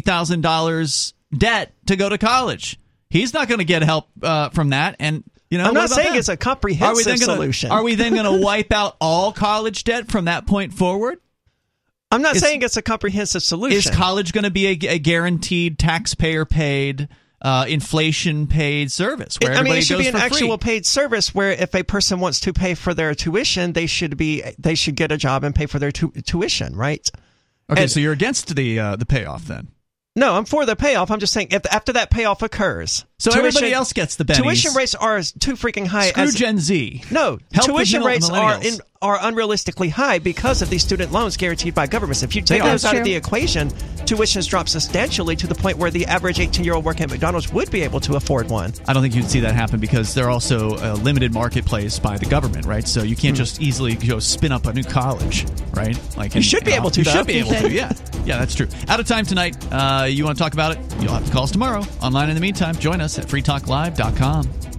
$50,000 debt to go to college? He's not going to get help from that. And I'm not saying it's a comprehensive solution. Are we then going to wipe out all college debt from that point forward? I'm not saying it's a comprehensive solution. Is college going to be a guaranteed taxpayer-paid, inflation-paid service? Where it should be an actual free? Paid service where if a person wants to pay for their tuition, they should get a job and pay for their tuition, right? Okay, so you're against the payoff then? No, I'm for the payoff. I'm just saying if after that payoff occurs, so everybody else gets the bennies. Tuition rates are too freaking high. Screw Gen Z. No, tuition rates are unrealistically high because of these student loans guaranteed by governments. If you take those out of the equation, tuitions drop substantially to the point where the average 18-year-old working at McDonald's would be able to afford one. I don't think you'd see that happen because they're also a limited marketplace by the government, right? So you can't just easily go spin up a new college, right? You should be able to. You should be able to, yeah. Yeah, that's true. Out of time tonight. You want to talk about it? You'll have to call us tomorrow. Online in the meantime, join us at freetalklive.com.